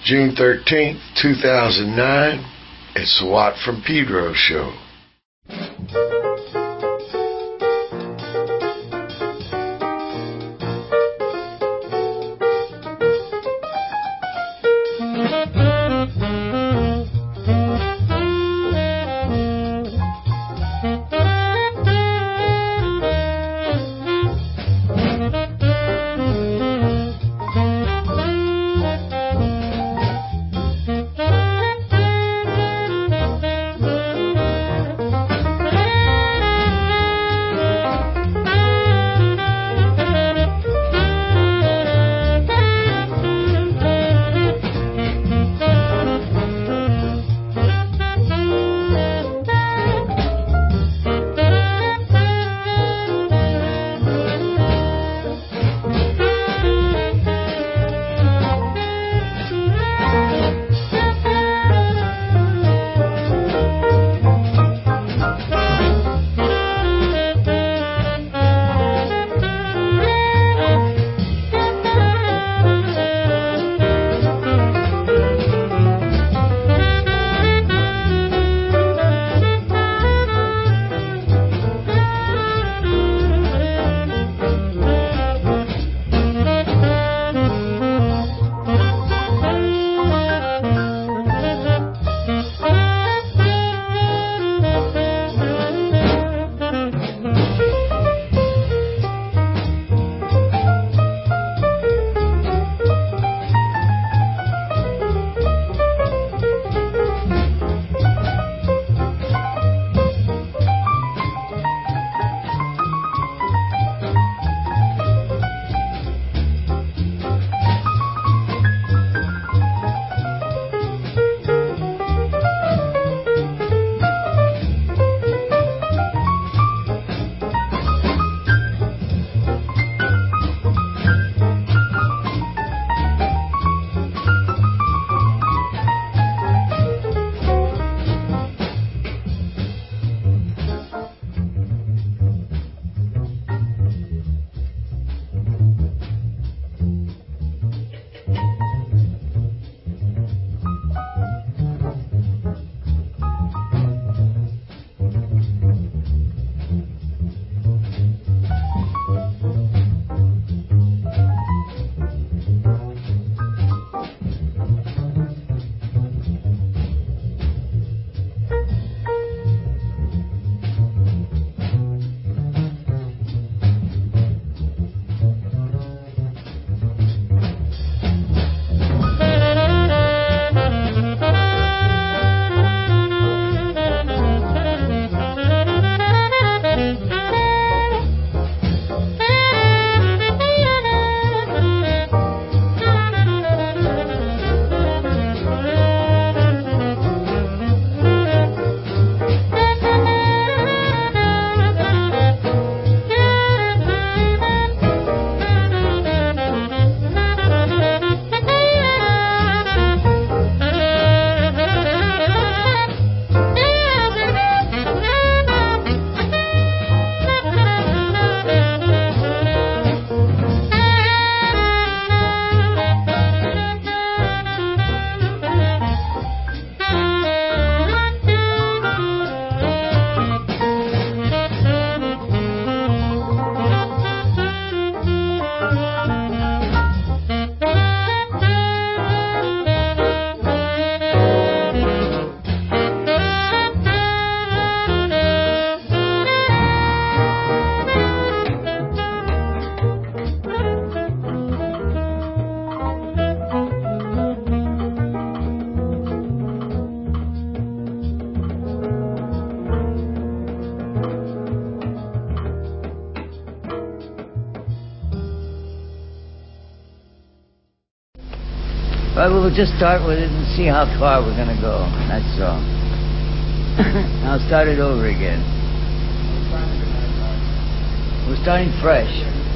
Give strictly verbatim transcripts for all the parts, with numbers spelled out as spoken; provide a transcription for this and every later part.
June thirteenth, two thousand nine. It's the Watt from Pedro show. Well, we'll just start with it and see how far we're going to go. That's all. I'll start it over again. We're starting fresh.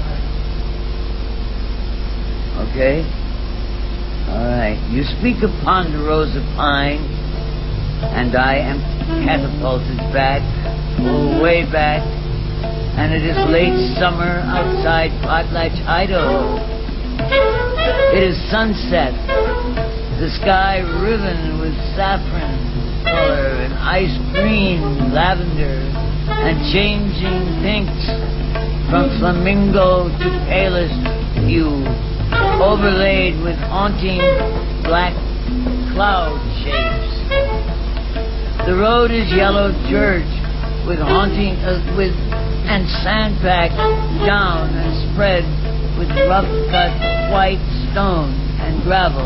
Okay? All right. You speak of Ponderosa Pine, and I am catapulted back, oh, way back, and it is late summer outside Potlatch, Idaho. It is sunset. The the sky riven with saffron color and ice green, lavender, and changing pinks from flamingo to palest hue, overlaid with haunting black cloud shapes. The road is yellow dirt with haunting uh, with and sandpacked down and spread with rough cut white stone and gravel.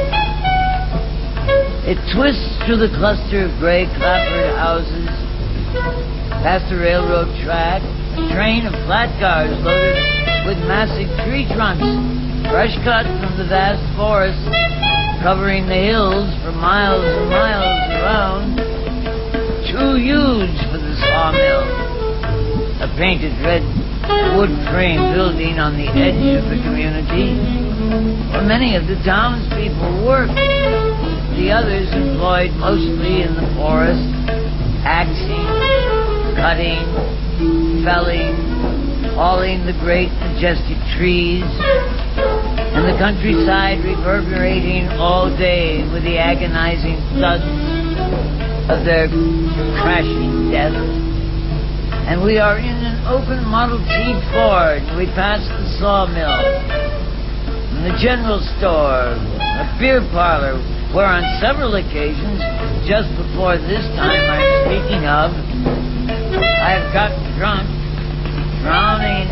It twists through the cluster of gray clapboard houses, past the railroad track, a train of flat cars loaded with massive tree trunks, fresh cut from the vast forest, covering the hills for miles and miles around. Too huge for the sawmill, a painted red wood frame building on the edge of the community, where many of the townspeople work. The others employed mostly in the forest, axing, cutting, felling, hauling the great majestic trees, and the countryside reverberating all day with the agonizing thuds of their crashing death. And we are in an open Model T Ford. We pass the sawmill, and the general store, a beer parlor, where on several occasions, just before this time I'm speaking of, I have gotten drunk, drowning,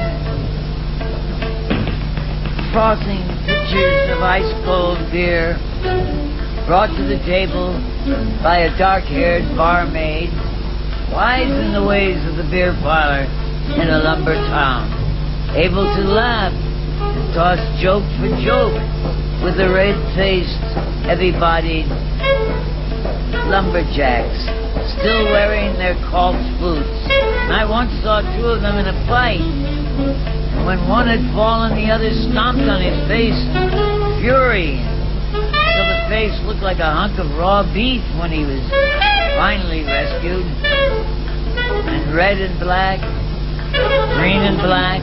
frothing pitchers of ice-cold beer, brought to the table by a dark-haired barmaid, wise in the ways of the beer parlor in a lumber town, able to laugh and toss joke for joke with the red-faced, heavy-bodied lumberjacks still wearing their caulked boots. And I once saw two of them in a fight, and when one had fallen, the other stomped on his face in fury until the face looked like a hunk of raw beef when he was finally rescued. And red and black, green and black,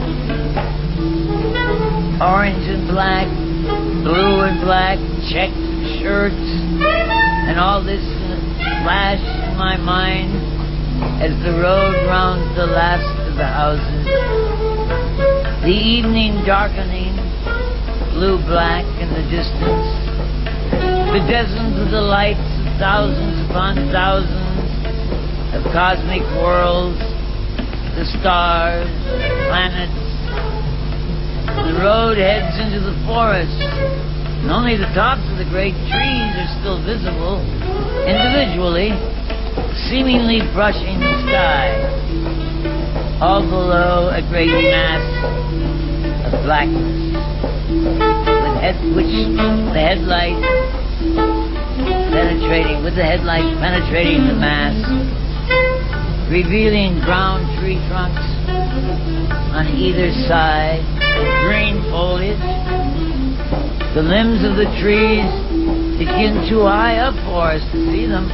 orange and black, blue and black, checked shirts, and all this flashed in my mind as the road rounds the last of the houses. The evening darkening, blue-black in the distance, bedizened with the lights of thousands upon thousands of cosmic worlds, the stars, planets. The road heads into the forest, and only the tops of the great trees are still visible, individually, seemingly brushing the sky. All below, a great mass of blackness, with head, which the headlight penetrating, with the headlight penetrating the mass, revealing brown tree trunks on either side, green foliage. The limbs of the trees begin too high up for us to see them.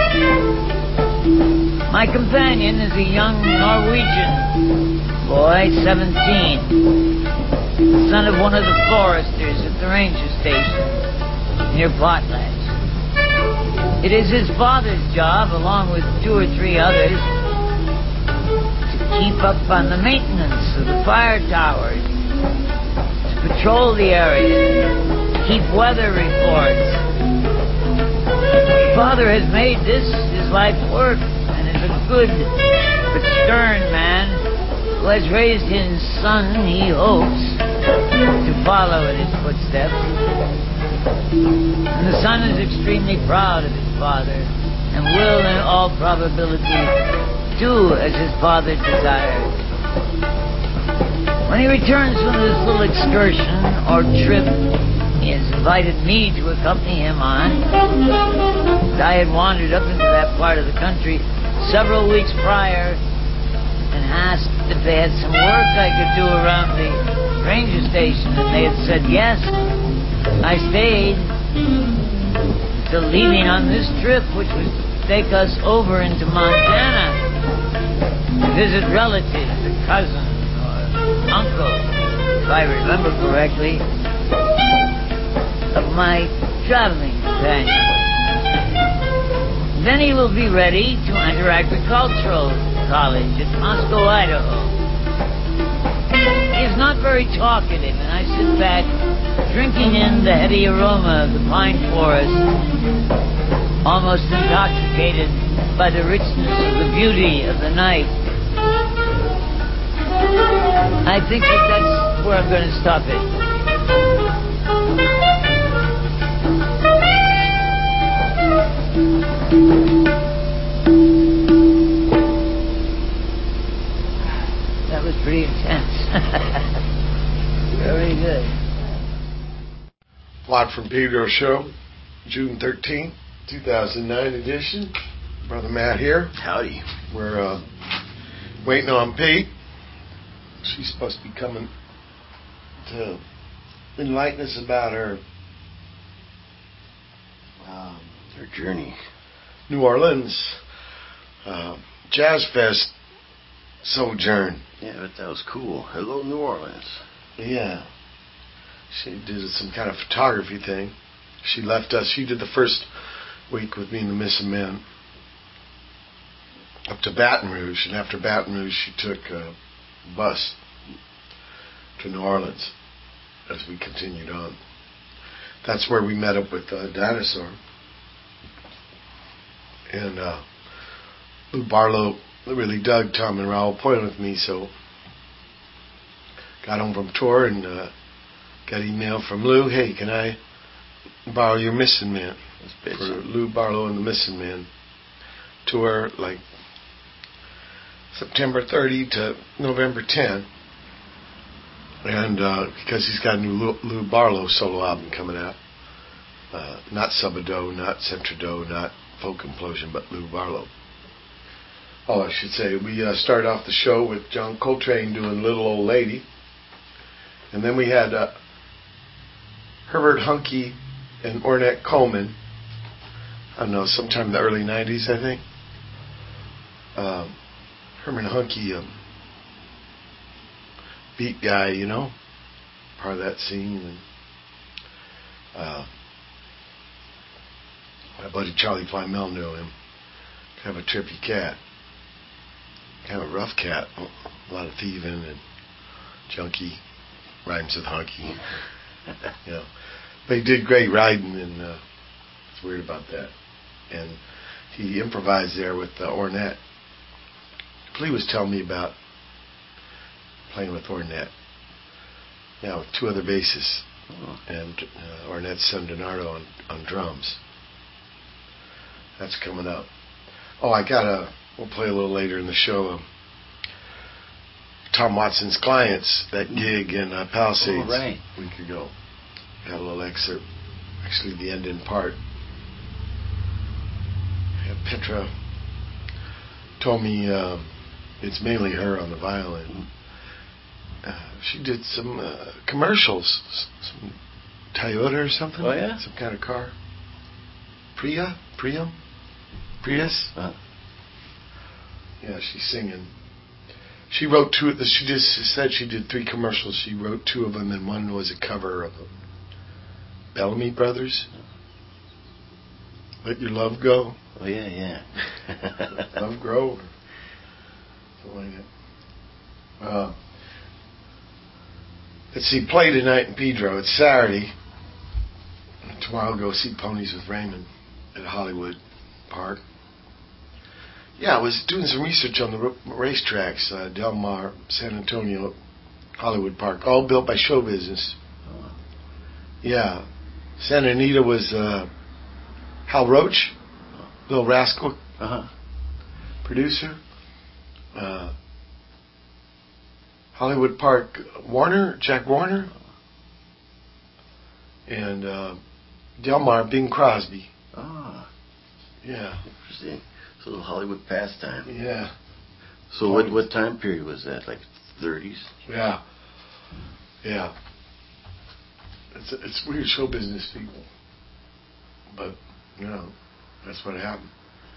My companion is a young Norwegian boy, seventeen, the son of one of the foresters at the ranger station near Potlatch. It is his father's job, along with two or three others, to keep up on the maintenance of the fire towers, to patrol the area, to keep weather reports. The father has made this his life's work and is a good but stern man who has raised his son, he hopes, to follow in his footsteps. And the son is extremely proud of his father and will, in all probability, do as his father desired. When he returns from this little excursion or trip he has invited me to accompany him on, I had wandered up into that part of the country several weeks prior and asked if they had some work I could do around the ranger station, and they had said yes. I stayed until leaving on this trip, which was to take us over into Montana to visit relatives, a cousin or uncle, if I remember correctly. of my traveling companion. Then he will be ready to enter agricultural college at Moscow, Idaho. He is not very talkative, and I sit back, drinking in the heady aroma of the pine forest, almost intoxicated by the richness of the beauty of the night. I think that that's where I'm going to stop it. That was pretty intense. Very good. Watt from Pedro show, June thirteenth, two thousand nine edition. Brother Matt here. Howdy. We're uh, waiting on Pete. She's supposed to be coming to enlighten us about her um, her journey. New Orleans uh, Jazz Fest sojourn. Yeah, but that was cool. Hello, New Orleans. Yeah. She did some kind of photography thing. She left us. She did the first week with me and the Missing Men up to Baton Rouge, and after Baton Rouge, she took a bus to New Orleans as we continued on. That's where we met up with uh, Dinosaur. And uh, Lou Barlow really dug Tom and Raoul Point with me, so got home from tour and uh, got an email from Lou, hey, can I borrow your Missing Men? For Lou Barlow and the Missing Men tour, like September thirtieth to November tenth. And uh, because he's got a new Lou, Lou Barlow solo album coming out. Uh, not Subado, not Centrado, not Folk Implosion, but Lou Barlow. Oh, I should say, we uh, started off the show with John Coltrane doing Little Old Lady. And then we had uh, Herbert Huncke and Ornette Coleman. I don't know, sometime in the early nineties, I think. Um, Herman Huncke, um, beat guy, you know, part of that scene. And uh, my buddy Charlie Plymell knew him. Kind of a trippy cat. Kind of a rough cat. A lot of thieving and junkie. Rhymes with hunky. You know. But he did great riding, and uh, it's weird about that. And he improvised there with uh, Ornette. Flea was telling me about playing with Ornette. Now with two other bassists. Oh. And uh, Ornette's son Donardo on, on drums. That's coming up. Oh, I got a, we'll play a little later in the show, um, Tom Watson's Clients, that gig in uh, Palisades oh, right. a week ago. Got a little excerpt, actually the end in part. Yeah, Petra told me uh, it's mainly her on the violin. Uh, she did some uh, commercials, some Toyota or something. Oh yeah, some kind of car. Priya, Priam, Prius. Uh-huh. Yeah, she's singing. She wrote two of the. She just said she did three commercials. She wrote two of them, and one was a cover of the Bellamy Brothers. Let Your Love Go. Oh yeah, yeah. Love Grow. Or something like that. Uh, let's see. Play tonight in Pedro. It's Saturday. Tomorrow I'll go see Ponies with Raymond at Hollywood Park. Yeah, I was doing some research on the racetracks, uh, Del Mar, San Antonio, Hollywood Park, all built by show business. Oh. Yeah. Santa Anita was uh, Hal Roach, oh. Little Rascal uh-huh. producer. Uh, Hollywood Park, Warner, Jack Warner. And uh, Del Mar, Bing Crosby. Ah. Yeah. Interesting. So the Hollywood pastime. Yeah. So what what time period was that? Like thirties? Yeah. Yeah. It's it's weird show business people. But, you know, that's what happened.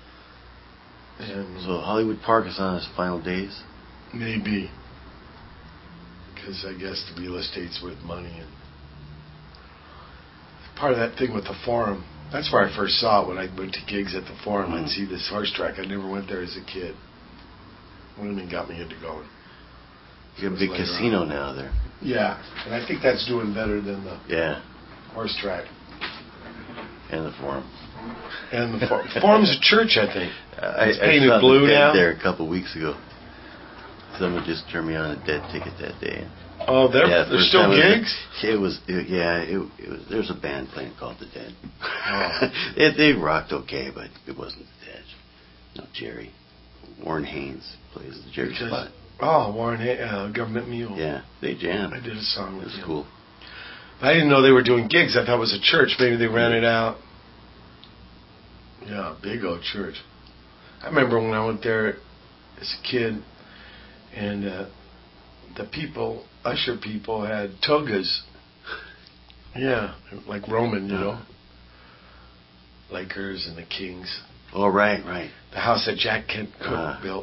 And so Hollywood Park is on its final days? Maybe. Because I guess the real estate's worth money and part of that thing with the Forum. That's where I first saw it when I went to gigs at the Forum. Mm. I'd see this horse track. I never went there as a kid. Women got me into going. You got a big casino on. now there. Yeah, and I think that's doing better than the yeah horse track. And the Forum. And the for- Forum's a church, I think. I, it's painted I saw blue the Dead now. there a couple of weeks ago. Someone just turned me on a Dead ticket that day. Oh, they're, yeah, there's still gigs? It was, it was it, yeah, it, it was. There's a band playing called The Dead. Oh. it, they rocked okay, but it wasn't The Dead. No, Jerry. Warren Haynes plays the Jerry Because, spot. Oh, Warren Haynes, uh, Government Mule. Yeah, they jammed. I did a song it with was him. cool. I didn't know they were doing gigs. I thought it was a church. Maybe they rented out. Yeah, big old church. I remember when I went there as a kid, and uh, the people, usher people, had togas. Yeah, like Roman, you know. Lakers and the Kings. Oh, right, right. The house that Jack Kent Cooke uh. built.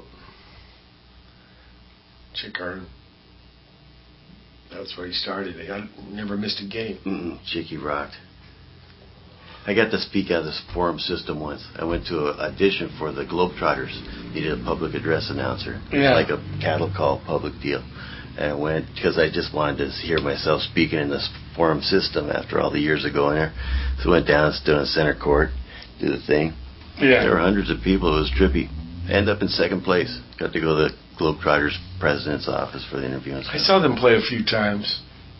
Chickern. That's where he started. I never missed a game. Mm-mm, Chicky rocked. I got to speak out of this Forum system once. I went to an audition for the Globetrotters. Needed a public address announcer. Yeah. Like a cattle call public deal. And I went because I just wanted to hear myself speaking in this Forum system after all the years of going there. So I went down, stood in center court, do the thing. Yeah. There were hundreds of people. It was trippy. I ended up in second place. Got to go to the Globetrotters president's office for the interview and stuff. I saw them play a few times.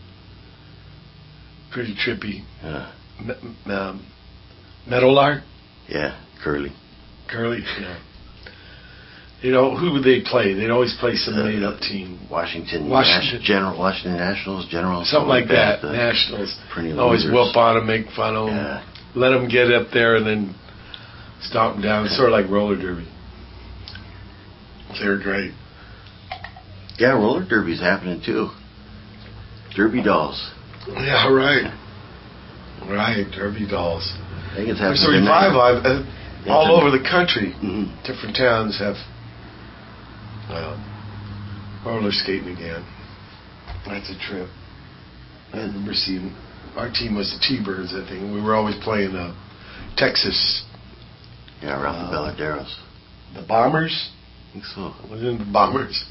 Pretty trippy. Yeah. Me- um, Meadowlark? Yeah, Curly. Curly? Yeah. You know, who would they play? They'd always play some Uh, made-up team. Washington, Washington. Nas- General, Washington Nationals, General. Something like that. The Nationals. perennial Always losers. whoop on them, make fun of them. Yeah. Let them get up there and then stomp them down. Sort of like roller derby. They're great. Yeah, roller derby's happening too. Derby dolls. Yeah, right. Right, derby dolls. I think it's There's happening a tonight. revival uh, all It's a- over the country. Mhm. Different towns have uh, roller skating again. That's a trip. I remember seeing, our team was the T-Birds, I think. We were always playing uh, Texas. Yeah, around Uh, the Belladeros. The Bombers? I think so. Was it the Bombers?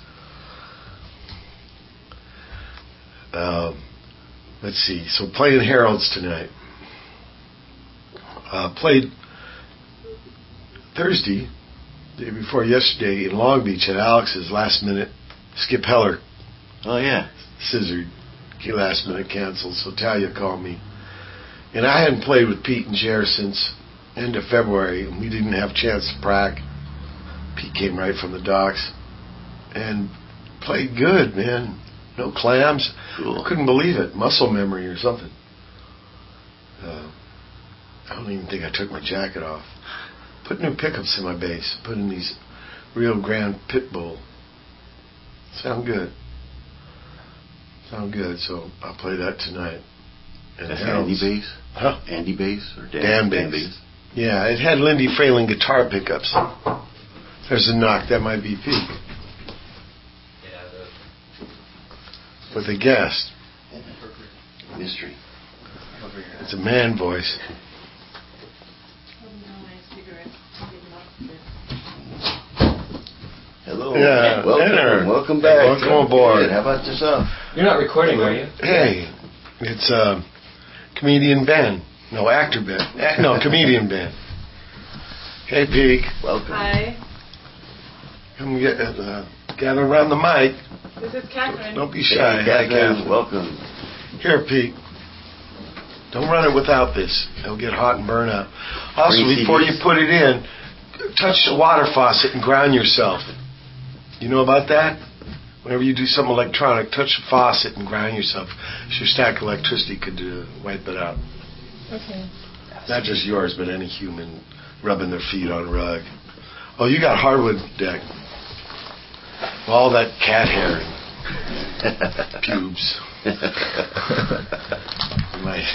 Um, let's see. So playing Heralds tonight. Uh, played Thursday, day before yesterday, in Long Beach at Alex's last minute. Skip Heller Oh yeah. scissored. He last minute canceled, so Talia called me. And I hadn't played with Pete and Jer since end of February, and we didn't have a chance to practice. Pete came right from the docks and played good, man. No clams. Cool. I couldn't believe it. Muscle memory or something. Uh, I don't even think I took my jacket off. Put new pickups in my bass. Put in these Rio Grande Pitbull. Sound good. Sound good. So I'll play that tonight. And That's Harold's- Andy bass? Huh? Andy bass or Dan, Dan bass. bass? Yeah, it had Lindy Fralin guitar pickups. There's a knock. That might be Pete. With a guest. Mystery. It's a man voice. Hello. Yeah, Welcome. dinner. Welcome back. Welcome aboard. Good. How about yourself? You're not recording, are you? Hey, it's uh, comedian Ben. No, actor Ben. Eh, No, comedian Ben. Hey, Pete. Welcome. Hi, Come get uh, gather around the mic. this is Catherine. Don't be Hey, shy. Hi, Catherine. Kath. Welcome. Here, Pete. Don't run it without this. It'll get hot and burn up. Also, Bring before C Ds. you put it in, touch the water faucet and ground yourself. You know about that? Whenever you do something electronic, touch the faucet and ground yourself. Your stack of electricity could uh, wipe it out. Okay. Not just yours, but any human rubbing their feet on a rug. Oh, you got hardwood deck. All that cat hair and pubes. You might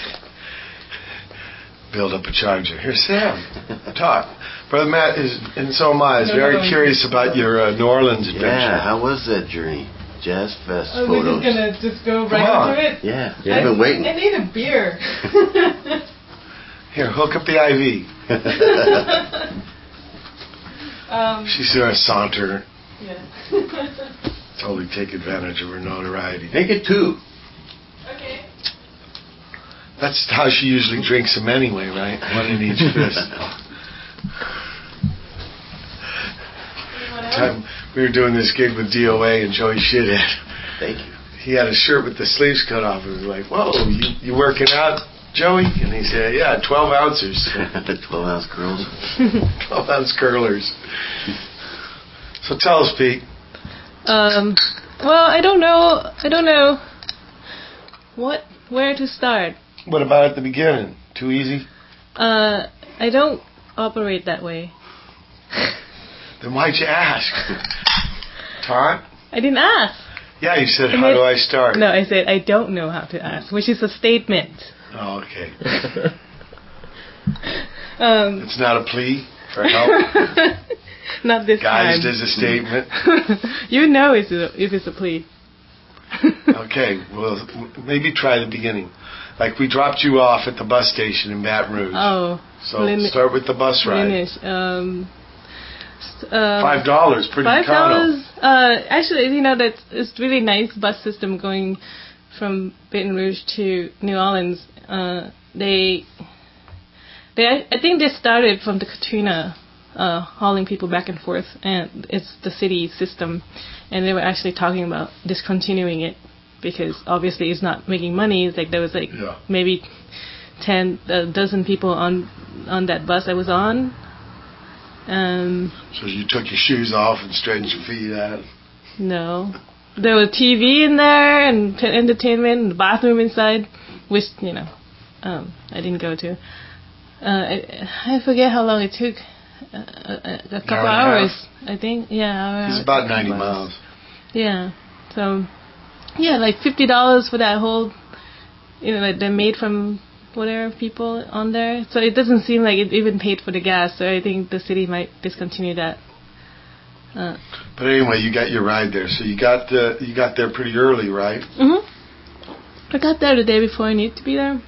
build up a charger. Here, Sam, talk. Brother Matt is, and so am I, is No, very no, no. curious about your uh, New Orleans adventure. Yeah, how was that journey? Jazz Fest Oh, we're photos. just gonna just go Come right on. into it. Yeah, I, I've been waiting. I need a beer. Here, hook up the I V. um, She's going to saunter. yeah. Totally take advantage of her notoriety. Take it two. Okay. That's how she usually drinks them anyway, right? One in each fist. Anyone else? Time we were doing this gig with D O A and Joey Shithead. Thank you. He had a shirt with the sleeves cut off and was like, "Whoa, you, you working out, Joey?" And he said, "Yeah, twelve ounces." twelve ounce curls. twelve ounce curlers. So tell us, Pete. Um, well, I don't know. I don't know what where to start. What about at the beginning? Too easy? Uh, I don't operate that way. Then why'd you ask? Todd? I didn't ask. Yeah, you said, I how mean- do I start? No, I said I don't know how to ask, which is a statement. Oh, okay. Um, It's not a plea for help. not this Guised time. as a statement. You know it's a, if it's a plea. Okay, well, maybe try the beginning. Like we dropped you off at the bus station in Baton Rouge. Oh, So Lin- start with the bus ride. finish. Um, s- uh, Five dollars, pretty Five econo. dollars. Uh, actually, you know that's it's really nice bus system going from Baton Rouge to New Orleans. Uh, they, they, I think they started from the Katrina, uh, hauling people back and forth, and it's the city system, and they were actually talking about discontinuing it because obviously it's not making money. It's like there was like Yeah. maybe ten, a dozen people on on that bus I was on. Um. So you took your shoes off and straightened your feet out. No. There was T V in there and t- entertainment and the bathroom inside, which, you know, um, I didn't go to. Uh, I, I forget how long it took. Uh, a, a couple Hour and a hours, half? I think. Yeah, hour, It's hour, about couple ninety hours. miles. Yeah. So, yeah, like fifty dollars for that whole, you know, like they're made from whatever people on there. So it doesn't seem like it even paid for the gas. So I think the city might discontinue that. Uh, But anyway, you got your ride there. So you got the you got there pretty early, right? Mhm. I got there the day before I needed to be there.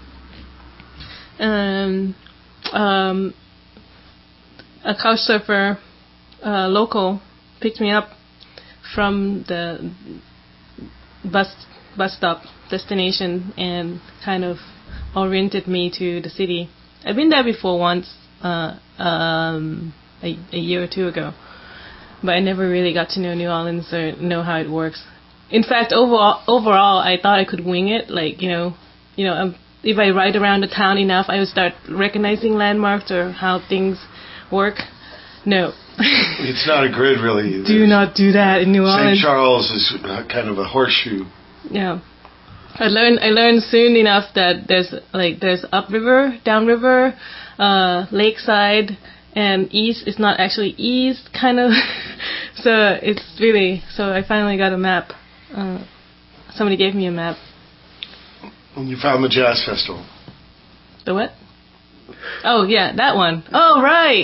And um, a couch surfer, uh, local, picked me up from the bus bus stop destination and kind of oriented me to the city. I've been there before once, uh, um, a, a year or two ago, but I never really got to know New Orleans or know how it works. In fact, overall, overall, I thought I could wing it. Like, you know, you know, um, if I ride around the town enough, I would start recognizing landmarks or how things work. No. It's not a grid, really. Do not do that in New Saint Orleans. Charles is uh, kind of a horseshoe. Yeah. I learned I learned soon enough that there's like there's upriver, downriver, uh, lakeside, and east is not actually east, kind of. So it's really so I finally got a map. Uh, somebody gave me a map. When you found the jazz festival. The what? Oh yeah, that one. Oh right.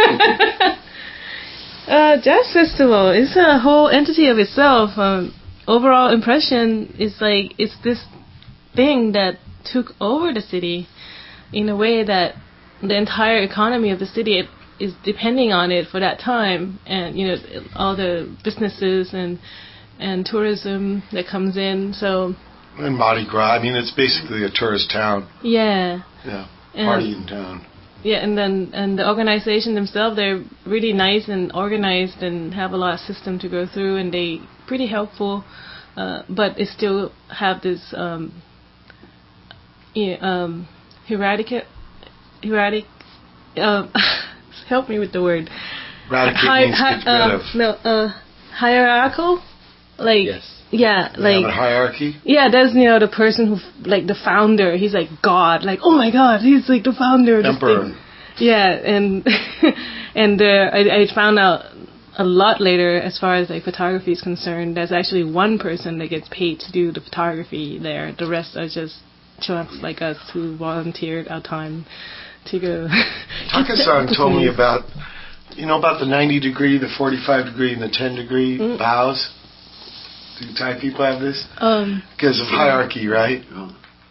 uh, jazz festival is a whole entity of itself. Um, overall impression is like it's this thing that took over the city in a way that the entire economy of the city is depending on it for that time, and you know all the businesses and and tourism that comes in. So And Mardi Gras. I mean, it's basically a tourist town. yeah. Yeah. And- Partying town. Yeah, and then and the organization themselves, they're really nice and organized and have a lot of system to go through, and they pretty helpful, uh, but they still have this um, yeah, um, hierarchic, hierarchic. Um, help me with the word. Eradicate Hi- means hi- get rid uh, of. No, uh, hierarchical, like Yes. yeah, They like have a hierarchy. yeah, there's, you know, the person who, like, the founder, he's like God, like, oh my God, he's like the founder of this Emperor. thing. Yeah, and, and, uh, I, I found out a lot later, as far as, like, photography is concerned, there's actually one person that gets paid to do the photography there. The rest are just chumps like us who volunteered our time to go. Taka-san told me about, you know, about the ninety degree, the forty-five degree, and the ten degree Mm. bows. Do Thai people have this? Um, Because of hierarchy, right?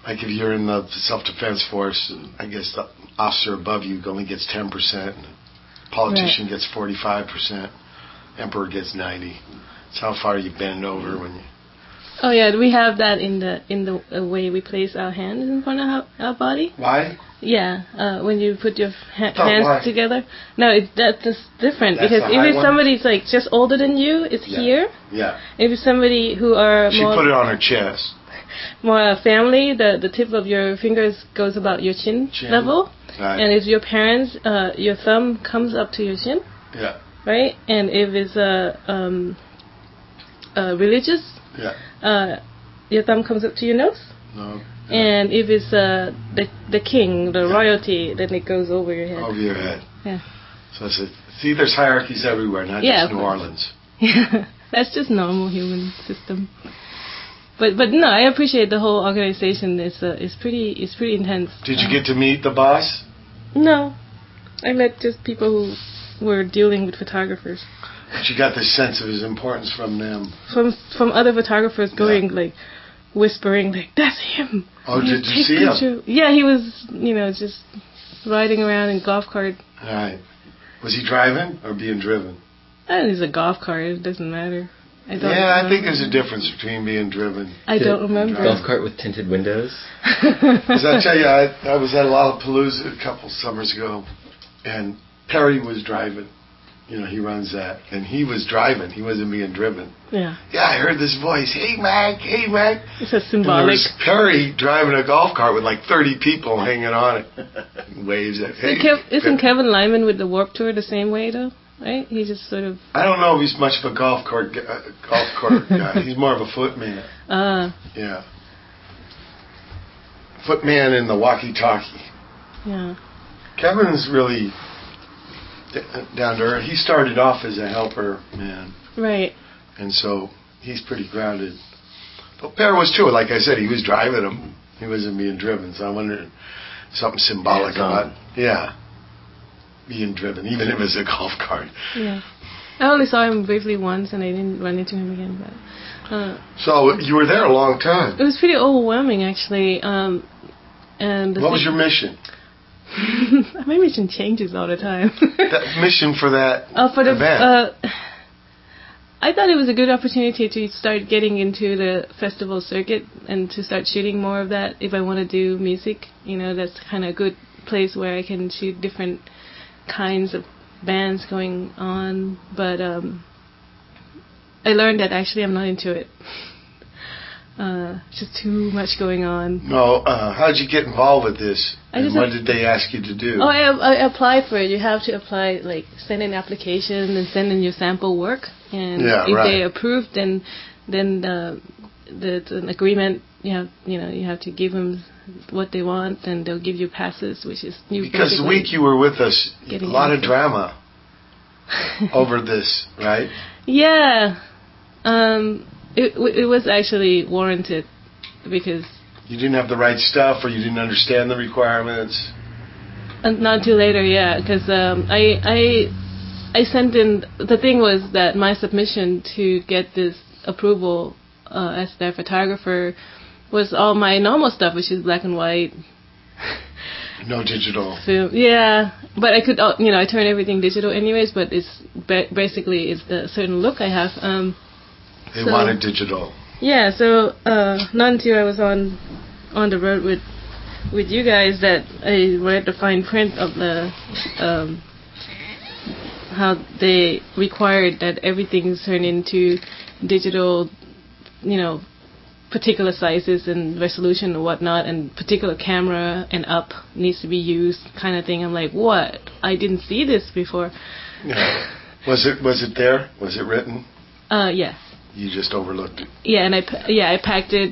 Like if you're in the self-defense force, I guess the officer above you only gets ten percent. Politician Right. gets forty-five percent. Emperor gets ninety. It's how far you bend over when you... Oh yeah, we have that in the in the uh, way we place our hands in front of our, our body. Why? Yeah, uh, when you put your ha- Oh, hands why? together. No, it, that, that's different That's because the if high it's one? somebody's like just older than you, it's Yeah. here. Yeah. If it's somebody who are She more put it on her chest. more uh, family, the the tip of your fingers goes about your chin, Chin. level. Right. And if your parents, uh, your thumb comes up to your chin, Yeah. right? And if it's a uh, um, uh, religious, Yeah. uh, your thumb comes up to your nose. No. And if it's uh, the the king, the Yeah. royalty, then it goes over your head. Over your head. Yeah. So I said, see, there's hierarchies everywhere, not Yeah, just of New course. Orleans. Yeah, that's just normal human system. But but no, I appreciate the whole organization. It's uh, it's pretty it's pretty intense. Did you Uh, get to meet the boss? No, I met just people who were dealing with photographers. But you got this sense of his importance from them. From from other photographers going like whispering like that's him. Oh, Hey, did you take see him? picture. Yeah, he was you know just riding around in golf cart. All right. Was he driving or being driven? I think it's a golf cart. It doesn't matter. I don't. Yeah, I think remember. there's a difference between being driven. I Did don't remember. Golf cart with tinted windows. Because I tell you, I, I was at Lollapalooza a couple summers ago, and Perry was driving. You know, he runs that, and he was driving. He wasn't being driven. Yeah, Yeah, I heard this voice. Hey, Mac. Hey, Mac. it's a And there symbolic. was Perry driving a golf cart with like thirty people hanging on it. And waves at. Hey, Isn't, Kev- isn't Perry. Kevin Lyman with the Warped Tour the same way though? Right? He just sort of. I don't know if he's much of a golf cart gu- uh, golf cart guy. He's more of a footman. Uh, Yeah. Footman in the walkie-talkie. yeah. Kevin's really d- down to earth. He started off as a helper man, Right. and so he's pretty grounded. But Perry was too. Like I said, he was driving him. He wasn't being driven. So I wondered something symbolic Hands-on. about yeah being driven, even if it's a golf cart. Yeah. I only saw him briefly once, and I didn't run into him again. But uh, So you were there a long time. it was pretty overwhelming, actually. Um, and the What was thing- your mission? My mission changes all the time. That mission for that Uh, for the event? uh, I thought it was a good opportunity to start getting into the festival circuit and to start shooting more of that. If I want to do music, you know, that's kind of a good place where I can shoot different kinds of bands going on. But um, I learned that actually I'm not into it. Uh, just too much going on. No, uh, how'd you get involved with this? I And just what have- did they ask you to do? Oh, I, I applied for it. You have to apply, like, send an application and send in your sample work. And Yeah, if right. they approve, then then the, the, it's an agreement. You have, you know, you have to give them what they want, and they'll give you passes, which is you Because the basically week you were with us, a getting lot of access. drama over this, right? Yeah, um, it it was actually warranted because You didn't have the right stuff, or you didn't understand the requirements. Uh, not too later, yeah, because um, I I I sent in. The thing was that my submission to get this approval uh, as their photographer was all my normal stuff, which is black and white No digital. film. Yeah, but I could, uh, you know, I turn everything digital anyways. But it's ba- basically it's the certain look I have. Um, They So- wanted digital. Yeah, so uh, not until I was on on the road with with you guys that I read the fine print of the um, how they required that everything's turned into digital, you know, particular sizes and resolution and whatnot, and particular camera and up needs to be used, kind of thing. I'm like, what? I didn't see this before. Yeah. Was it was it there? Was it written? Uh, yeah. You just overlooked it. Yeah, and I pa- yeah I packed it,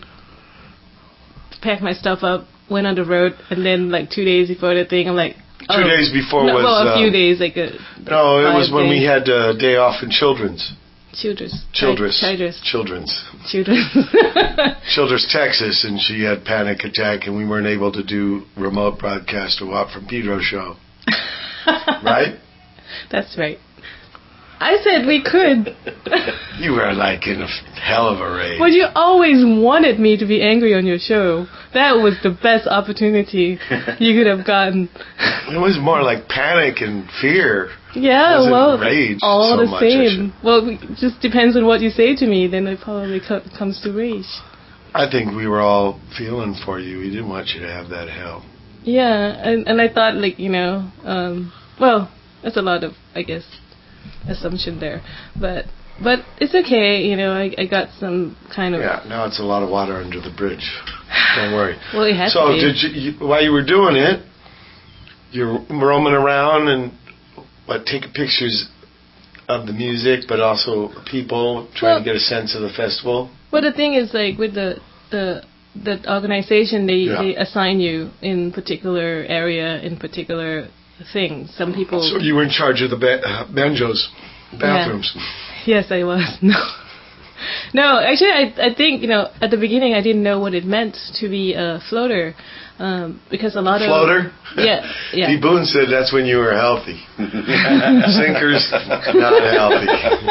packed my stuff up, went on the road, and then like two days before the thing, I'm like, Two oh. days before no, was. well a few um, days like a No, it was five when we days. had a day off in Children's. Childress Childress. Childress Children's. Childress. Childress, Texas, and she had panic attack, and we weren't able to do remote broadcast of Wap from Pedro show. Right? That's right. I said we could. You were like in a hell of a rage. But you always wanted me to be angry on your show. That was the best opportunity you could have gotten. It was more like panic and fear. Yeah, It wasn't well, rage all so the much, I same. Well, it just depends on what you say to me. Then it probably co- comes to rage. I think we were all feeling for you. We didn't want you to have that hell. Yeah, and and I thought like you know, um, well, that's a lot of I guess assumption there, but but it's okay. You know, I I got some kind of Yeah, now it's a lot of water under the bridge. Don't worry. well, it has So to be. did you, you while you were doing it, you're roaming around and what taking pictures of the music, but also people trying Well- to get a sense of the festival. Well, the thing is, like with the the the organization, they Yeah. they assign you in particular area, in particular things. Some people. So you were in charge of the ba- uh, banjos, bathrooms. Yes, I was. No, no. Actually, I I think you know at the beginning I didn't know what it meant to be a floater, um, because a lot of Floater? Yeah, yeah. P. Boone said that's when you were healthy. Sinkers, not healthy.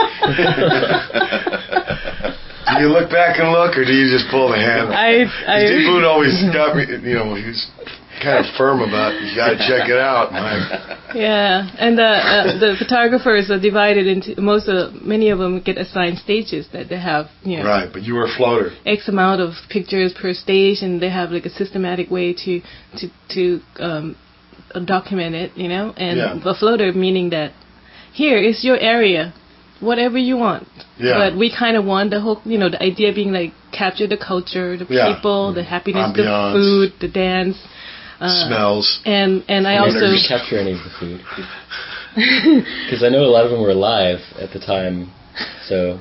Do you look back and look, or do you just pull the handle? I I. P. Boone always got me, you know, he was kind of firm about it. You got to check it out, Mike. Yeah, and the uh, the photographers are divided into most of many of them get assigned stages that they have you know Right, but you were a floater. X amount of pictures per stage, and they have like a systematic way to to to um, document it, you know. And Yeah. a floater meaning that here is your area, whatever you want. Yeah. But we kind of want the whole, you know, the idea being like capture the culture, the Yeah. people, the happiness, Ambiance. the food, the dance. Uh, Smells. And and I Did also you capture any of the food? Because I know a lot of them were alive at the time. So,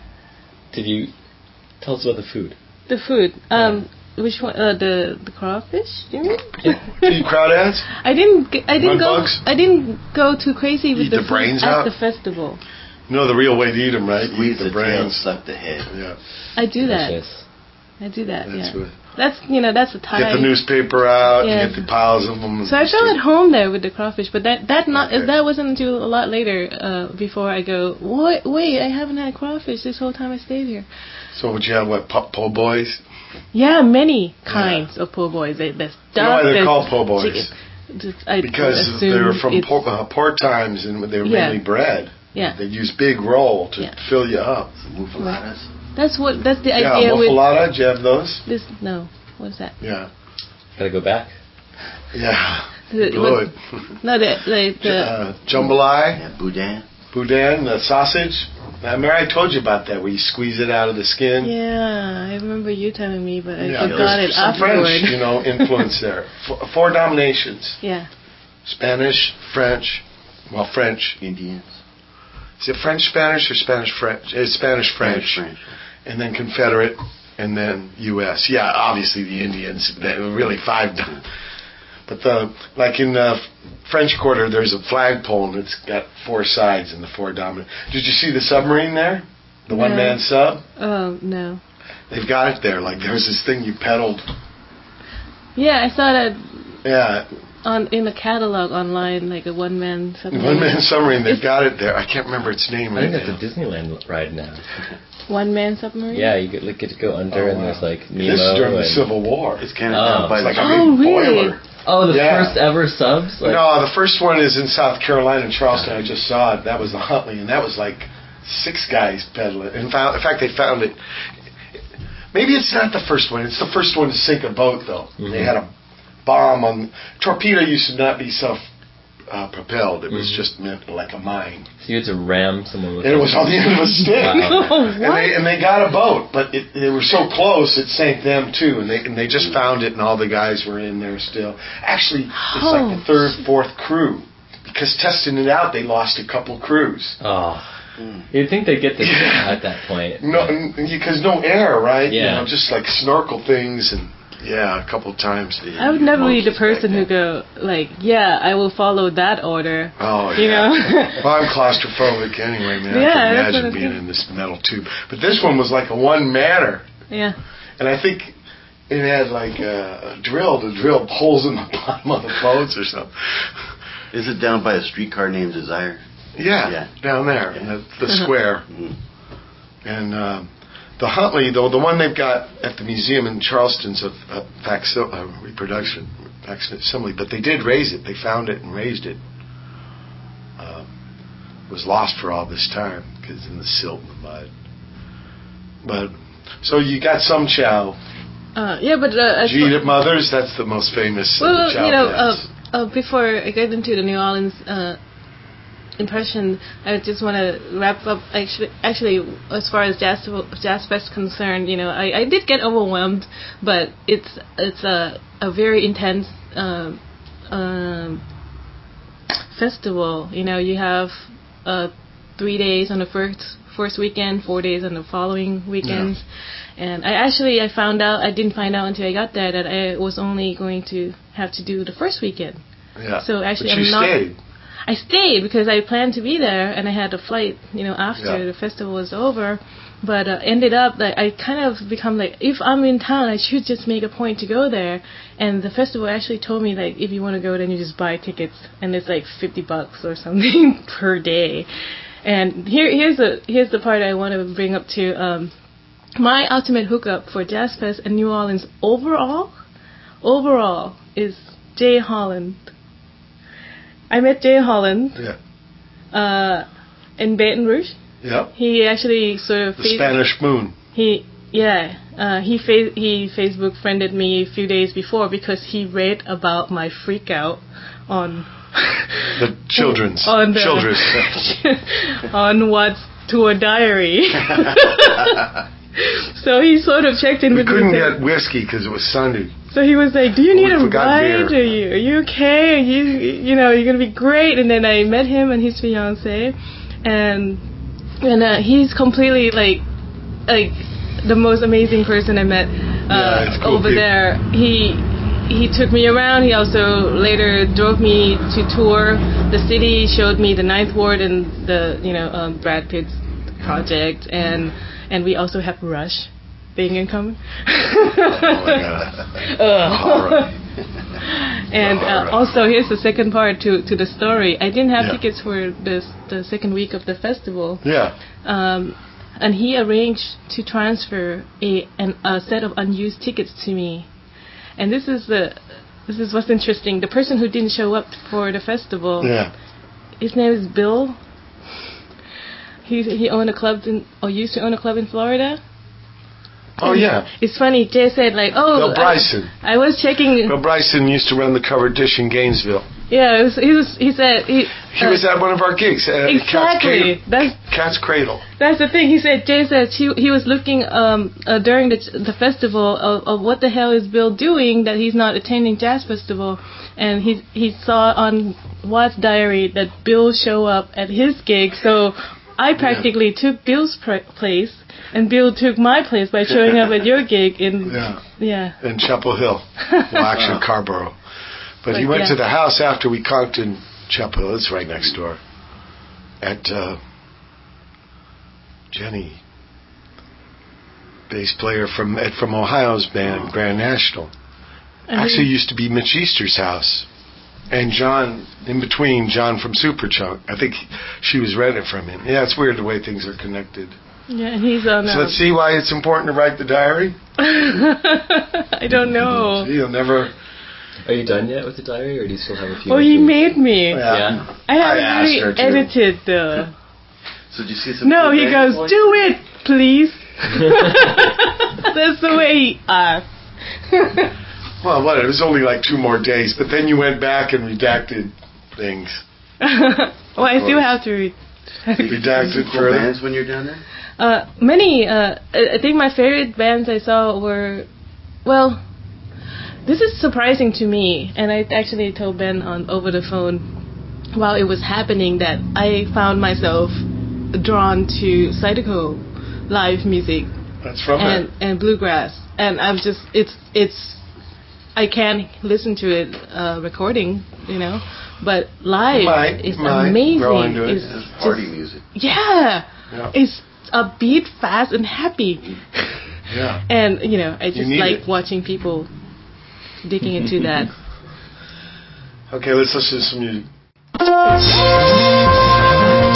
did you tell us about the food? the food. Um, which one? Uh, the the crawfish? You mean? Do you crowd ads? I didn't. g- I didn't Mud go. bugs? I didn't go too crazy with Eat the, the food brains at out? the festival. You know the real way to eat them, right? Squeeze Eat the the tail, brains. suck the head. Yeah, I do that. Delicious. I do that. that's yeah. what. That's you know that's a Thai. Get the newspaper out, Yeah. and get the piles of them. So I felt at home there with the crawfish, but that that not Okay. that wasn't until a lot later uh, before I go. What? Wait, I haven't had crawfish this whole time I stayed here. So would you have what po' po' boys? Yeah, many kinds of po' boys. They, there's You know why duck, they're there's called po' boys? chicken. Just- I Because assume they were from it's- poor, uh, poor times, and they were Yeah. mainly bred. Yeah, They use big roll to Yeah. fill you up. Mufaladas. that's what that's the Yeah, idea with muffalata. Do you have those? this. No, what's that? Yeah, Gotta go back. yeah. The- Blow what- it. No, the like the uh, jambalaya, Yeah, boudin. boudin, the sausage. I remember I told you about that, where you squeeze it out of the skin. yeah. I remember you telling me, but I Yeah, forgot there's it some afterward. French, you know, influence there. F- four dominations: Yeah, Spanish, French, well, French. Indians. Is it French Spanish or Spanish French? It's Spanish French, French. and then Confederate, and then U S Yeah, obviously the Indians. They were really five. dom- But the like in the French Quarter, there's a flagpole and it's got four sides and the four dominant. Did you see the submarine there? The No. one man sub. oh no. They've got it there. Like there's this thing you pedaled. Yeah, I saw that Yeah, on in the catalog online, like a one man submarine. one man submarine. They've got it there. I can't remember its name I right think now. that's a Disneyland ride now. One man submarine. Yeah, you get, like, get to go under, Oh, and wow. there's like Nemo. This is during the and, Civil War. It's kind of Oh. down by It's like the a Oh, big really? boiler. oh, the Yeah. first ever subs. Like, No, the first one is in South Carolina, in Charleston. I just saw it. That was the Huntley, and that was like six guys pedaling. In fact, in fact, they found it. Maybe it's not the first one. It's the first one to sink a boat, though. Mhm. They had a bomb on. Torpedo used to not be self uh, propelled. It was Mhm. just meant like a mine. So you had to ram someone with And it was on the end of a stick. Wow. Oh, And what? they and they got a boat, but it, they were so close it sank them too. And they and they just found it, and all the guys were in there still. Actually, it's like the Oh, third, fourth crew, because testing it out, they lost a couple crews. Oh. You'd think they'd get this at that point. No, because no air, right? You Yeah. know, just like snorkel things, and yeah, a couple times. I would never be the Monkeys person back who go like, yeah, I will follow that order. Oh, yeah. You know? Well, I'm claustrophobic anyway, man. Yeah, I can that's what imagine I being think. in this metal tube. But this one was like a one-manner. Yeah. And I think it had like a drill to drill holes in the bottom of the boats or something. Is it down by a streetcar named Desire? Yeah, Yeah. down there in the, the square. Mm. And um, the Huntley, though, the one they've got at the museum in Charleston's a, a facsimile, a reproduction, facsimile, but they did raise it. They found it and raised it. Uh, it was lost for all this time because in the silt and the mud. But so you got some Chow. Uh, yeah, but uh, as Gita Mothers, that's the most famous. well, of the Chow you know, bands. uh, uh, before I get into the New Orleans uh, impression, I just want to wrap up. Actually, actually, as far as Jazz Jazz Fest concerned, you know, I, I did get overwhelmed, but it's it's a a very intense uh, um, festival. You know, you have uh, three days on the first first weekend, four days on the following weekends. Yeah. And I actually, I found out, I didn't find out until I got there that I was only going to have to do the first weekend. Yeah. So actually, but you I'm not. Stayed. I stayed because I planned to be there, and I had a flight, you know, after yeah. the festival was over. But uh, ended up that I kind of become like, if I'm in town, I should just make a point to go there. And the festival actually told me, like, if you want to go, then you just buy tickets, and it's like fifty bucks or something per day. And here, here's the here's the part I want to bring up to. Um, my ultimate hookup for Jazz Fest in New Orleans overall, overall is Jay Holland. I met Jay Holland. Yeah. Uh, in Baton Rouge. Yeah. He actually sort of the fa- Spanish Moon. He yeah. Uh, he fa- he Facebook friended me a few days before because he read about my freak out on the children's on the, children's on What's Tour Diary. So he sort of checked in we with me. We couldn't get whiskey because it was Sunday. So he was like, "Do you need we a ride? Are you are you okay? Are you you know you're gonna be great." And then I met him and his fiance, and and uh, he's completely like like the most amazing person I met uh, yeah, cool over people. there. He he took me around. He also later drove me to tour the city, showed me the Ninth Ward and the you know um, Brad Pitt's project, and and we also have Rush thing in common. Oh my God. And uh, also here's the second part to, to the story. I didn't have yeah. tickets for this the second week of the festival. Yeah. Um, and he arranged to transfer a an, a set of unused tickets to me. And this is the this is what's interesting. The person who didn't show up for the festival. Yeah. His name is Bill. He he owned a club in or used to own a club in Florida. Oh yeah. It's funny. Jay said like, "Oh, Bill Bryson." I, I was checking. Bill Bryson used to run the covered dish in Gainesville. Yeah, it was, he was. He said he. He uh, was at one of our gigs. At exactly. Cat's, that's Cat's Cradle. That's the thing. He said. Jay said he he was looking um uh, during the the festival of, of what the hell is Bill doing that he's not attending Jazz Festival, and he he saw on Watt's diary that Bill show up at his gig. So I practically yeah. took Bill's pr- place. And Bill took my place by showing up at your gig in yeah, yeah. in Chapel Hill. Well, actually Carborough. But, but he went yeah. to the house after we conked in Chapel Hill. It's right next door. At uh, Jenny, bass player from Ed from Ohio's band, Grand National. And actually used to be Mitch Easter's house. And John, in between, John from Superchunk. I think he, she was renting it from him. Yeah, it's weird the way things are connected. Yeah, he's on. So let's see why it's important to write the diary. I don't know. You'll never. Are you done yet with the diary, or do you still have a few? Oh, he made me. Yeah. yeah. I haven't really edited though. So did you see some? No, he goes, points? "Do it, please." That's the way he asks. Well, what? It was only like two more days, but then you went back and redacted things. Well, I still have to read. Redacted cool further. Bands when you're down there? Uh, many. Uh, I think my favorite bands I saw were, well, this is surprising to me, and I actually told Ben on over the phone while it was happening that I found myself drawn to Zydeco live music. That's from and it. and bluegrass, and I'm just it's it's I can't listen to it uh, recording, you know, but live might, is might amazing. Grow into it. It's It's party just, music. Yeah, yeah. It's upbeat, fast, and happy. Yeah. And you know, I just like it. watching people digging into that. Okay, let's listen to some music.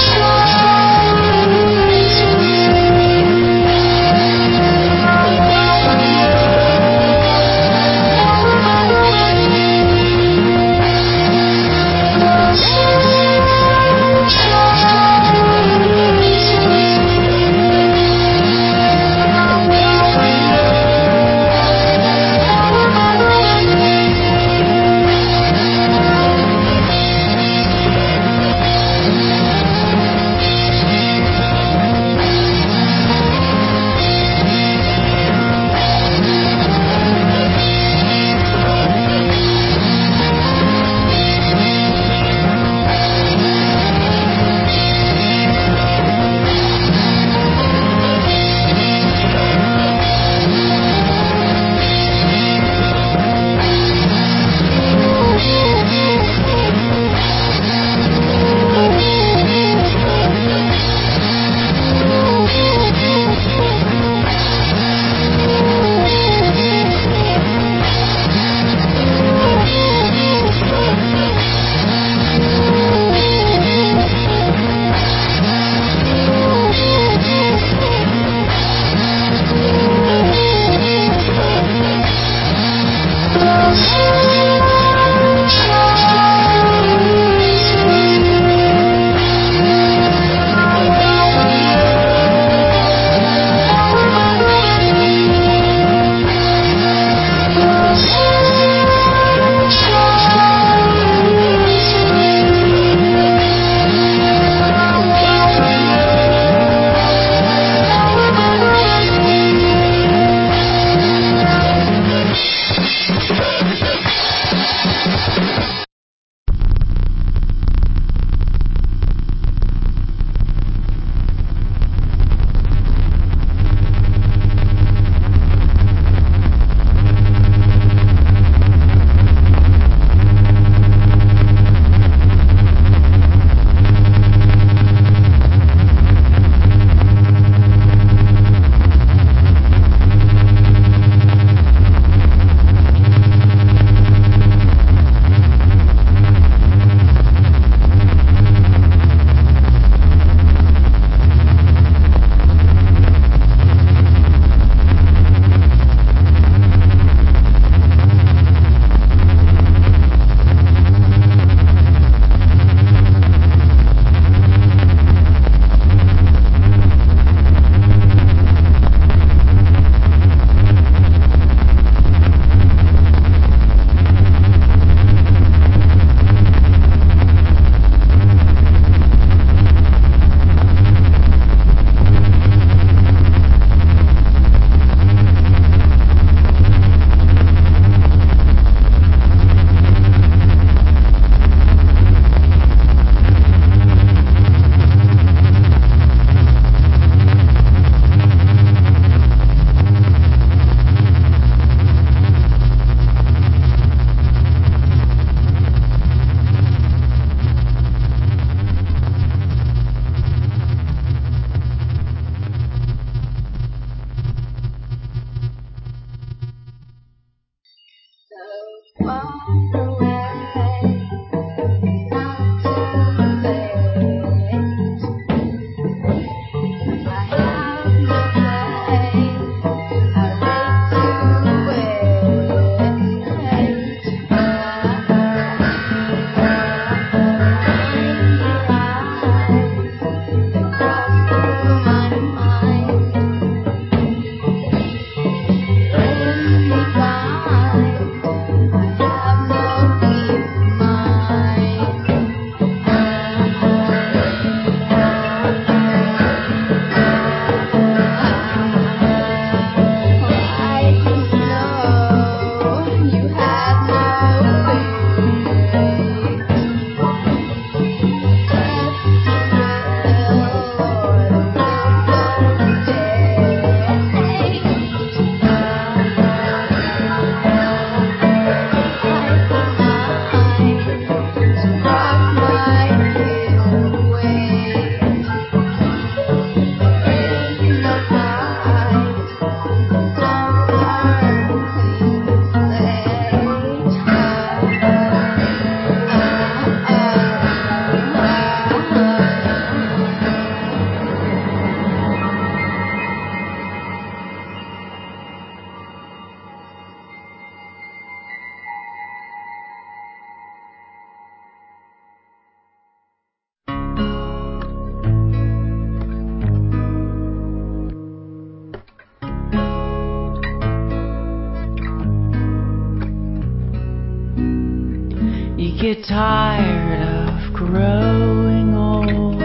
get tired of growing old,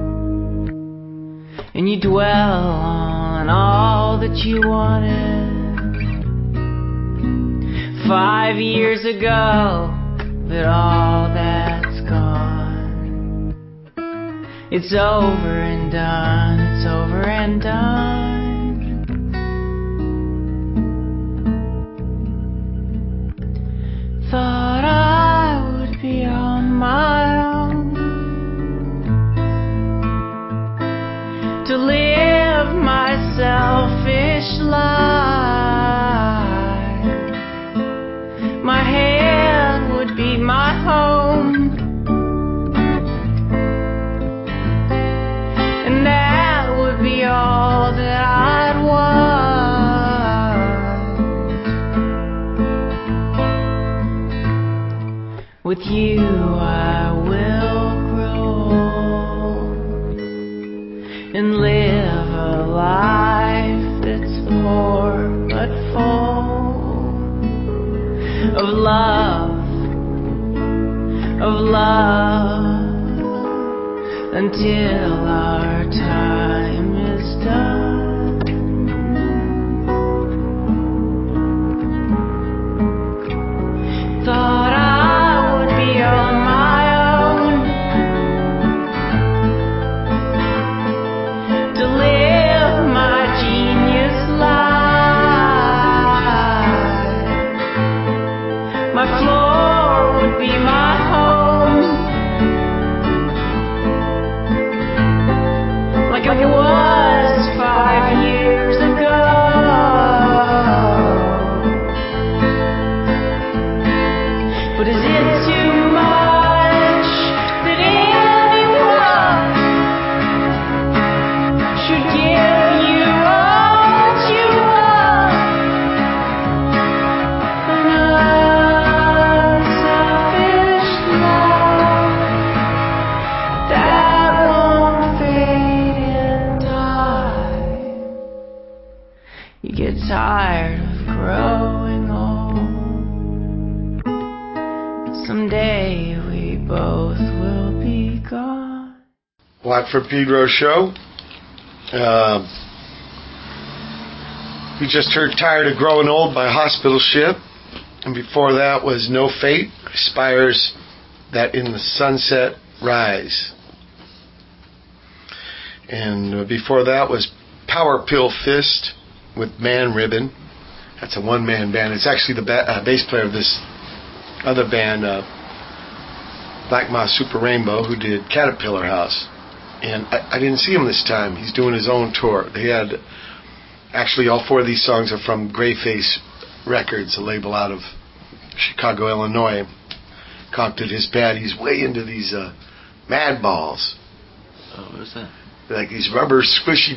and you dwell on all that you wanted five years ago, but all that's gone. It's over and done, it's over and done. Thought I would be on my own to live my selfish life. My head would be my home, and that would be all that I'd want. With you I will grow old and live a life that's poor but full of love, of love, until our time is done. Thought I would be on my own to live my genius life. My floor would be my home, like it was five years ago. But is it too much that anyone should give you all that you want? An unselfish love that won't fade and die. You get tired of growing old. Someday we both will be gone. Watford Pedro Show. Uh, we just heard Tired of Growing Old by Hospital Ship. And before that was No Fate, Aspires That in the Sunset Rise. And uh, before that was Power Pill Fist with Man Ribbon. That's a one-man band. It's actually the ba- uh, bass player of this other band, uh, Black Moth Super Rainbow, who did Caterpillar House. And I, I didn't see him this time. He's doing his own tour. They had, actually all four of these songs are from Greyface Records, a label out of Chicago, Illinois. Concocted his band. He's way into these uh, Mad Balls. Oh, what is that? Like these rubber squishy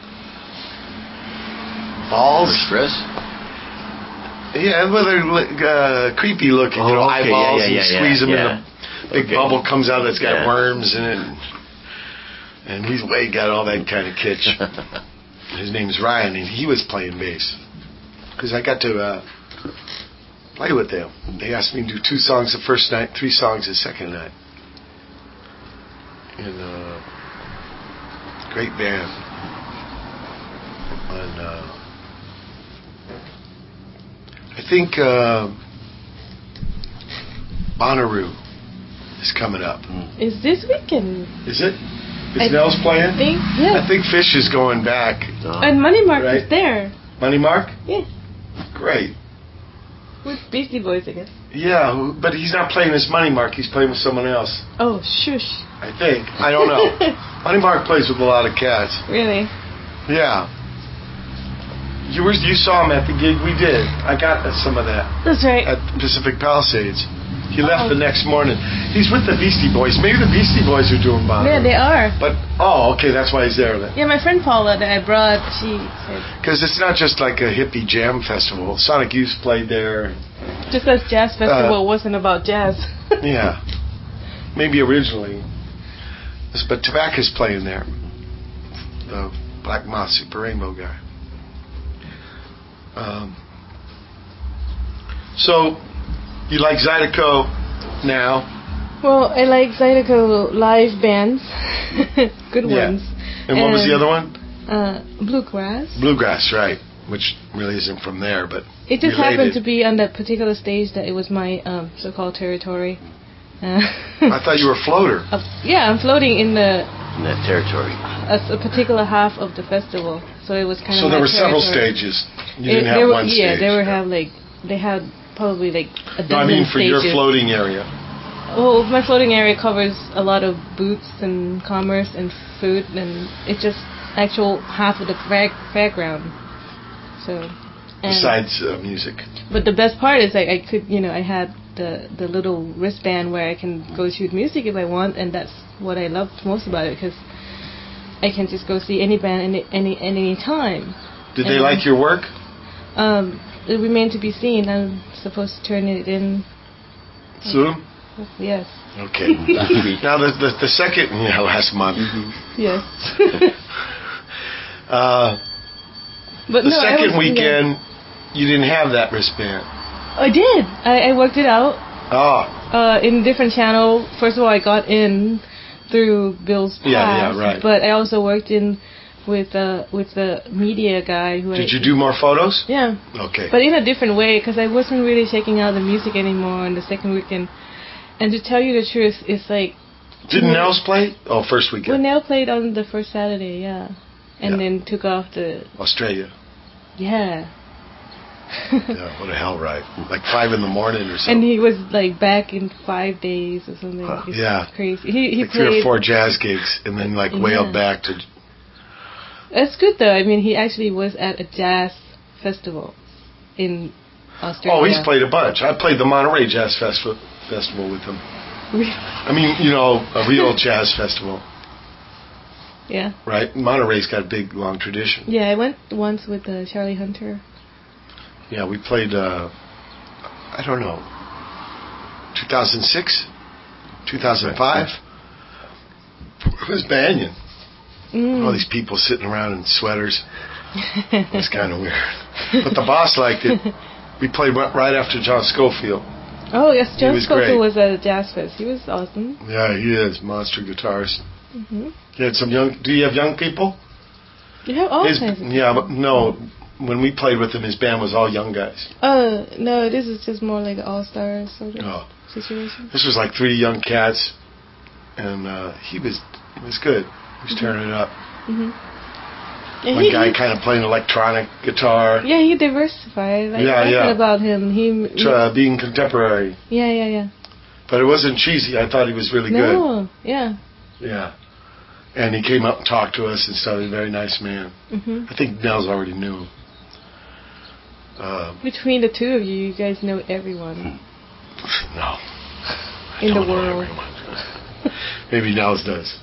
balls. For stress? Yeah, well, they're uh, creepy looking, Oh, you know, okay, eyeballs, yeah, yeah, and you yeah, squeeze them yeah. and the big Okay. bubble comes out that's got Yeah. worms in it. And he's way got all that kind of kitsch. His name's Ryan, and he was playing bass. Because I got to uh, play with them. They asked me to do two songs the first night, three songs the second night. And, uh, great band. And, uh, I think uh, Bonnaroo is coming up. Is this weekend? Is it? Is I Nels playing? think, yeah. I think Fish is going back. And Money Mark Right. is there. Money Mark? Yeah. Great. With Beastie Boys, I guess. Yeah, who- but he's not playing as Money Mark. He's playing with someone else. Oh, shush. I think. I don't know. Money Mark plays with a lot of cats. Really? Yeah. You were, you saw him at the gig we did. I got some of that That's right. at Pacific Palisades. He left Oh. the next morning. He's with the Beastie Boys. Maybe the Beastie Boys are doing Bonnaroo. Yeah, they are. But, oh, okay, that's why he's there then. Yeah, my friend Paula that I brought, she said, Because it's not just like a hippie jam festival. Sonic Youth played there. just as Jazz Festival Uh, wasn't about jazz. Yeah. Maybe originally. But Tobacco's playing there. The Black Moth Super Rainbow guy. Um, so, you like Zydeco now. Well, I like Zydeco live bands. Good Yeah. ones. And what was the other one? Uh, Bluegrass. Bluegrass, right. Which really isn't from there, but It just related. happened to be on that particular stage that it was my um, so-called territory. Uh, I thought you were a floater. uh, yeah, I'm floating in the In that territory. a, a particular half of the festival, so it was kind So of. there my were several territory. stages. You It- didn't they have were, one yeah, stage. they were have like they had probably like a dozen No, I mean for stages. your floating area. Well, my floating area covers a lot of booths and commerce and food, and it's just actual half of the fair, fairground. So. And, Besides uh, music. But the best part is I, I could, you know, I had the the little wristband where I can go shoot music if I want, and that's what I loved most about it, because I can just go see any band any any any time. Did they And, like your work? Um, it remained to be seen. I'm supposed to turn it in. Soon? Yes. Okay. Now the, the the second, yeah, last month. Yes. uh, But the no, I second was, weekend, yeah. you didn't have that wristband. I did. I, I worked it out. Oh. Uh, in a different channel. First of all, I got in through Bill's pass. Yeah, yeah, right. But I also worked in with uh with the media guy who. Did I, you do more photos? Yeah. Okay. But in a different way, because I wasn't really checking out the music anymore on the second weekend. And to tell you the truth, it's like. Didn't Nels play? Oh, first weekend. Well, Nell played on the first Saturday, yeah, and Yeah. then took off the. Australia. Yeah. Yeah, what a hell ride. Like five in the morning or something. And he was like back in five days or something. Huh, It's yeah. crazy. He he like played. three or four jazz gigs and then like wailed Yeah. back to. That's good though. I mean, he actually was at a jazz festival in Australia. Oh, he's played a bunch. I played the Monterey Jazz Festival festival with him. I mean, you know, a real jazz festival, Yeah. right? Monterey's got a big, long tradition. Yeah, I went once with uh, Charlie Hunter. Yeah, we played, uh, I don't know, two thousand six, two thousand five. It was Banyan. Mm. All these people sitting around in sweaters. It was kind of weird. But the boss liked it. We played right right after John Scofield. Oh, yes, He John was Scofield great. was at a jazz fest. He was awesome. Yeah, he is. Monster guitarist. Mm-hmm. You had some young, do you have young people? You have all His, kinds of yeah, people. but no, when we played with him, his band was all young guys. Uh, no, this is just more like an all-star sort of Oh. situation. This was like three young cats, and uh, he was he was good. He was turning it up. Mm-hmm. Yeah, One he, guy he- kind of playing electronic guitar, Yeah, he diversified. Like, Yeah, I like yeah. that about him. He, try, being contemporary. yeah, yeah, yeah. But it wasn't cheesy. I thought he was really good. No, yeah. Yeah. And he came up and talked to us and stuff. He's a very nice man. hmm I think Nels already knew him. Uh, Between the two of you, you guys know everyone no. I in the don't know world. everyone. Maybe Nels does.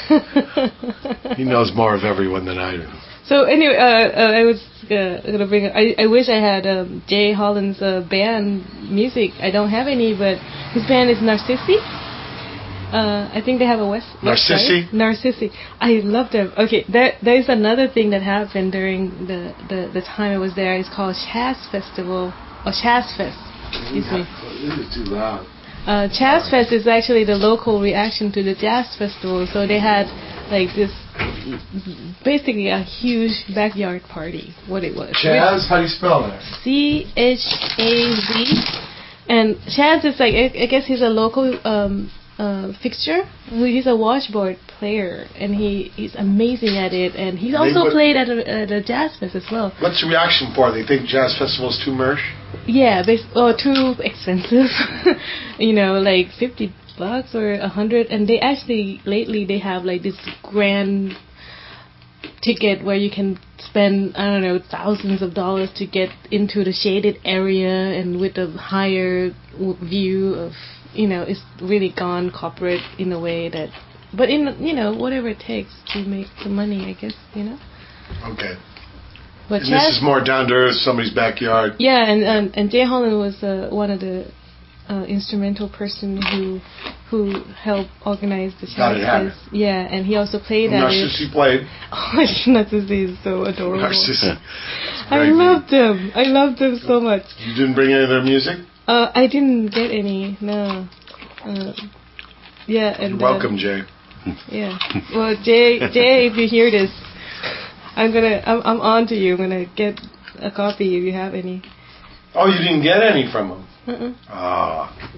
He knows more of everyone than I do. So anyway, uh, uh, I was uh, gonna bring. I I wish I had um, Jay Holland's uh, band music. I don't have any, but his band is Narcissi. Uh, I think they have a west. Narcissi? website. Narcissi. I love them. Okay, there there's another thing that happened during the, the, the time I was there. It's called Chaz Festival or Chaz Fest. Excuse me. This is too loud. Uh, Chaz Fest is actually the local reaction to the jazz festival. So they had like this, basically a huge backyard party. What it was. Chaz? How do you spell that? C H A Z. And Chaz is like, I, I guess he's a local um, uh, fixture. He's a washboard player, and he, he's amazing at it. And he's also would- played at a, at a jazz fest as well. What's the reaction for? They think jazz festival is too merch? Yeah, bas- or too expensive. You know, like fifty bucks or a hundred. And they actually lately they have like this grand ticket where you can spend, I don't know, thousands of dollars to get into the shaded area and with a higher w- view of, you know, it's really gone corporate in a way that, but in, you know, whatever it takes to make the money, I guess, you know. Okay. But And Chaz- this is more down to earth, somebody's backyard. Yeah, and and, and Jay Holland was uh, one of the uh, instrumental person who who helped organize the Got it Chaz happen. Fest. Yeah, and he also played at it. Narcissi played. Oh, Narcissi is so adorable. Narcissi. I Very loved him. I loved him so much. You didn't bring any of their music? Uh, I didn't get any. No. Uh, Yeah, and You're welcome, uh, Jay. Yeah. Well, Jay, Jay, if you hear this, I'm gonna, I'm, I'm on to you. I'm gonna get a copy if you have any. Oh, you didn't get any from him? Uh-uh. Ah.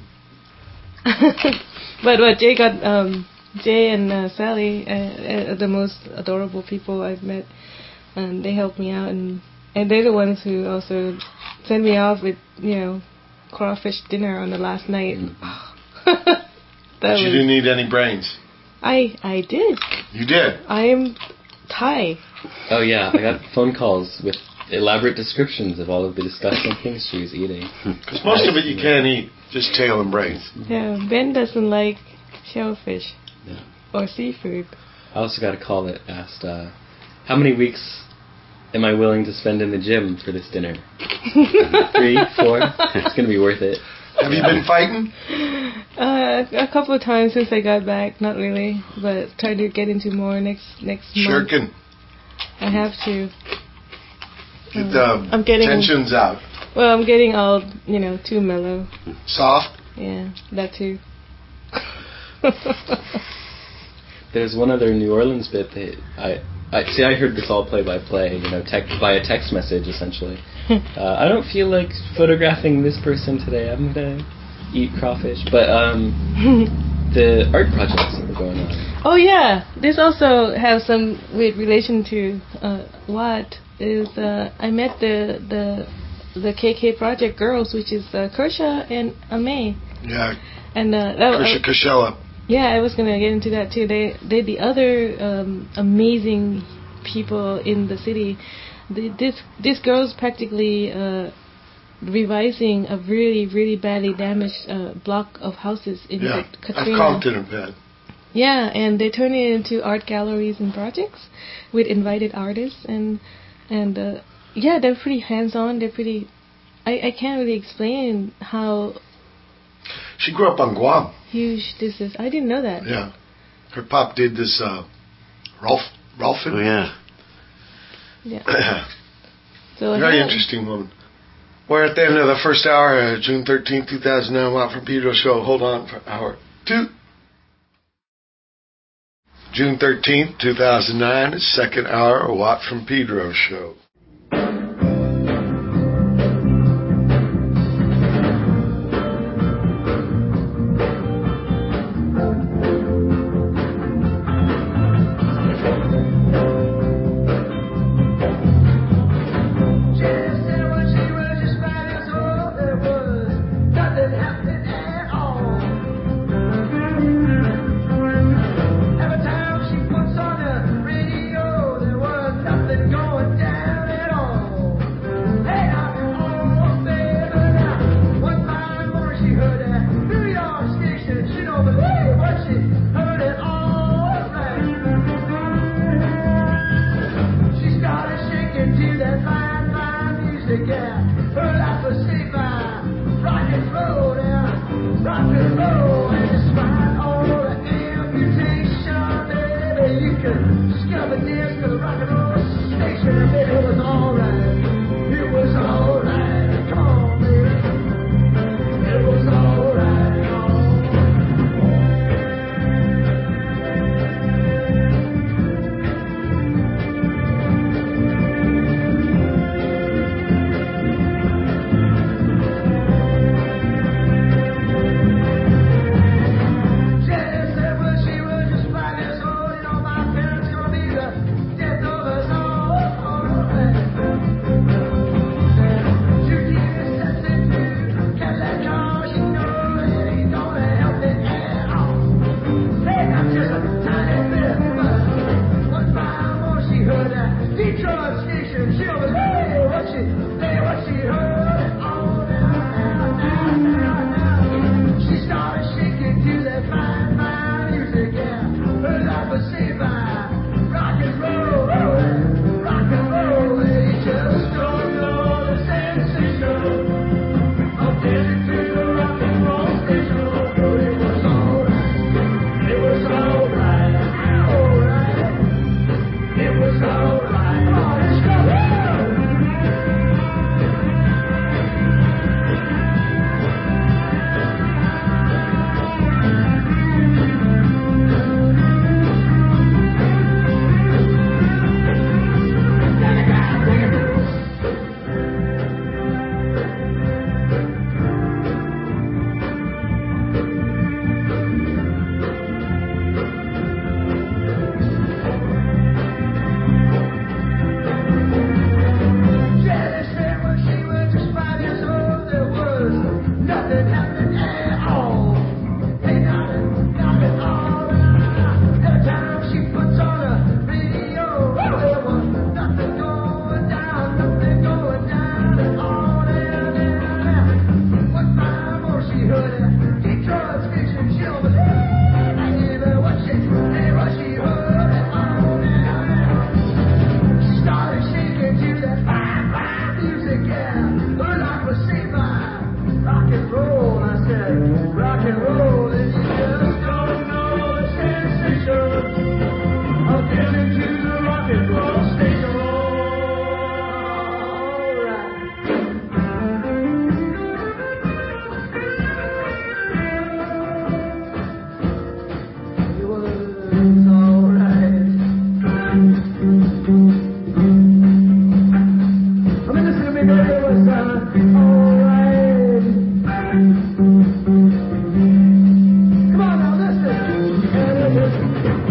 but but Jay got um Jay and uh, Sally, uh, uh, the most adorable people I've met, and they helped me out, and and they're the ones who also sent me off with, you know, crawfish dinner on the last night. Mm-hmm. that But you was, didn't need any brains. I I did. You did. I am Thai. Oh yeah, I got phone calls with elaborate descriptions of all of the disgusting things she was eating. Because most of it you can't eat, just tail and brains. Yeah, Ben doesn't like shellfish Yeah. or seafood. I also got a call that asked, uh, how many weeks am I willing to spend in the gym for this dinner? Three, four? It's going to be worth it. Have you been fighting? Uh, a couple of times since I got back, not really, but trying to get into more next next month. Shirking. I have to. Get the I'm getting tensions out. Well, I'm getting all, you know, too mellow. Soft? Yeah, that too. There's one other New Orleans bit that I, I see. I heard this all play by play, you know, tech, via text message essentially. uh, I don't feel like photographing this person today. I'm gonna eat crawfish, but um, the art projects that were going on. Oh yeah, this also has some with relation to uh, what is uh, I met the the the K K Project girls, which is uh, Kersha and Ame. Yeah. And uh, that, Kersha Kashella. Yeah, I was gonna get into that too. They they the other um, amazing people in the city. The, this this girl's practically uh, revising a really really badly damaged uh, block of houses in Yeah, the Katrina. I've comped in a bed. Yeah, and they turn it into art galleries and projects with invited artists, and and uh, yeah, they're pretty hands on. They're pretty. I I can't really explain how. She grew up on Guam. Huge this is. I didn't know that. Yeah. Her pop did this, uh, Rolf, Rolfin. Oh, yeah. Yeah. So Very yeah. interesting woman. We're at the end of the first hour, uh, June thirteenth, two thousand nine, Watt from Pedro show. Hold on for hour two. June thirteenth, two thousand nine, second hour, Watt from Pedro show. She was just five years old, you know, my parents gonna be the death of us all.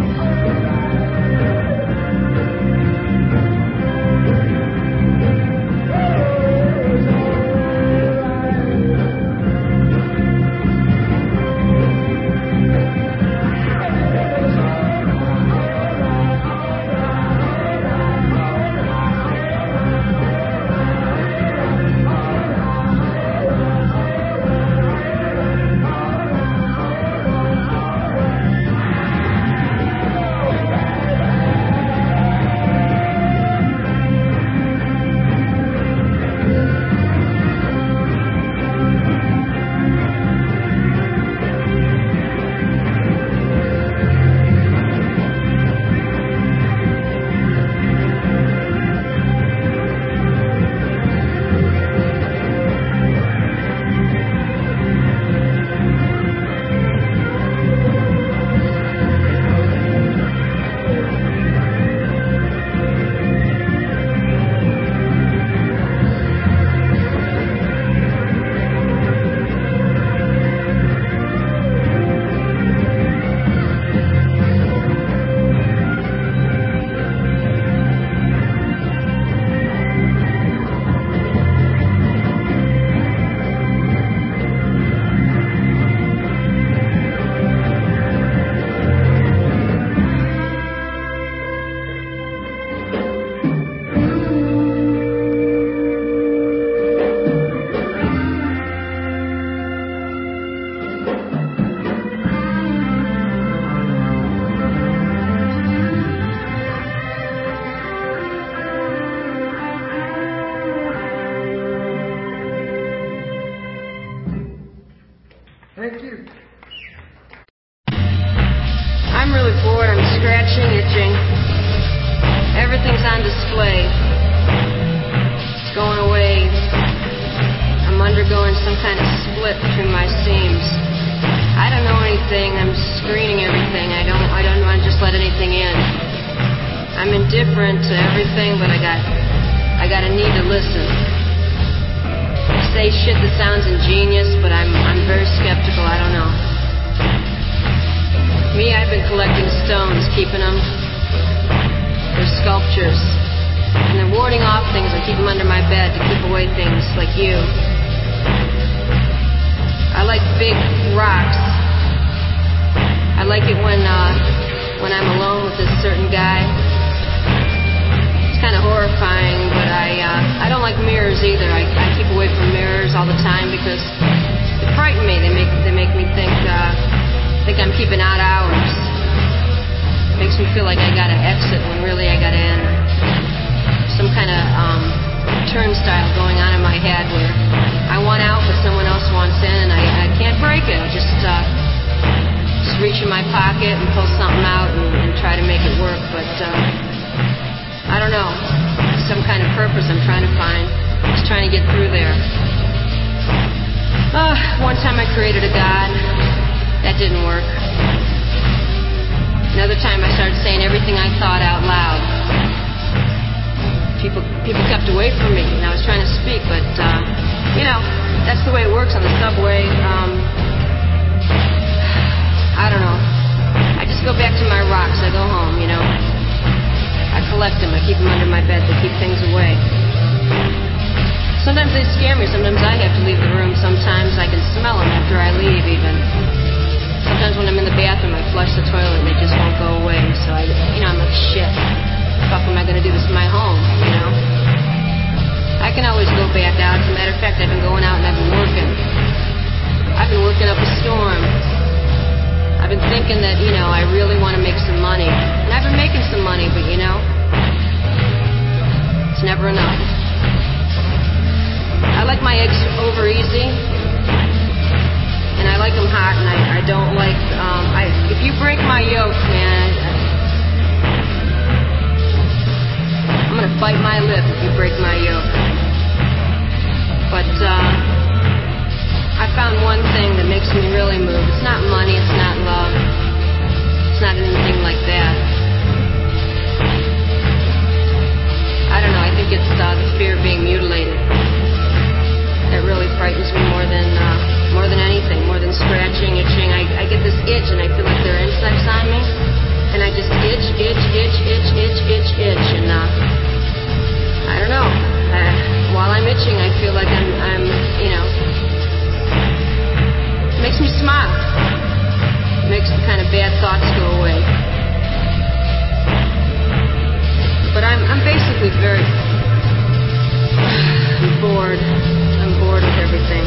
Thank you. I'm really bored. I'm scratching, itching. Everything's on display. It's going away. I'm undergoing some kind of split between my seams. I don't know anything. I'm screening everything. I don't. I don't want to just let anything in. I'm indifferent to everything, but I got. I got a need to listen. I say shit that sounds ingenious, but I'm. I'm very skeptical. I don't know. Me, I've been collecting stones, keeping them. They're sculptures. And then warding off things. I keep them under my bed to keep away things like you. I like big rocks. I like it when uh, when I'm alone with this certain guy. It's kind of horrifying, but I uh, I don't like mirrors either. I, I keep away from mirrors all the time because they frighten me. They make they make me think uh, think I'm keeping odd hours. It makes me feel like I gotta exit when really I gotta enter. Some kind of um, turnstile going on in my head where I want out, but someone else wants in, and I, I can't break it. I just, uh, just reach in my pocket and pull something out and, and try to make it work, but uh, I don't know. Some kind of purpose I'm trying to find. Just trying to get through there. Uh, one time I created a god. That didn't work. Another time I started saying everything I thought out loud. People people kept away from me, and I was trying to speak, but, uh, you know, that's the way it works on the subway. Um, I don't know. I just go back to my rocks. I go home, you know. I collect them. I keep them under my bed. They keep things away. Sometimes they scare me. Sometimes I have to leave the room. Sometimes I can smell them after I leave, even. Sometimes when I'm in the bathroom, I flush the toilet, and they just won't go away. So, I, you know, I'm like, shit. Fuck, am I going to do this in my home, you know? I can always go back out. As a matter of fact, I've been going out and I've been working. I've been working up a storm. I've been thinking that, you know, I really want to make some money. And I've been making some money, but, you know, it's never enough. I like my eggs over easy. And I like them hot, and I, I don't like, um, I, if you break my yolk, man, I'm going to bite my lip if you break my yoke. But uh, I found one thing that makes me really move. It's not money, it's not love. It's not anything like that. I don't know, I think it's uh, the fear of being mutilated. That really frightens me more than uh, more than anything, more than scratching, itching. I, I get this itch and I feel like there are insects on me. And I just itching, I feel like I'm, I'm, you know, it makes me smile. It makes the kind of bad thoughts go away. But I'm, I'm basically very I'm bored. I'm bored with everything.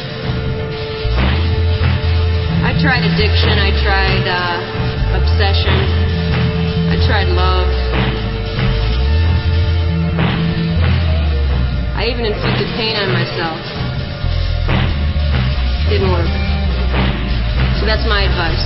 I tried addiction. I tried uh, obsession. I tried love. I even inflicted pain on myself. Didn't work. So that's my advice.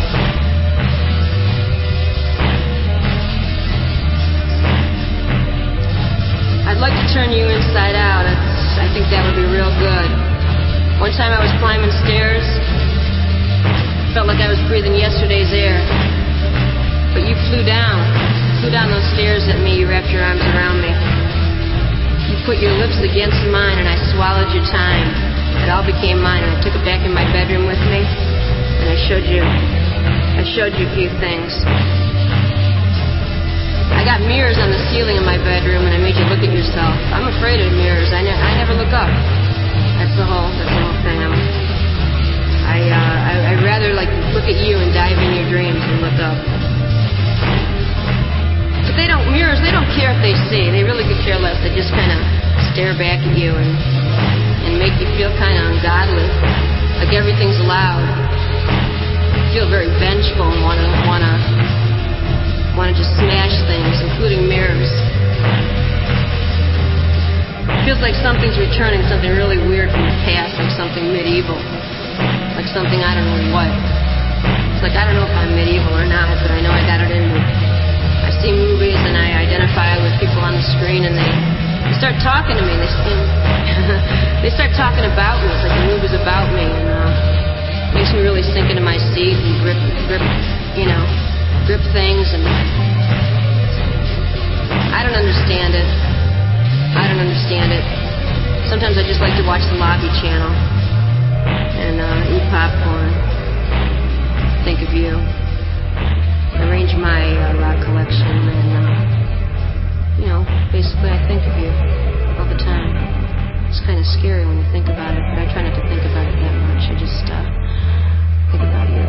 I'd like to turn you inside out. It's, I think that would be real good. One time I was climbing stairs. Felt like I was breathing yesterday's air. But you flew down. Flew down those stairs at me. You wrapped your arms around me. You put your lips against mine and I swallowed your time. It all became mine and I took it back in my bedroom with me. And I showed you, I showed you a few things. I got mirrors on the ceiling in my bedroom and I made you look at yourself. I'm afraid of mirrors. I, ne- I never look up. That's the whole, that's the whole thing. I'm, I, uh, I, I'd rather like look at you and dive in your dreams than look up. But they don't, mirrors, they don't care if they see. They really could care less. They just kind of stare back at you and, and make you feel kind of ungodly. Like everything's loud. Feel very vengeful and want to, want to, want to just smash things, including mirrors. It feels like something's returning, something really weird from the past, like something medieval. Like something, I don't know what. It's like, I don't know if I'm medieval or not, but I know I got it in me. I see movies and I identify with people on the screen and they, they start talking to me. They, they start talking about me. It's like the movie's about me. And uh, it makes me really sink into my seat and grip, grip, you know, grip things. And I don't understand it. I don't understand it. Sometimes I just like to watch the Lobby Channel and uh, eat popcorn. Think of you. Arrange my uh, rock collection and, uh, you know, basically I think of you all the time. It's kind of scary when you think about it, but I try not to think about it that much. I just uh, think about you.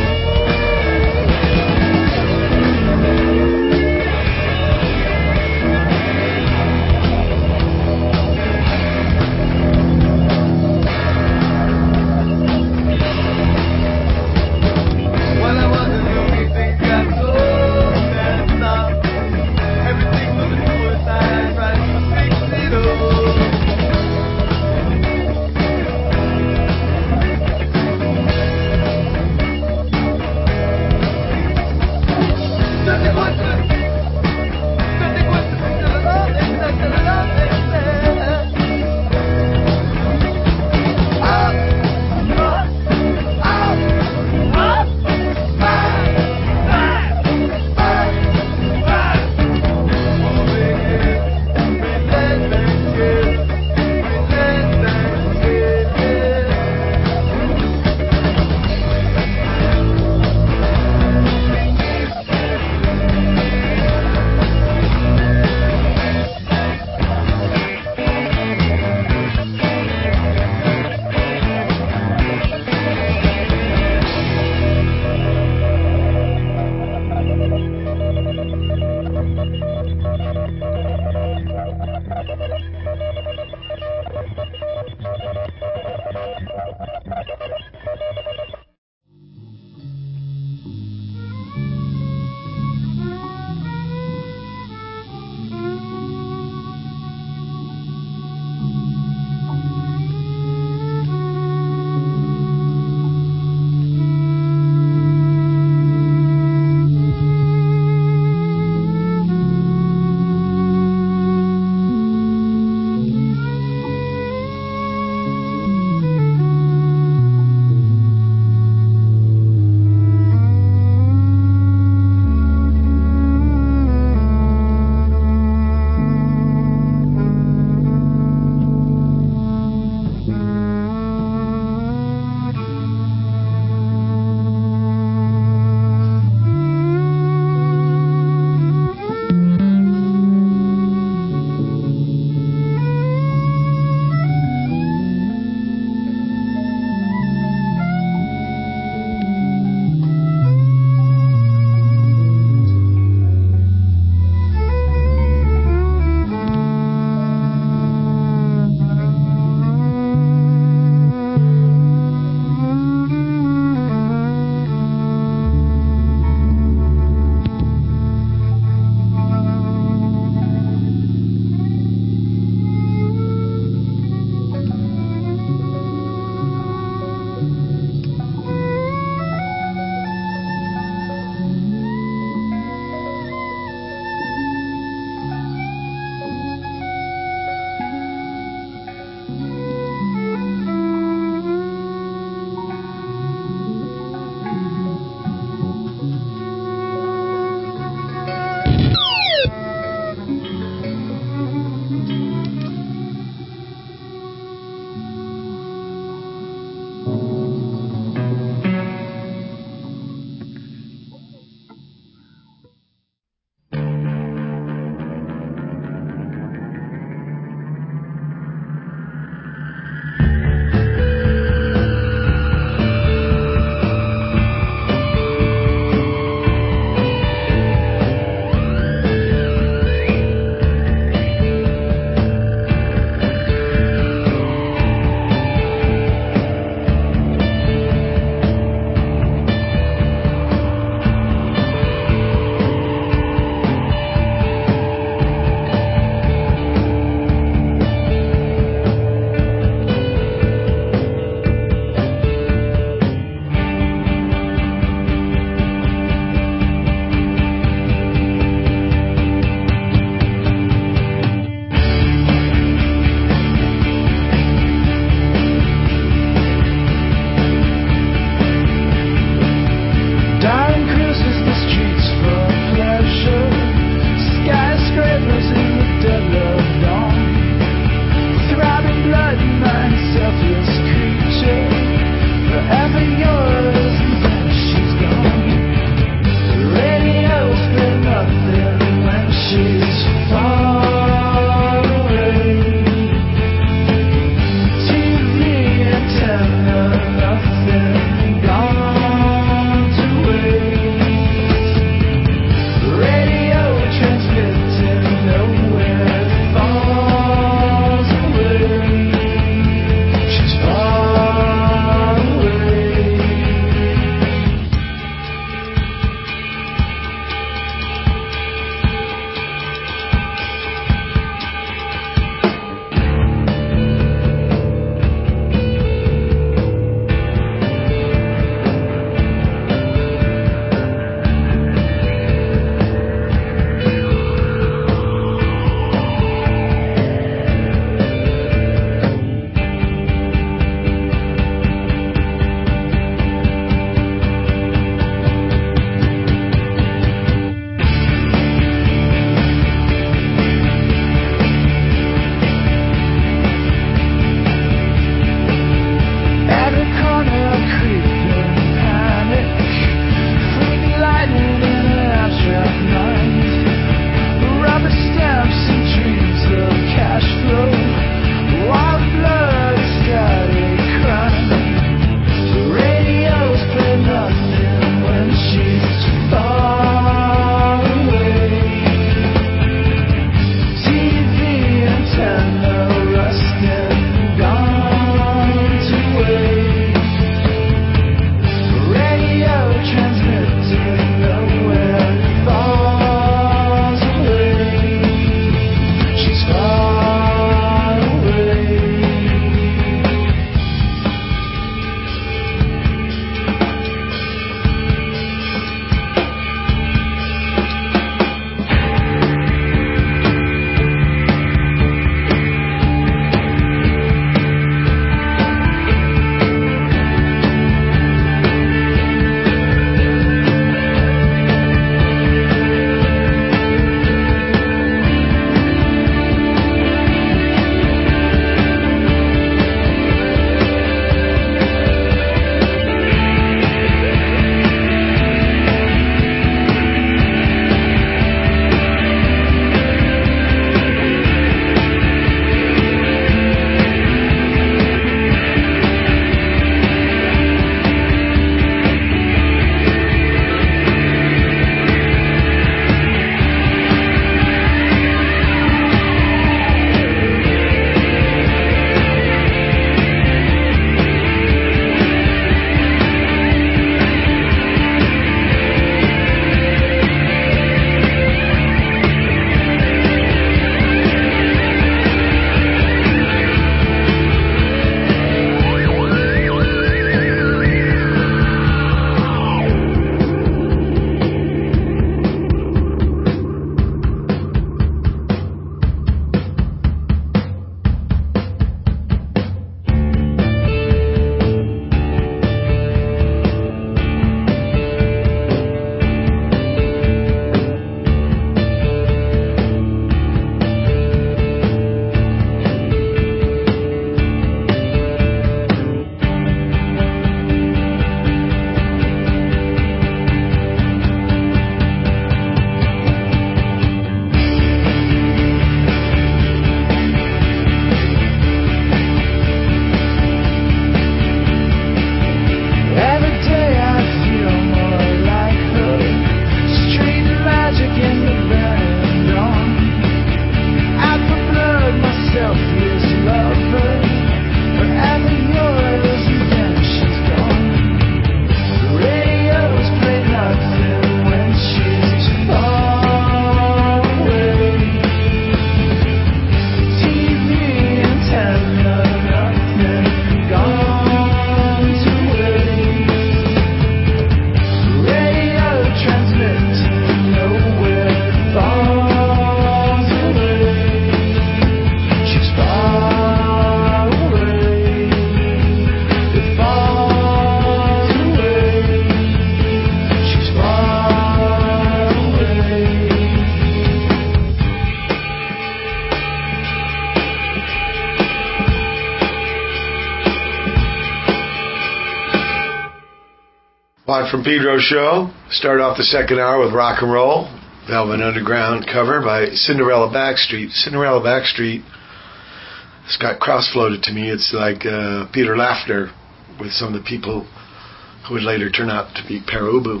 Rod from Pedro show. Start off the second hour with rock and roll. Velvet Underground cover by Cinderella Backstreet. Cinderella Backstreet, Scott Krause floated to me. It's like uh, Peter Laughter with some of the people who would later turn out to be Pere Ubu.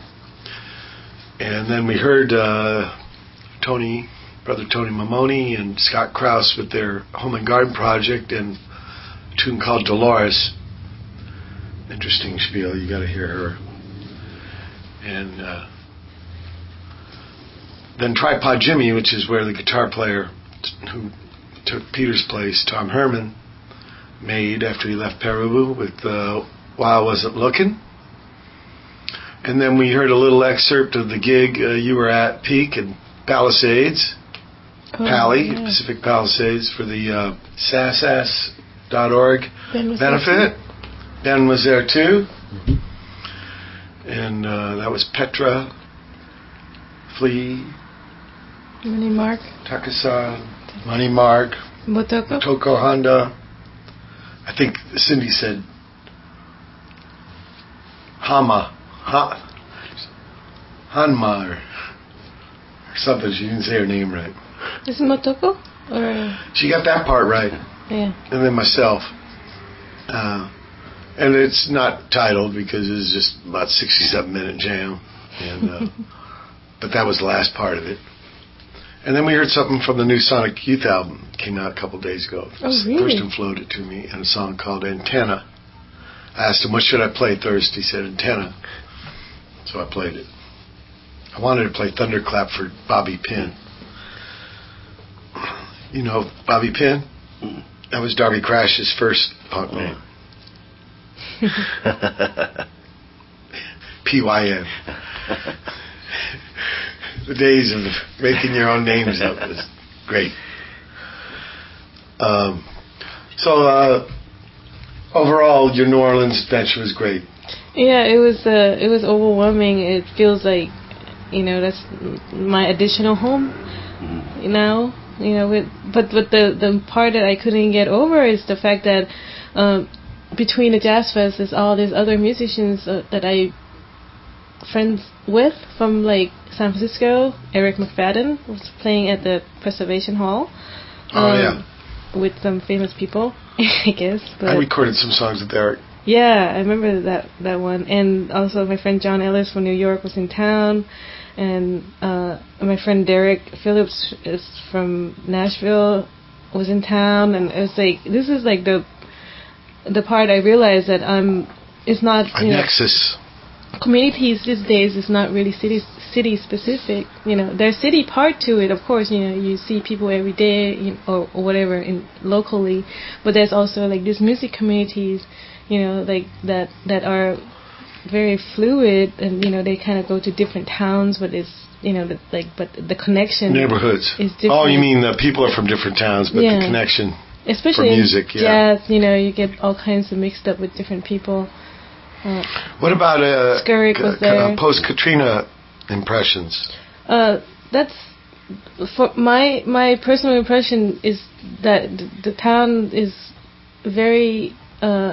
And then we heard uh, Tony, brother Tony Mamoni and Scott Krause with their Home and Garden project and a tune called Dolores. Interesting spiel, you got to hear her. And uh, then Tripod Jimmy, which is where the guitar player t- who took Peter's place, Tom Herman, made after he left Pere Ubu with uh, While I Wasn't Looking. And then we heard a little excerpt of the gig uh, you were at, Peak and Palisades, oh, Pali, yeah. Pacific Palisades, for the uh, S A S A S dot org benefit. Ben was there too. Mm-hmm. And uh, that was Petra, Flea, Money Mark, Takasan, Money Mark, Motoko, Motoko Honda. I think Cindy said Hama. Ha, Hanma or, or something. She didn't say her name right. Is it Motoko? Or she got that part right. Yeah. And then myself. Uh, and it's not titled because it's just about sixty-seven minute jam. And uh, but that was the last part of it. And then we heard something from the new Sonic Youth album. It came out a couple days ago. Oh, really? Thurston floated to me in a song called Antenna. I asked him, what should I play Thursday? He said, Antenna. So I played it. I wanted to play Thunderclap for Bobby Pinn. You know Bobby Pinn? That was Darby Crash's first punk name. P Y N. The days of making your own names up was great. Um, so, uh, overall, your New Orleans adventure was great. Yeah, it was uh, it was overwhelming. It feels like, you know, that's my additional home. You know, you know. With, but but the the part that I couldn't get over is the fact that um, between the Jazz Fest, there's all these other musicians uh, that I friends with from like San Francisco. Eric McFadden was playing at the Preservation Hall. Oh um, yeah. With some famous people, I guess. But I recorded some songs with Eric. Yeah, I remember that that one. And also my friend John Ellis from New York was in town. And uh, my friend Derek Phillips is from Nashville was in town. And it was like, this is like the the part I realized that I'm, it's not, a you know, nexus. Communities these days is not really city city specific. You know, there's city part to it, of course. You know, you see people every day, you know, or, or whatever in locally, but there's also like these music communities, you know, like that that are very fluid, and you know they kind of go to different towns, but it's, you know, the, like but the connection neighborhoods is different. Oh, you mean the people are from different towns, but yeah. the connection, especially for music, in yeah. jazz, you know, you get all kinds of mixed up with different people. Uh, what about uh, Skurrick was c- there. Uh, post-Katrina impressions? Uh, that's for my my personal impression is that the town is very uh,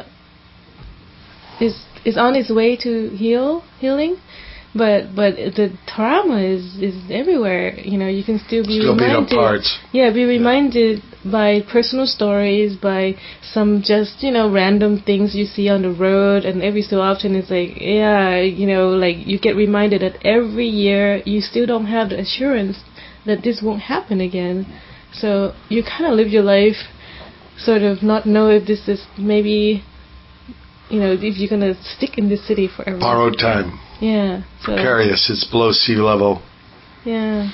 is is on its way to heal healing, but but the trauma is is everywhere. You know, you can still be still reminded. Beat up parts. Yeah, be reminded yeah. by personal stories, by some just, you know, random things you see on the road, and every so often it's like, yeah, you know, like you get reminded that every year you still don't have the assurance that this won't happen again. So you kind of live your life sort of not know if this is maybe, you know, if you're going to stick in this city forever. Borrowed time. Yeah. So, precarious. It's below sea level. Yeah.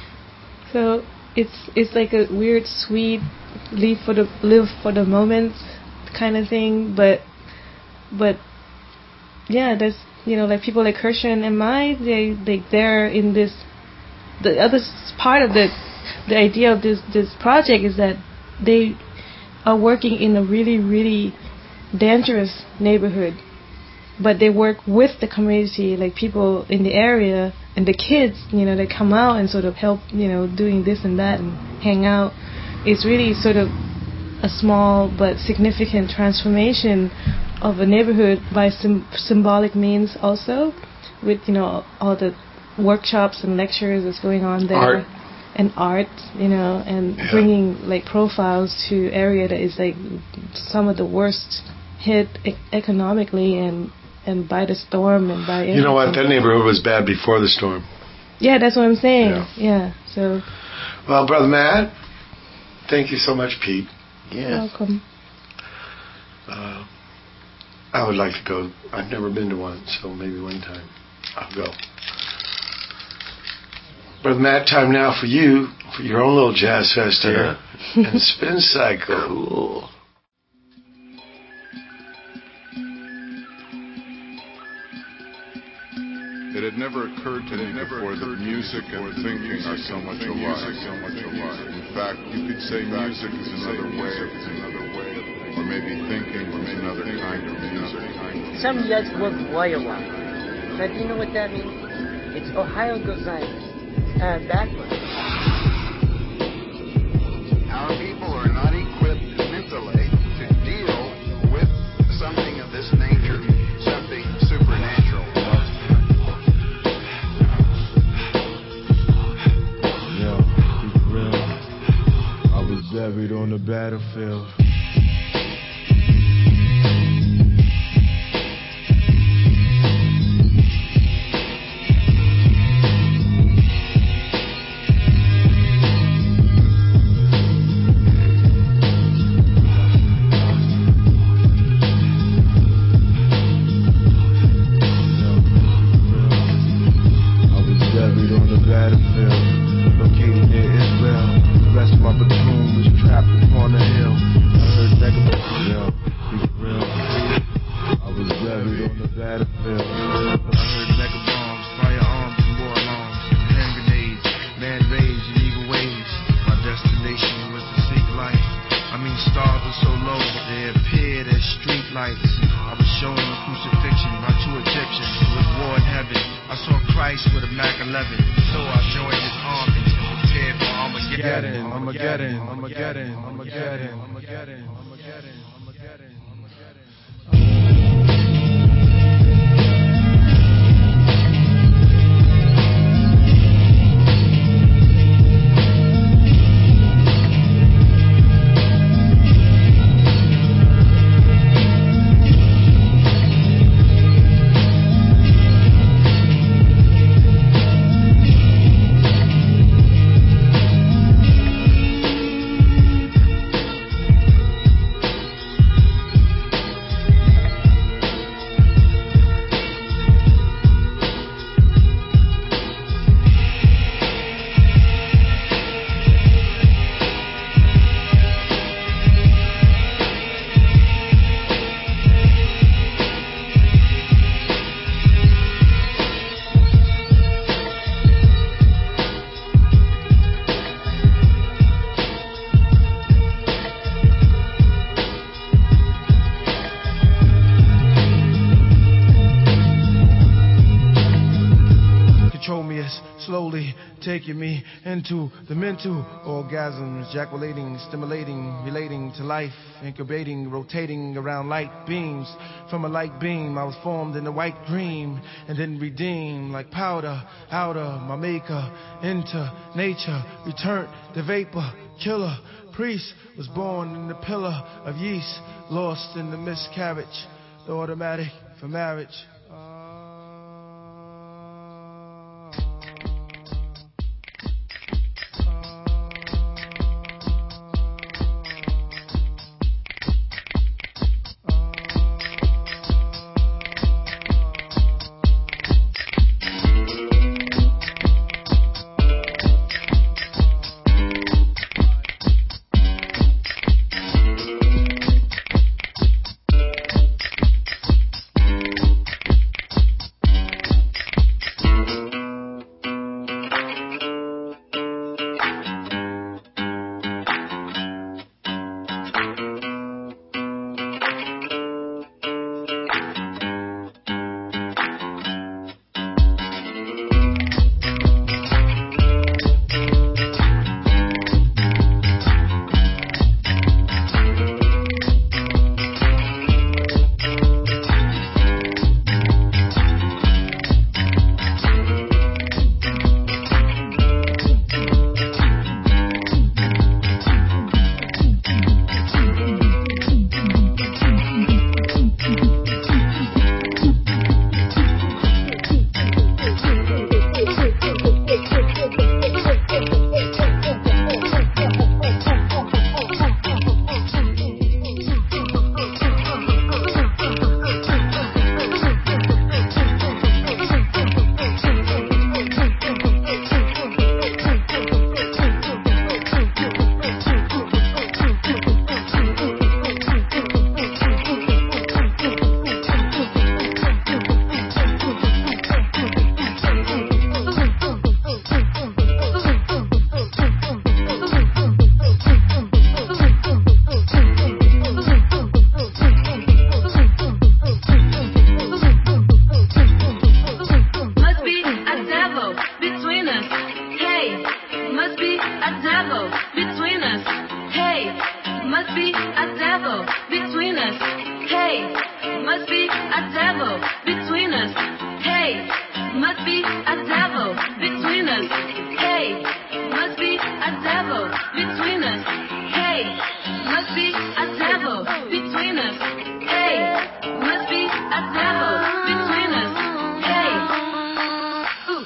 So it's it's like a weird, sweet, live for the live for the moment kind of thing. But but yeah, there's, you know, like people like Kirshen and Mai, they they they're in this. The other part of the the idea of this this project is that they are working in a really really dangerous neighborhood, but they work with the community, like people in the area and the kids, you know, they come out and sort of help, you know, doing this and that and hang out. It's really sort of a small but significant transformation of a neighborhood by sim- symbolic means also, with, you know, all the workshops and lectures that's going on there. Art. And art, you know, and Yeah. bringing like profiles to area that is like some of the worst hit e- economically and and by the storm and by everything. You know what? That neighborhood was bad before the storm. Yeah, that's what I'm saying. Yeah. Yeah. So. Well, Brother Matt, thank you so much, Pete. Yes. Welcome. Uh, I would like to go. I've never been to one, so maybe one time I'll go. Brother Matt, time now for you, for your own little jazz fest here. And Spin Cycle. Cool. It had never occurred to me before that music and thinking are so much alike. In fact, you could say music is another way of thinking, or maybe thinking is another kind of music. Some Yaz work Wayawa. Now, do you know what that means? It's Ohio Gozaimas. Uh, backwards. Our people are not equipped mentally to deal with something of this nature, something supernatural. Yeah, keep it real. I was buried on the battlefield. Slowly taking me into the mental orgasms, ejaculating, stimulating, relating to life, incubating, rotating around light beams. From a light beam, I was formed in a white dream, and then redeemed like powder, out of my maker, into nature, returned the vapor, killer, priest, was born in the pillar of yeast, lost in the miscarriage, the automatic for marriage. devil between us. Hey, must be a devil between us. Hey, must be a devil between us. Hey, must be a devil between us. Hey, must be a devil between us. Hey, must be a devil between us. Hey, must be a devil between us. Hey, ooh.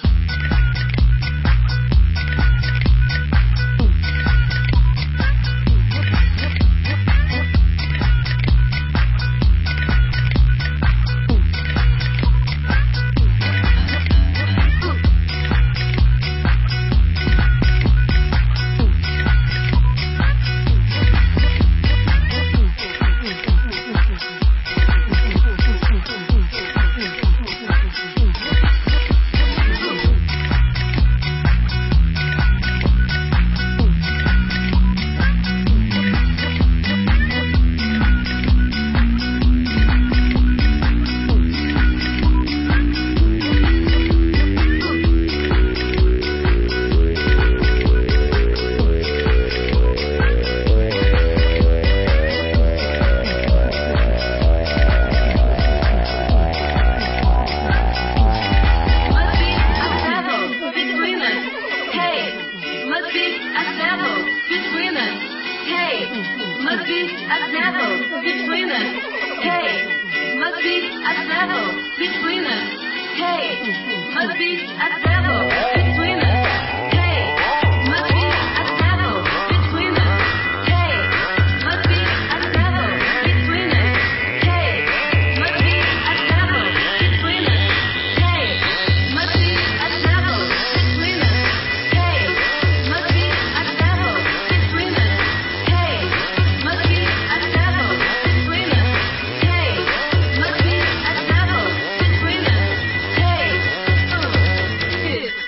Hey,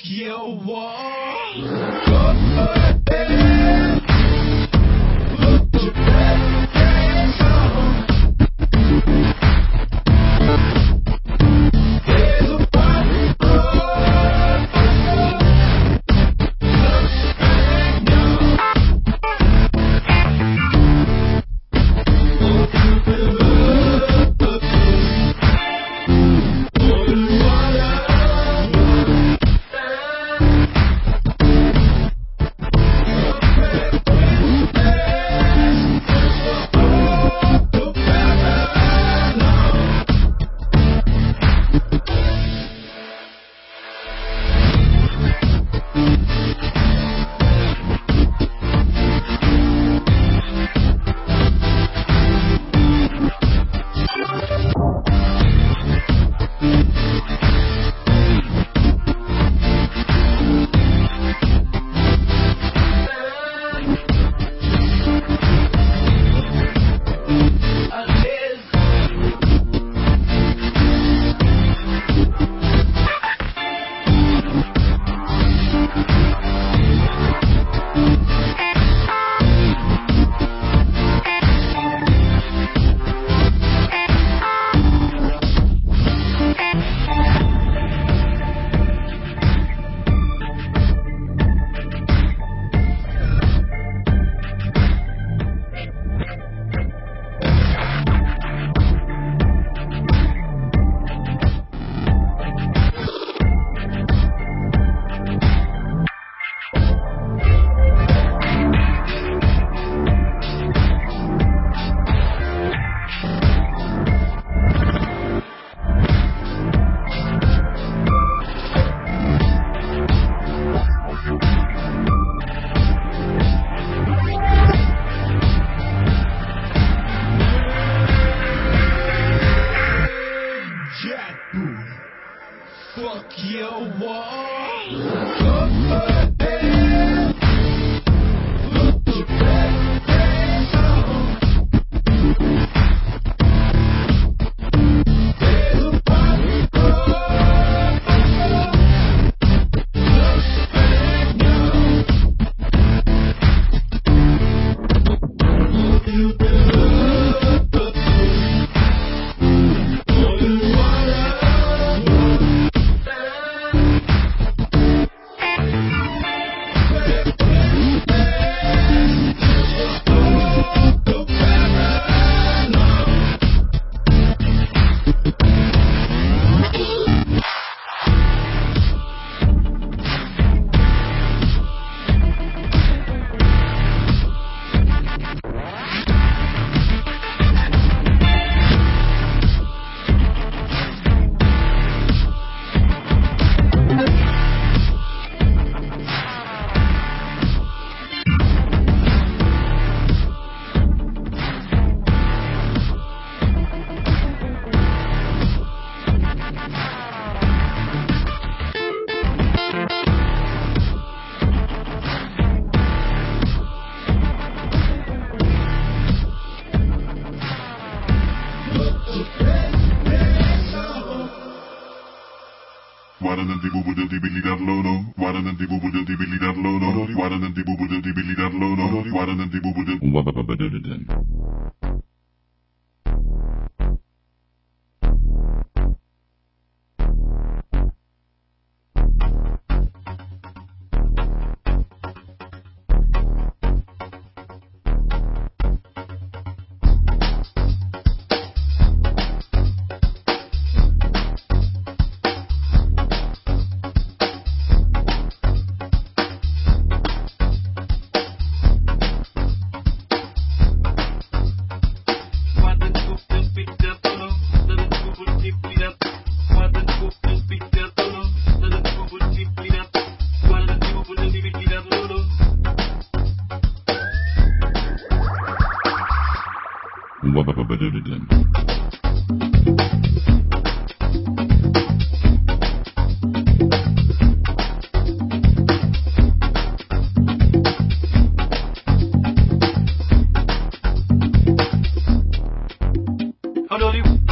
your wall.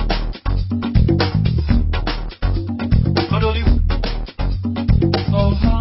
Oh,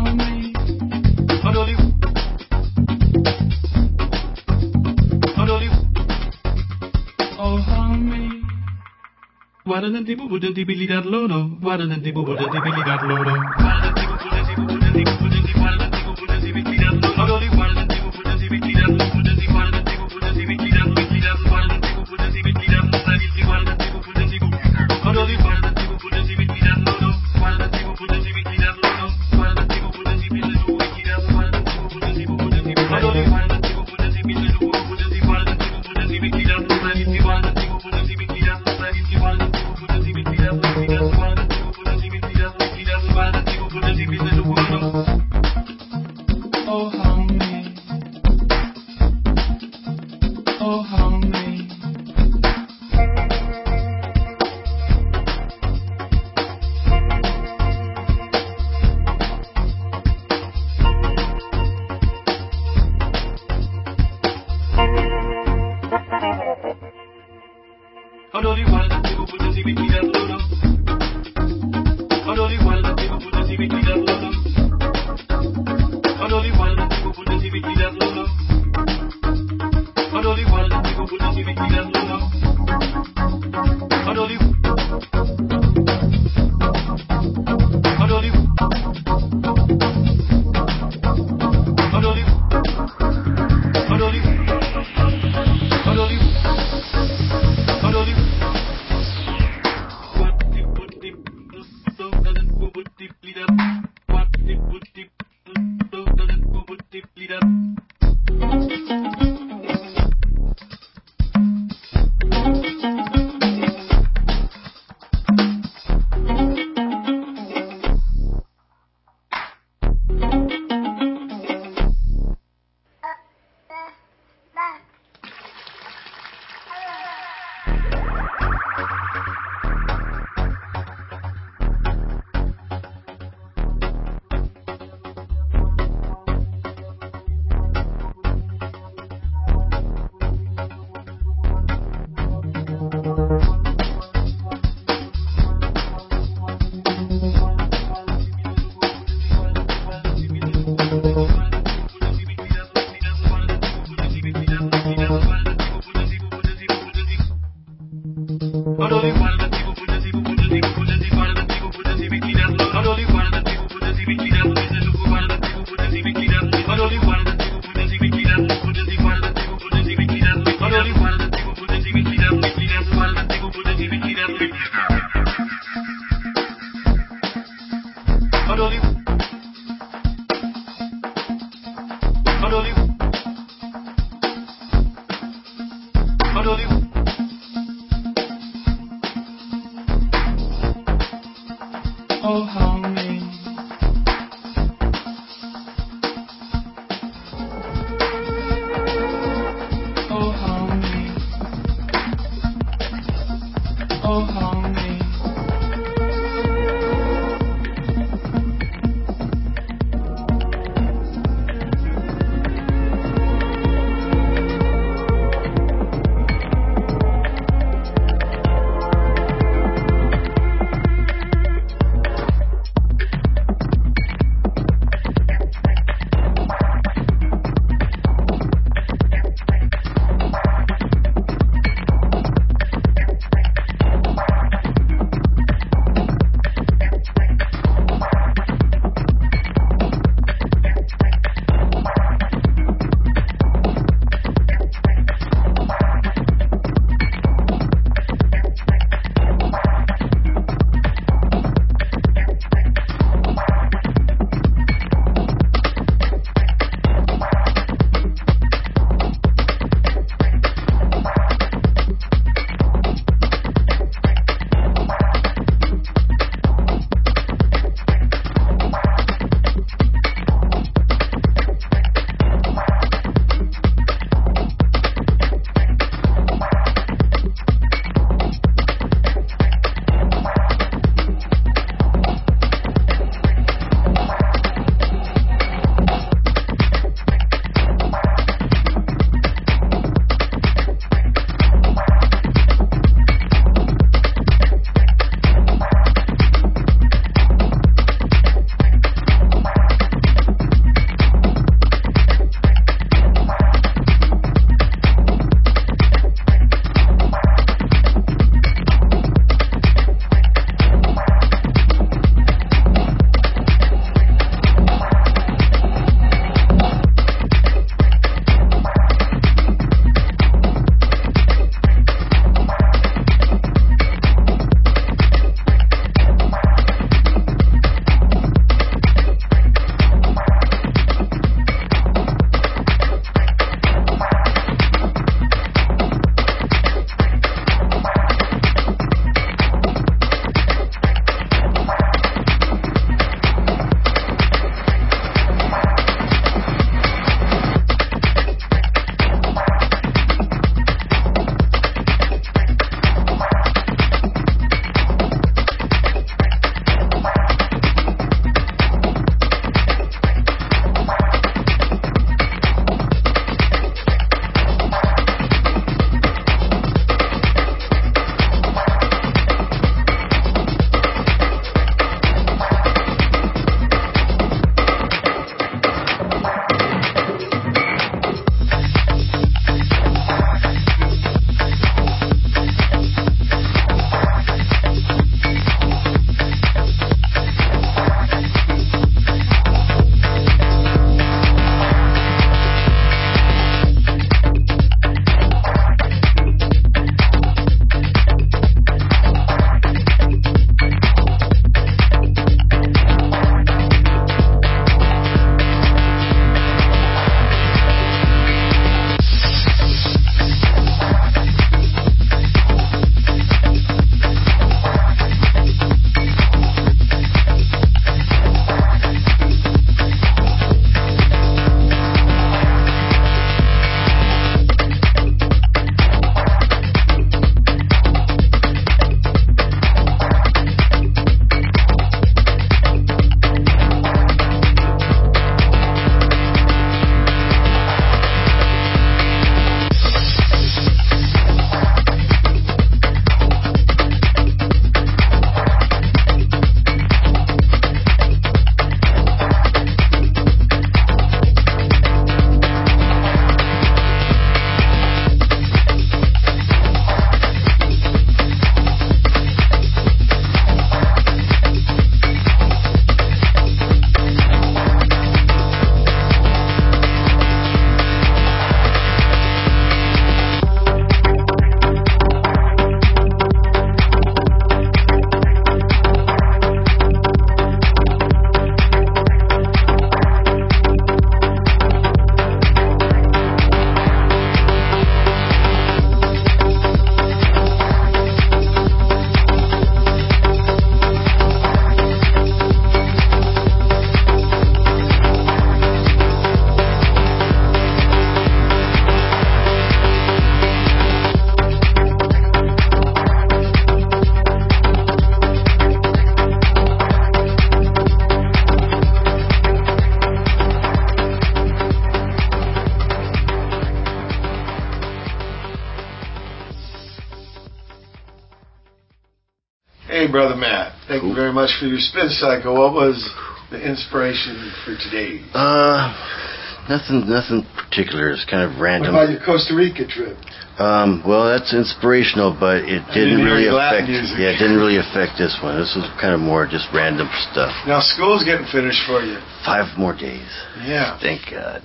Hey, Brother Matt. Thank cool. you very much for your spin cycle. What was the inspiration for today? Uh, nothing, nothing particular. It's kind of random. What about your Costa Rica trip? Um, well, that's inspirational, but it didn't, didn't really affect. Yeah, it didn't really affect this one. This was kind of more just random stuff. Now school's getting finished for you. Five more days. Yeah. Thank God.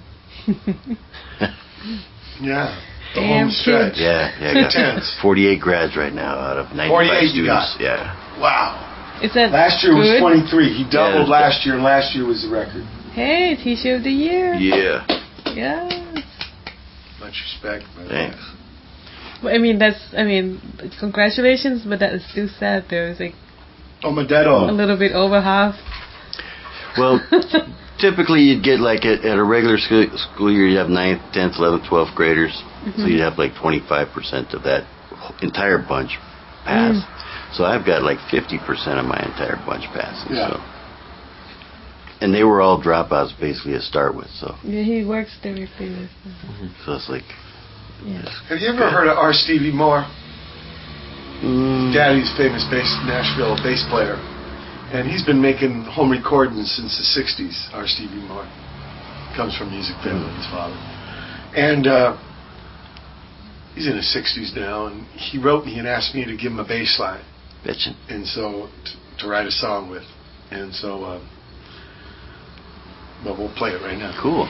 Yeah. The Damn home stretch. Yeah, yeah. I got forty-eight grads right now out of ninety-five forty-eight students. You got. Yeah. Wow. Is that last year good? was twenty-three. He doubled yeah, last year, and last year was the record. Hey, Teacher of the Year. Yeah. Yes. Much respect. Man. Thanks. Well, I mean, that's. I mean, congratulations, but that is still sad. Though it's like. Oh, my dad. Oh. A little bit over half. Well. Typically, you'd get like at, at a regular school, school year, you'd have ninth, tenth, eleventh, twelfth graders. Mm-hmm. So you'd have like twenty-five percent of that entire bunch pass. Mm. So I've got like fifty percent of my entire bunch passes. Yeah. So. And they were all dropouts basically to start with. So. Yeah, he works very famous. Mm-hmm. So it's like. Yeah. Have you ever heard of R. Stevie Moore? Mm. Daddy's famous bass, Nashville bass player. And he's been making home recordings since the sixties, R. Stevie Moore. Comes from music family, his father. And uh, he's in his sixties now, and he wrote me and asked me to give him a bass line. Bitchin'. And so, t- to write a song with. And so, uh, well, we'll play it right now. Cool.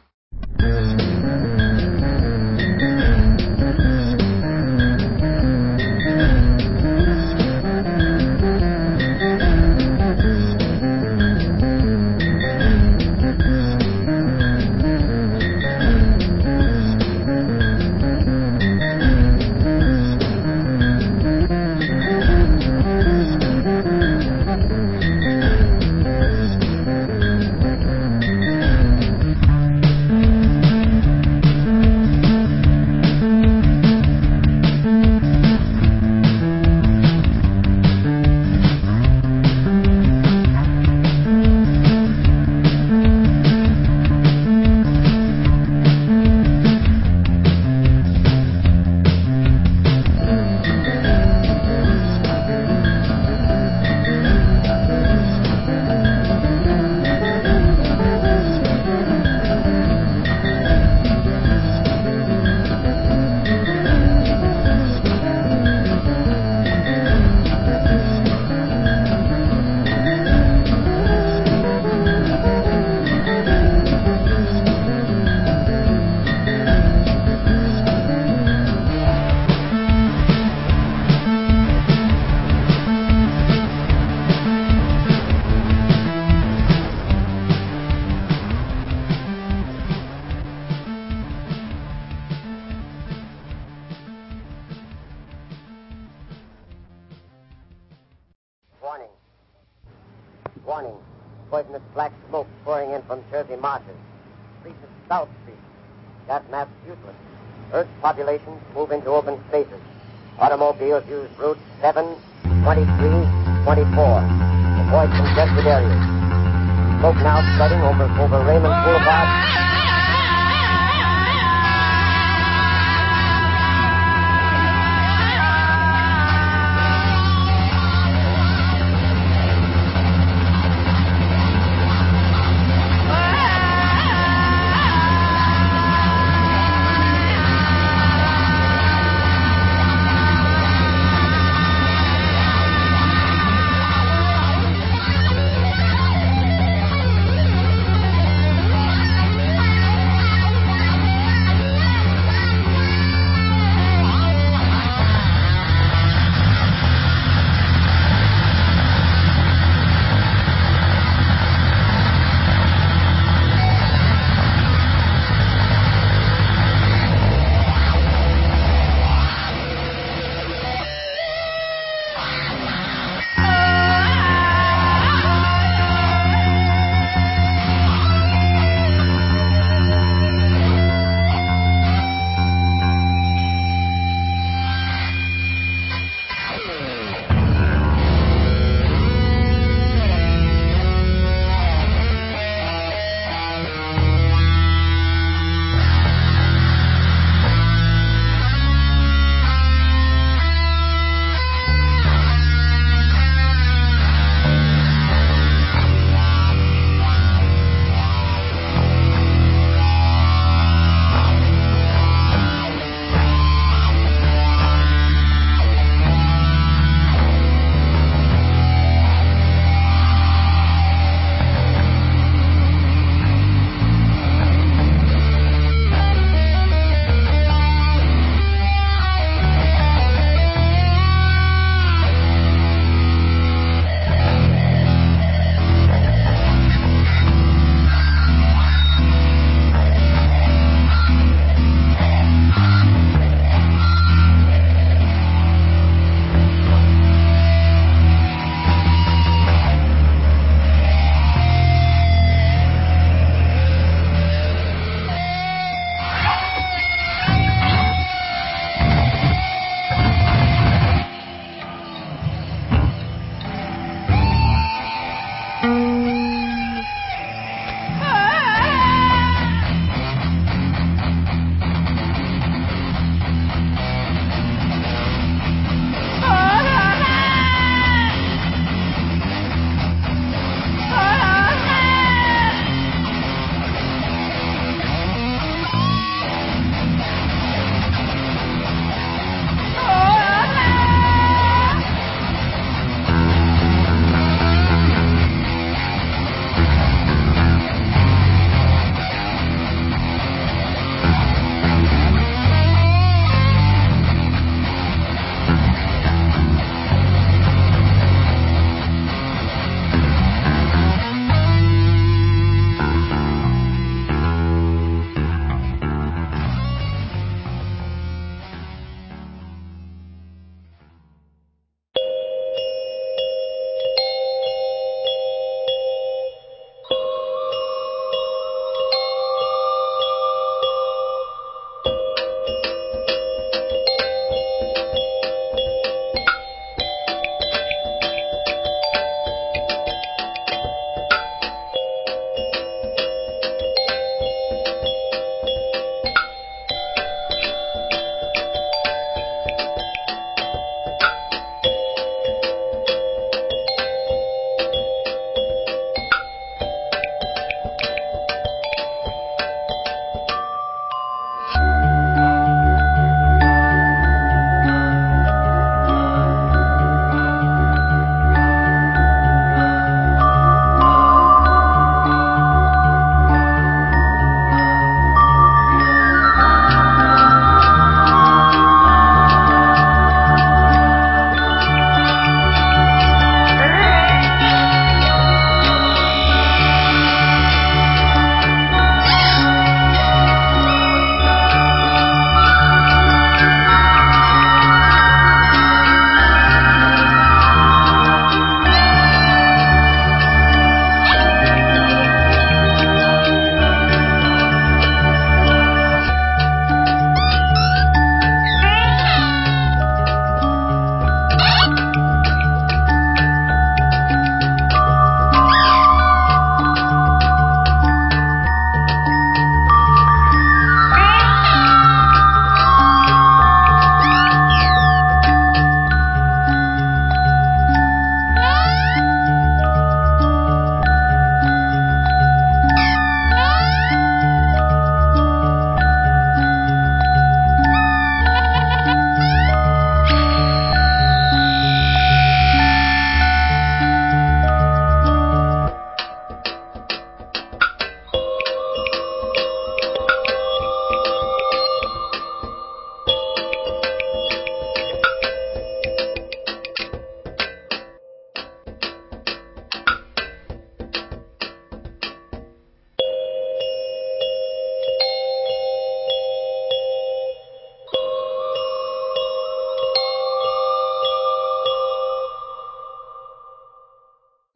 Warning. Poisonous black smoke pouring in from Jersey marshes. Streets of South Street. Gas masks useless. Earth's populations move into open spaces. Automobiles use routes seven, twenty-three, twenty-four. Avoid congested areas. Smoke now spreading over, over Raymond Boulevard.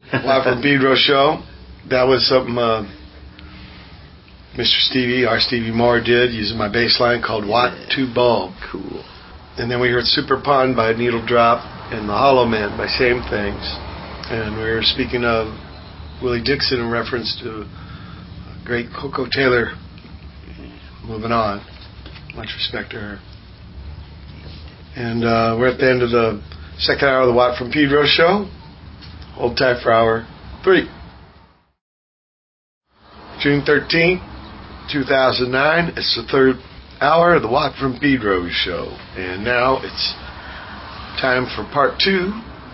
Live from Pedro show. That was something uh, Mister Stevie, our Stevie Moore did, using my bass line called Watt two Bulb. Cool. And then we heard Super Pond by Needle Drop and The Hollow Man by Same Things. And we were speaking of Willie Dixon in reference to great Coco Taylor. Moving on. Much respect to her. And uh, we're at the end of the second hour of the Watt from Pedro show. Hold tight for hour three. June thirteenth, two thousand nine. It's the third hour of the Watt from Pedro show. And now it's time for part two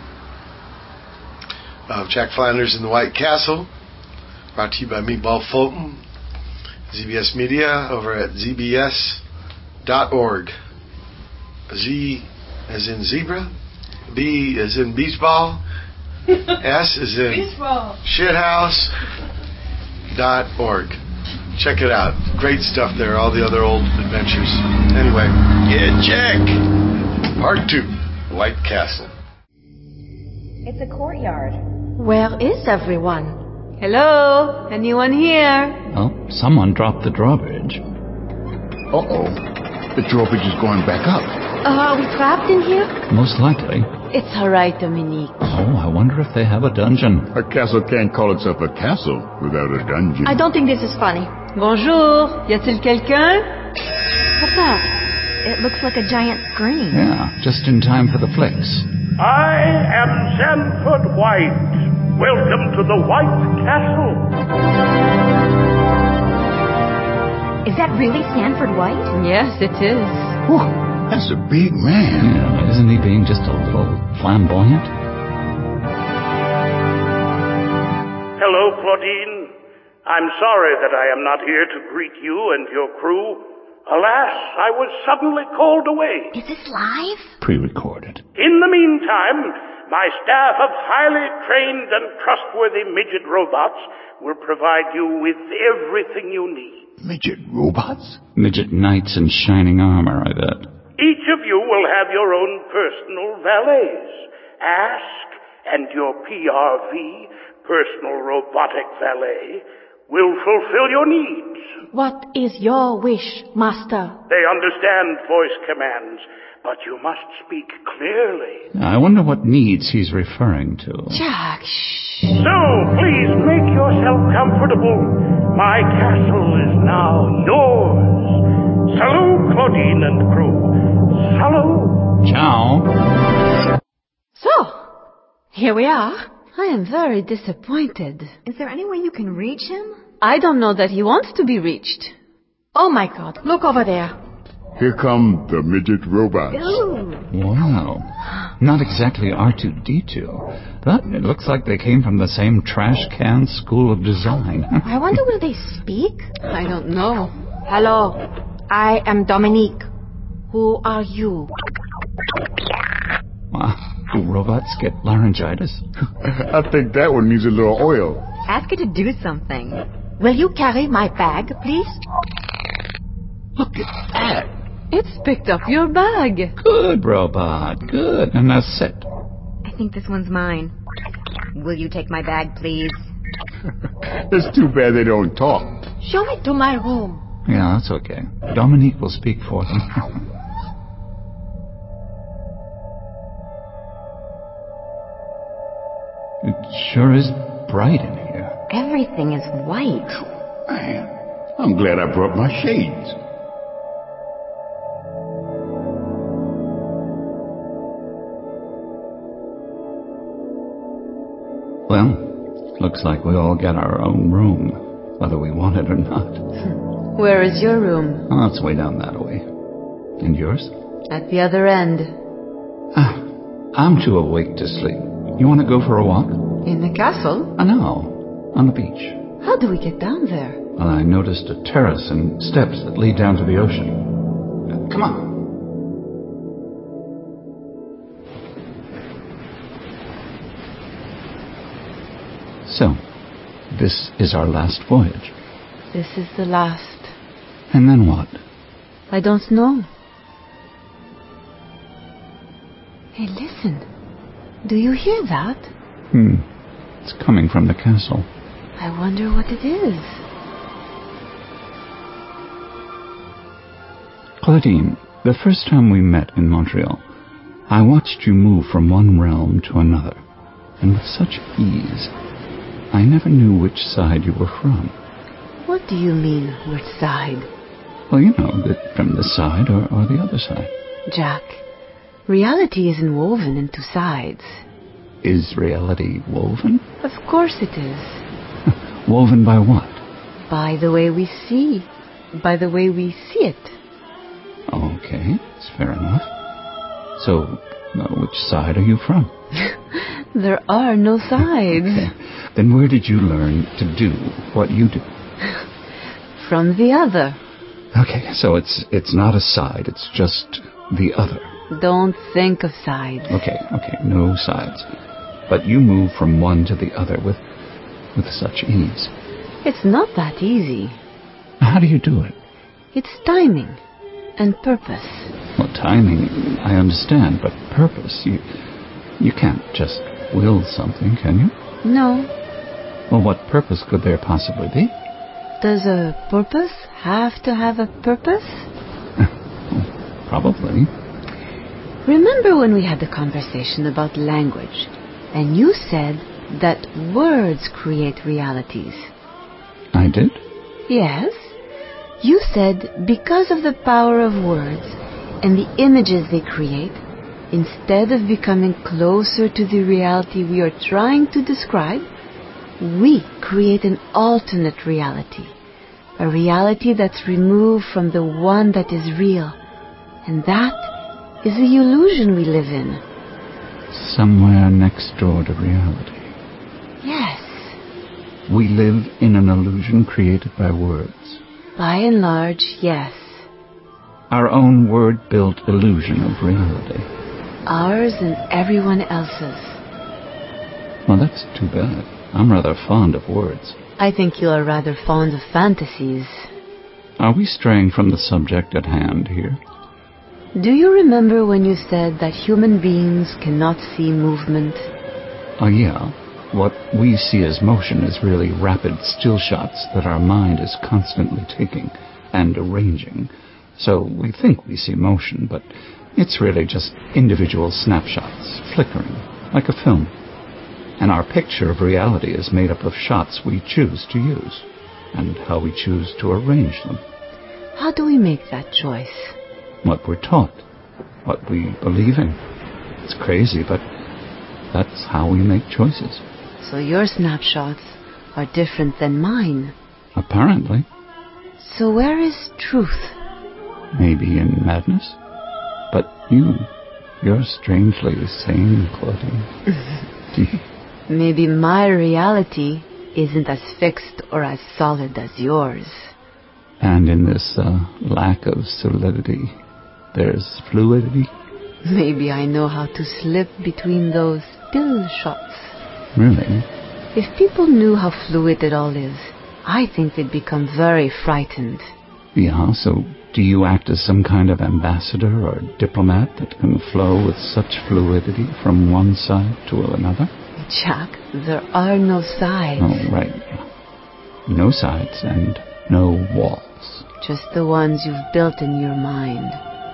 of Jack Flanders in the White Castle, brought to you by Meatball Fulton, Z B S Media, over at z b s dot org. Z as in zebra, B as in beach ball, S as in shithouse dot org. Check it out. Great stuff there, all the other old adventures. Anyway, yeah, check. Part two, White Castle. It's a courtyard. Where is everyone? Hello? Anyone here? Oh, someone dropped the drawbridge. Uh-oh. The drawbridge is going back up. Uh, are we trapped in here? Most likely. It's all right, Dominique. Oh, I wonder if they have a dungeon. A castle can't call itself a castle without a dungeon. I don't think this is funny. Bonjour. Y a-t-il quelqu'un? What's that? It looks like a giant screen. Yeah, just in time for the flicks. I am Sanford White. Welcome to the White Castle. Is that really Sanford White? Yes, it is. Whew, that's a big man. Yeah, isn't he being just a little flamboyant? Hello, Claudine. I'm sorry that I am not here to greet you and your crew. Alas, I was suddenly called away. Is this live? Pre-recorded. In the meantime, my staff of highly trained and trustworthy midget robots will provide you with everything you need. Midget robots? Midget knights in shining armor, I bet. Each of you will have your own personal valets. Ask, and your P R V, personal robotic valet, will fulfill your needs. What is your wish, Master? They understand voice commands, but you must speak clearly. I wonder what needs he's referring to. Jack, shh. So, please make yourself comfortable. My castle is now yours. Salut, Claudine and crew. Salut. Ciao. So, here we are. I am very disappointed. Is there any way you can reach him? I don't know that he wants to be reached. Oh my God, look over there. Here come the midget robots. Ooh. Wow. Not exactly R two D two, but it looks like they came from the same trash can school of design. I wonder will they speak? I don't know. Hello, I am Dominique. Who are you? Wow. Do robots get laryngitis? I think that one needs a little oil. Ask it to do something. Will you carry my bag, please? Look at that. It's picked up your bag. Good, robot. Good. And now sit. I think this one's mine. Will you take my bag, please? It's too bad they don't talk. Show me to my room. Yeah, that's okay. Dominique will speak for them. It sure is bright in here. Everything is white. Man, I'm glad I brought my shades. Well, looks like we all get our own room, whether we want it or not. Where is your room? Oh, it's way down that way. And yours? At the other end. Ah, I'm too awake to sleep. You want to go for a walk? In the castle? I know. On the beach. How do we get down there? Well, I noticed a terrace and steps that lead down to the ocean. Come on. So, this is our last voyage. This is the last. And then what? I don't know. Hey, listen. Do you hear that? Hmm. It's coming from the castle. I wonder what it is. Claudine, the first time we met in Montreal, I watched you move from one realm to another, and with such ease. I never knew which side you were from. What do you mean, which side? Well, you know, that from this side or, or the other side. Jack, reality isn't woven into sides. Is reality woven? Of course it is. Woven by what? By the way we see. By the way we see it. Okay, that's fair enough. So, uh, which side are you from? There are no sides. Okay. Then where did you learn to do what you do? From the other. Okay, so it's it's not a side, it's just the other. Don't think of sides. Okay, okay, no sides. But you move from one to the other with with such ease. It's not that easy. How do you do it? It's timing and purpose. Well, timing, I understand, but purpose, you you can't just will something, can you? No. Well, what purpose could there possibly be? Does a purpose have to have a purpose? Probably. Remember when we had the conversation about language, and you said that words create realities? I did? Yes. You said because of the power of words and the images they create, instead of becoming closer to the reality we are trying to describe, we create an alternate reality, a reality that's removed from the one that is real. And that is the illusion we live in. Somewhere next door to reality. Yes. We live in an illusion created by words. By and large, yes. Our own word-built illusion of reality. Ours and everyone else's. Well, that's too bad. I'm rather fond of words. I think you are rather fond of fantasies. Are we straying from the subject at hand here? Do you remember when you said that human beings cannot see movement? Oh, yeah. What we see as motion is really rapid still shots that our mind is constantly taking and arranging. So we think we see motion, but it's really just individual snapshots, flickering, like a film. And our picture of reality is made up of shots we choose to use, and how we choose to arrange them. How do we make that choice? What we're taught, what we believe in. It's crazy, but that's how we make choices. So your snapshots are different than mine. Apparently. So where is truth? Maybe in madness. But you, you're strangely sane, Claudine. Maybe my reality isn't as fixed or as solid as yours. And in this uh, lack of solidity, there's fluidity? Maybe I know how to slip between those still shots. Really? If people knew how fluid it all is, I think they'd become very frightened. Yeah, so do you act as some kind of ambassador or diplomat that can flow with such fluidity from one side to another? Jack, there are no sides. Oh, right. No sides and no walls. Just the ones you've built in your mind.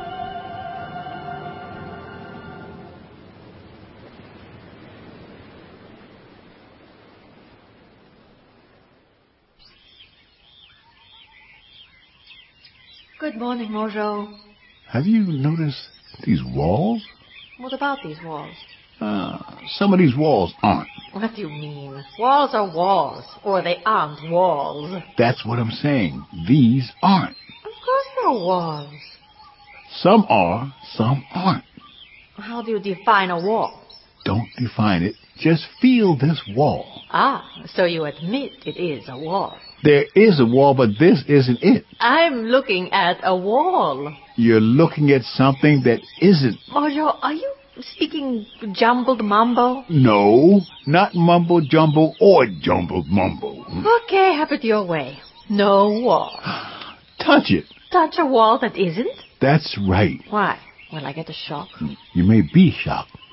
Good morning, Mojo. Have you noticed these walls? What about these walls? Ah, some of these walls aren't. What do you mean? Walls are walls, or they aren't walls. That's what I'm saying. These aren't. Of course they're walls. Some are, some aren't. How do you define a wall? Don't define it. Just feel this wall. Ah, so you admit it is a wall. There is a wall, but this isn't it. I'm looking at a wall. You're looking at something that isn't. Mojo, are you speaking jumbled mumble? No, not mumble jumble or jumbled mumble. Okay, have it your way. No wall. Touch it. Touch a wall that isn't? That's right. Why? Will I get a shock? You may be shocked,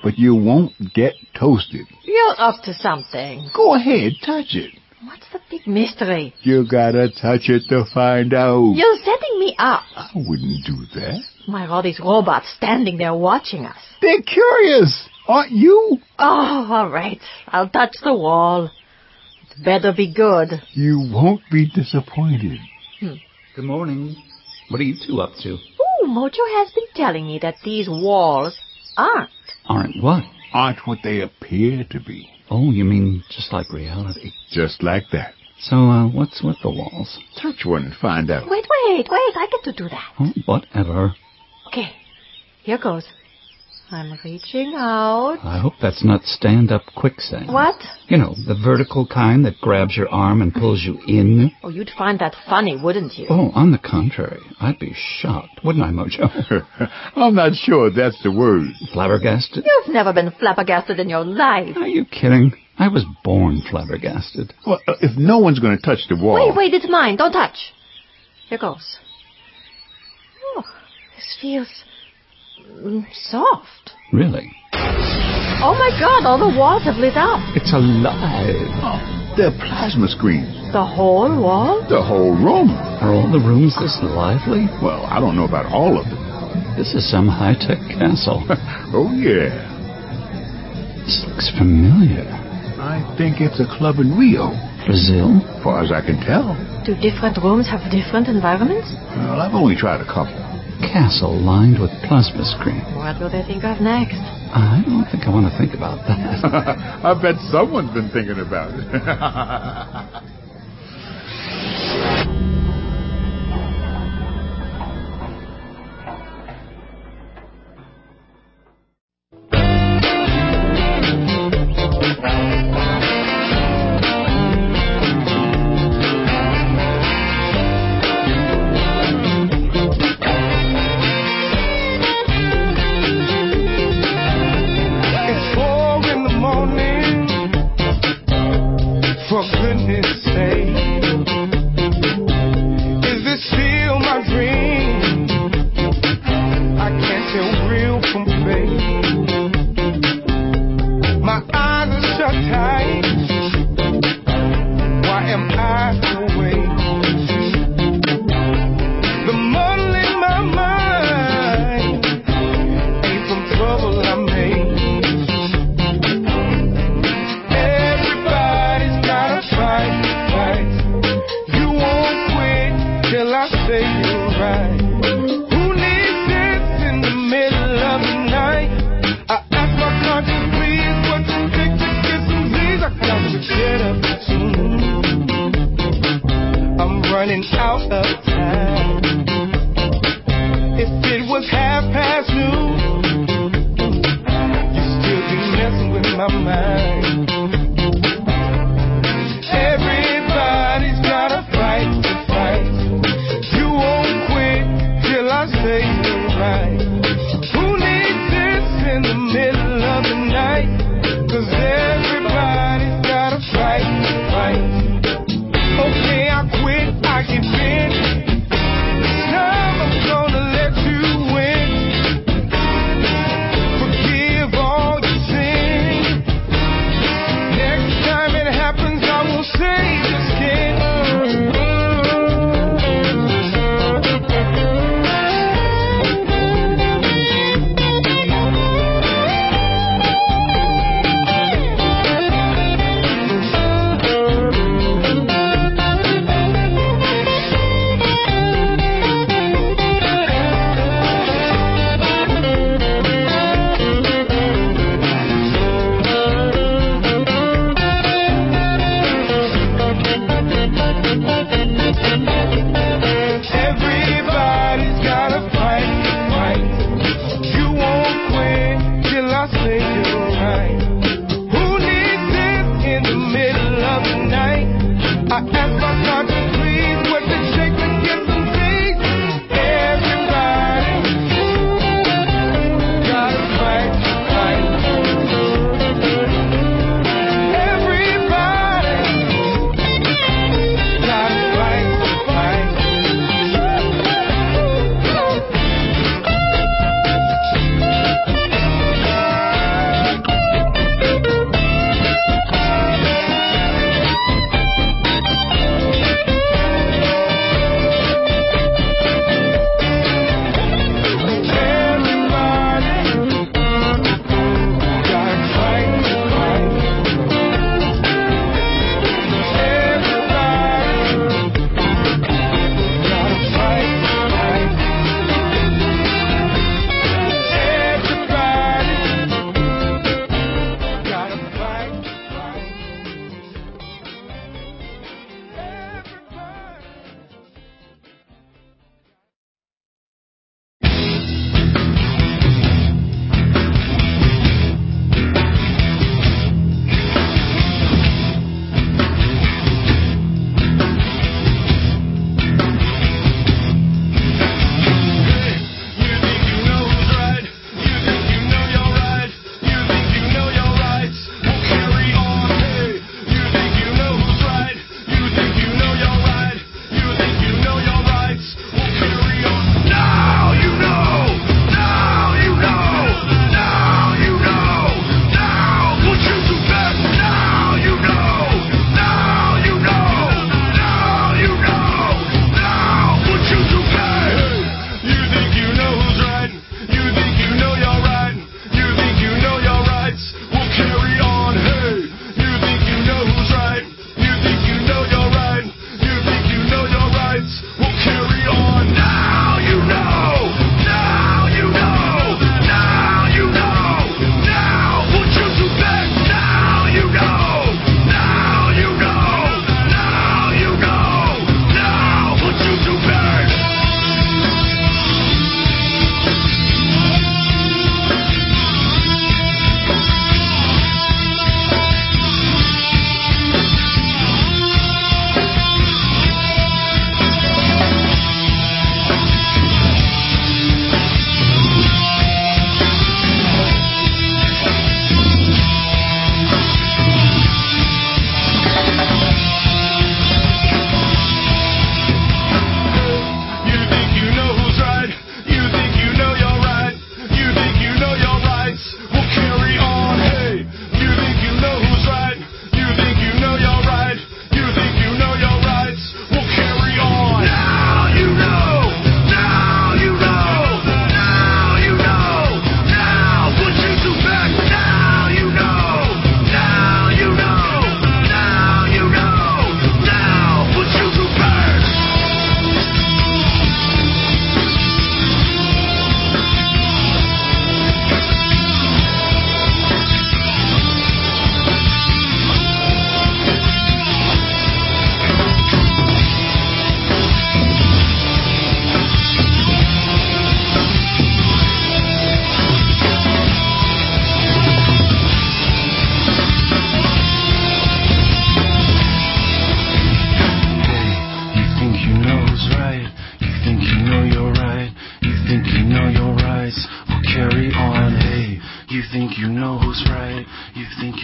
but you won't get toasted. You're up to something. Go ahead, touch it. What's the big mystery? You gotta touch it to find out. You're setting me up. I wouldn't do that. Why are all these robots standing there watching us? They're curious, aren't you? Oh, all right. I'll touch the wall. It better be good. You won't be disappointed. Hmm. Good morning. What are you two up to? Ooh, Mojo has been telling me that these walls aren't. Aren't what? Aren't what they appear to be. Oh, you mean just like reality? Just like that. So, uh, what's with the walls? Touch one and find out. Wait, wait, wait. I get to do that. Oh, whatever. Okay, here goes. I'm reaching out. I hope that's not stand-up quicksand. What? You know, the vertical kind that grabs your arm and pulls you in. Oh, you'd find that funny, wouldn't you? Oh, on the contrary. I'd be shocked, wouldn't I, Mojo? I'm not sure that's the word. Flabbergasted? You've never been flabbergasted in your life. Are you kidding? I was born flabbergasted. Well, uh, if no one's going to touch the wall... Wait, wait, it's mine. Don't touch. Here goes. Oh, this feels... Mm, soft. Really? Oh my God, all the walls have lit up. It's alive. Oh, they're plasma screens. The whole wall? The whole room. Are all the rooms this lively? Well, I don't know about all of them. This is some high-tech castle. Oh, yeah. This looks familiar. I think it's a club in Rio. Brazil? Far as I can tell. Do different rooms have different environments? Well, I've only tried a couple. Castle lined with plasma screen. What will they think of next? I don't think I want to think about that. I bet someone's been thinking about it.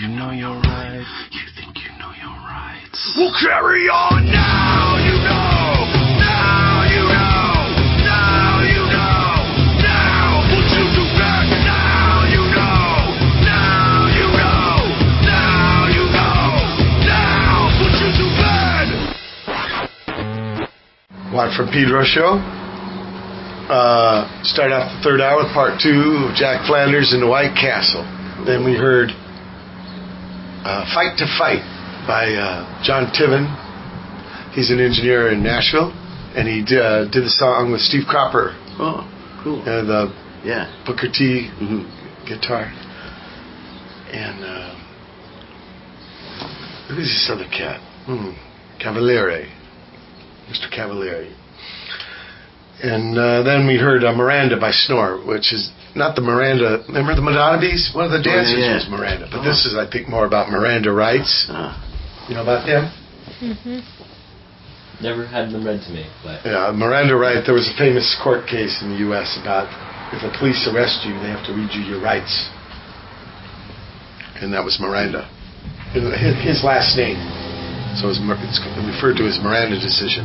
you know your rights. You think you know your rights. We'll carry on now, you know. Now you know. Now you know. Now put you to bed. Now you know. Now you know. Now you know. Now put you to bed. Watt from Pedro Show. Uh, start off the third hour with part two of Jack Flanders and the White Castle. Then we heard uh, Fight to Fight by uh, John Tiven. He's an engineer in Nashville, and he did, uh, did the song with Steve Cropper. Oh, cool. Uh, the yeah. Booker T mm-hmm. guitar. And uh, who's this other cat? Hmm. Cavaliere. Mister Cavaliere. And uh, then we heard uh, Miranda by Snore, which is not the Miranda. Remember the Madonna Bees? One of the dancers yeah, yeah. was Miranda. But oh. this is, I think, more about Miranda Rights. Uh. You know about them? Mm-hmm. Never had them read to me. But yeah, Miranda Wright. There was a famous court case in the U S about if the police arrest you, they have to read you your rights. And that was Miranda. His last name. So it's referred to as Miranda decision.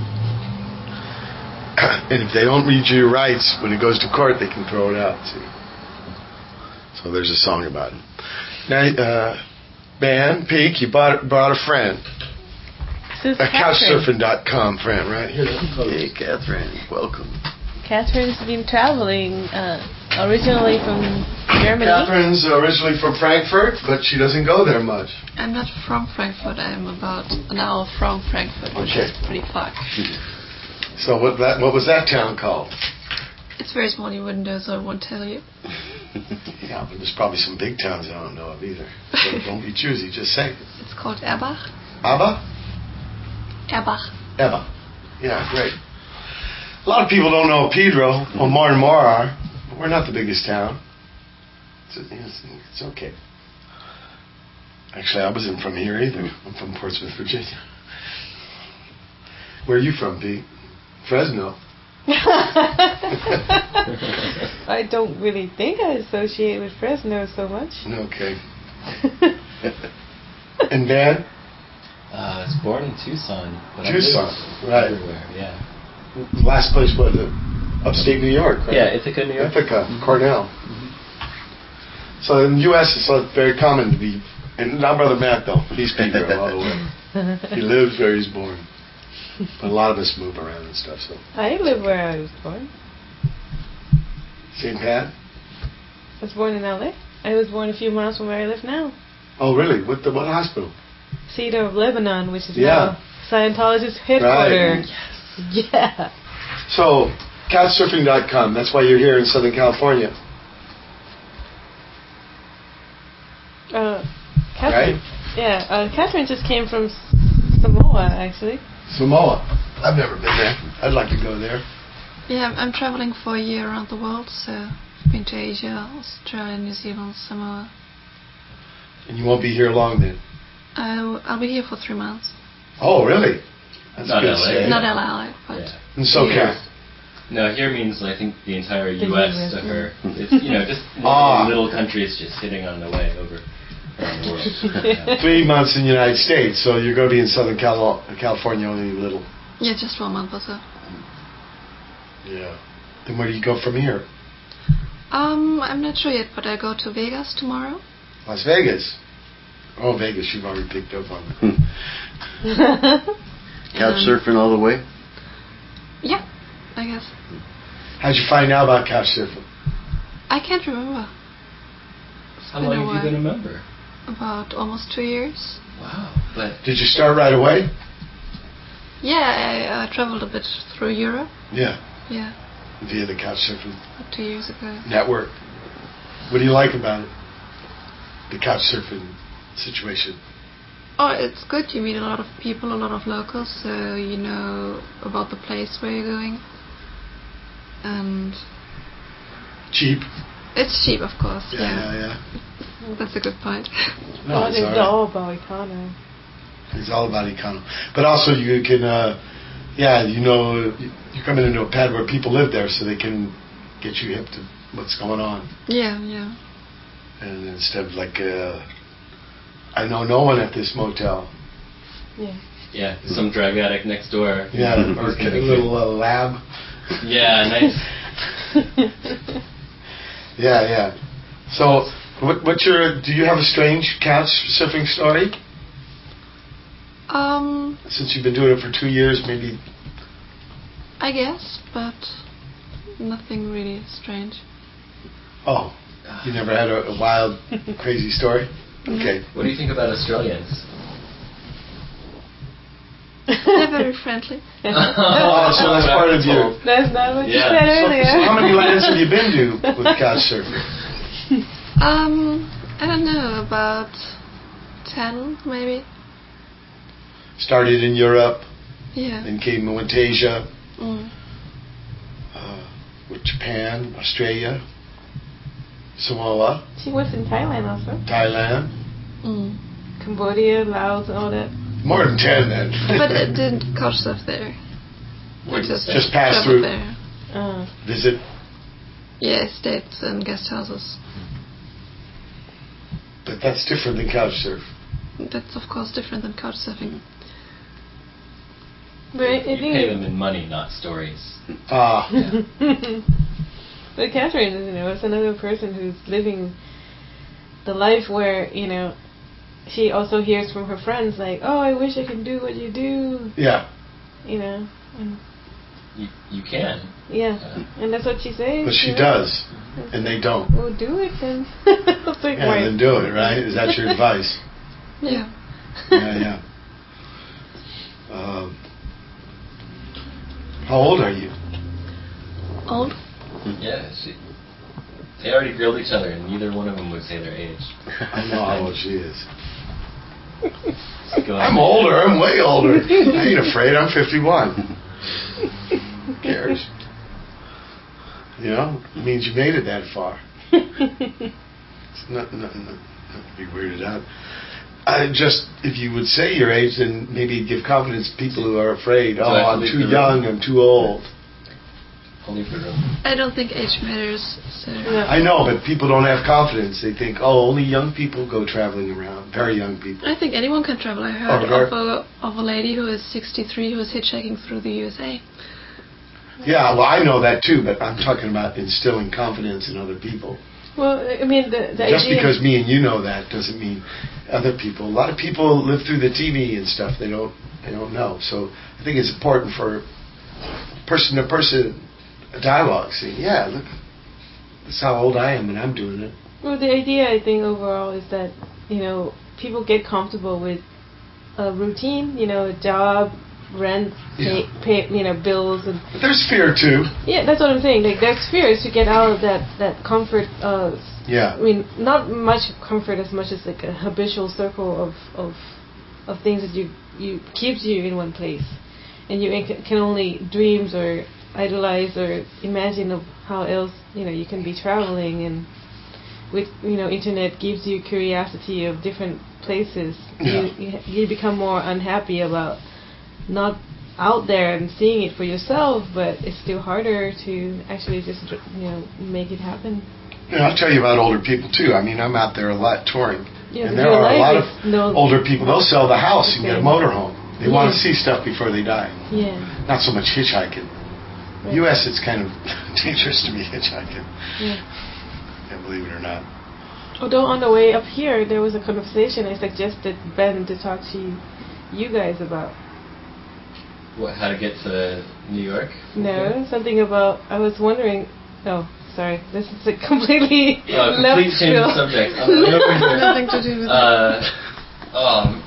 And if they don't read you your rights, when it goes to court, they can throw it out. See? So there's a song about it. Now, uh, Ben, Peak, you bought, brought a friend. This is a couch surfing dot com friend, right? Here, hey, Catherine, welcome. Catherine's been traveling uh, originally from Germany. Catherine's originally from Frankfurt, but she doesn't go there much. I'm not from Frankfurt. I'm about an hour from Frankfurt, which okay. is pretty far. So what that what was that town called? It's very small. You wouldn't know, so I won't tell you. Yeah, but there's probably some big towns I don't know of either. So don't be choosy. Just say. It's called Erbach. Abba? Erbach. Erbach. Yeah, great. A lot of people don't know Pedro. Well, more and more are. But we're not the biggest town. It's, it's, it's okay. Actually, I wasn't from here either. I'm from Portsmouth, Virginia. Where are you from, Pete? Fresno. I don't really think I associate with Fresno so much. Okay. And Dan? Uh, I was born in Tucson. But Tucson, I right. Everywhere, yeah. Last place was it? Upstate New York, right? Yeah, Ithaca, New York. Ithaca, mm-hmm. Cornell. Mm-hmm. So in the U S it's very common to be, and not Brother Matt though, he's Pedro all the way. He lives where he's born. But a lot of us move around and stuff. So I live where I was born. Saint Pat? I was born in L A. I was born a few miles from where I live now. Oh, really? What the what hospital? Cedar of Lebanon, which is yeah. now Scientologist headquarters. Right. Yes. Yeah. So, couch surfing dot com, that's why you're here in Southern California. Uh, Catherine. Right? Yeah, uh, Catherine just came from Samoa, actually. Samoa. I've never been there. I'd like to go there. Yeah, I'm traveling for a year around the world, so I've been to Asia, Australia, New Zealand, Samoa. And you won't be here long then? I'll, I'll be here for three months. Oh, really? That's Not good L A. to say. Not L A, but... Yeah. And so here. okay. No, here means, I think, the entire The U S U S to her. It's, you know, just one ah. of the little countries just hitting on the way over around the world. Yeah. Three months in the United States, so you're going to be in Southern Cal- California only a little. Yeah, just for a month or so. Yeah. Then where do you go from here? Um, I'm not sure yet, but I go to Vegas tomorrow. Las Vegas. Oh, Vegas, you've already picked up on it. Couch surfing all the way? Yeah, I guess. How'd you find out about couch surfing? I can't remember. It's How been long a have while. you been a member? About almost two years. Wow. But did you start right away? Yeah, I uh, traveled a bit through Europe. Yeah. Yeah. Via the couch surfing two years ago. network. What do you like about it? The couch surfing situation. Oh, it's good. You meet a lot of people, a lot of locals, so you know about the place where you're going. And cheap. It's cheap, of course. Yeah, yeah, yeah. yeah. That's a good point. No, well, it's, it's all, right. all about economy. It's all about economy. But also you can, uh, yeah, you know, you're coming into a pad where people live there, so they can get you hip to what's going on. Yeah, yeah. And instead of like, uh, I know no one at this motel. Yeah. Yeah, some drug addict next door. Yeah, or a little uh, lab. Yeah, nice. yeah, yeah. So, what, what's your? Do you have a strange couch surfing story? Um. Since you've been doing it for two years, maybe. I guess, but nothing really strange. Oh, you never had a, a wild, crazy story? Okay. What do you think about Australians? They're very friendly. Oh, so that's part of you. That's not what Yeah. you said So, earlier. so how many lands have you been to with couch surfing? Um, I don't know, about ten maybe. Started in Europe, Yeah. then came went to Asia, Mm. uh, with Japan, Australia, Samoa, She was in Thailand also. Thailand. Mm. Cambodia, Laos, all that. More than ten then. But I didn't couch surf there. What, Just, just pass traveled through, there. Uh. visit. Yeah, estates and guest houses. But that's different than couch surf. That's of course different than couch surfing. But I, I You think pay them in money, not stories. Ah. But Catherine, you know, is another person who's living the life where, you know, she also hears from her friends like, "Oh, I wish I could do what you do." Yeah. You know. And You you can. yeah, and that's what she says. But she you know? does, and they don't. Well, do it then. It's like, Yeah, why? then do it, right? Is that your advice? Yeah. Yeah, yeah. Um, how old are you? Old? Yeah, she, they already grilled each other, and neither one of them would say their age. I know how old she is. Go I'm ahead. older. I'm way older. I ain't afraid. I'm fifty-one. Who cares? You know, it means you made it that far. It's not, not, not, not to be weirded out. I just, if you would say your age, then maybe give confidence to people who are afraid. So Oh, I have to I'm leave too the young. room? I'm too old. I'll leave the room. I don't think age matters. So. I know, but people don't have confidence. They think, oh, only young people go traveling around. Very young people. I think anyone can travel. I heard Oh, very- of a of a lady who is sixty-three who is hitchhiking through the U S A. Yeah, well, I know that too, but I'm talking about instilling confidence in other people. Well, I mean, the, the Just idea. because me and you know that doesn't mean other people. A lot of people live through the T V and stuff. They don't. They don't know. So I think it's important for person to person dialogue. Saying, yeah, look, that's how old I am, and I'm doing it. Well, the idea, I think, overall is that, you know, people get comfortable with a routine, you know, a job, rent, pay, pay you know, bills. And But there's fear too. yeah, that's what I'm saying. Like, there's fears to get out of that, that comfort. Uh, Yeah. I mean, not much comfort as much as like a habitual circle of, of, of things that you, you keeps you in one place. And you can only dreams or idolize or imagine of how else, you know, you can be traveling, and with, you know, internet gives you curiosity of different places. Yeah. You, you become more unhappy about not out there and seeing it for yourself, but it's still harder to actually just, you know, make it happen. You know, I'll tell you about older people too. I mean, I'm out there a lot touring, Yeah, and but there your are a life lot of is no- older people. They'll sell the house and get a Okay. motorhome. They want to Yeah. see stuff before they die. Yeah. Not so much hitchhiking. Right. U S it's kind of dangerous to be hitchhiking. Yeah. Yeah, believe it or not. Although on the way up here, there was a conversation I suggested Ben to talk to you guys about. What? How to get to New York? No, something about, I was wondering, oh, sorry, this is a completely Uh, left complete change of field. subject. Uh, right over here. Nothing to do with uh, Oh,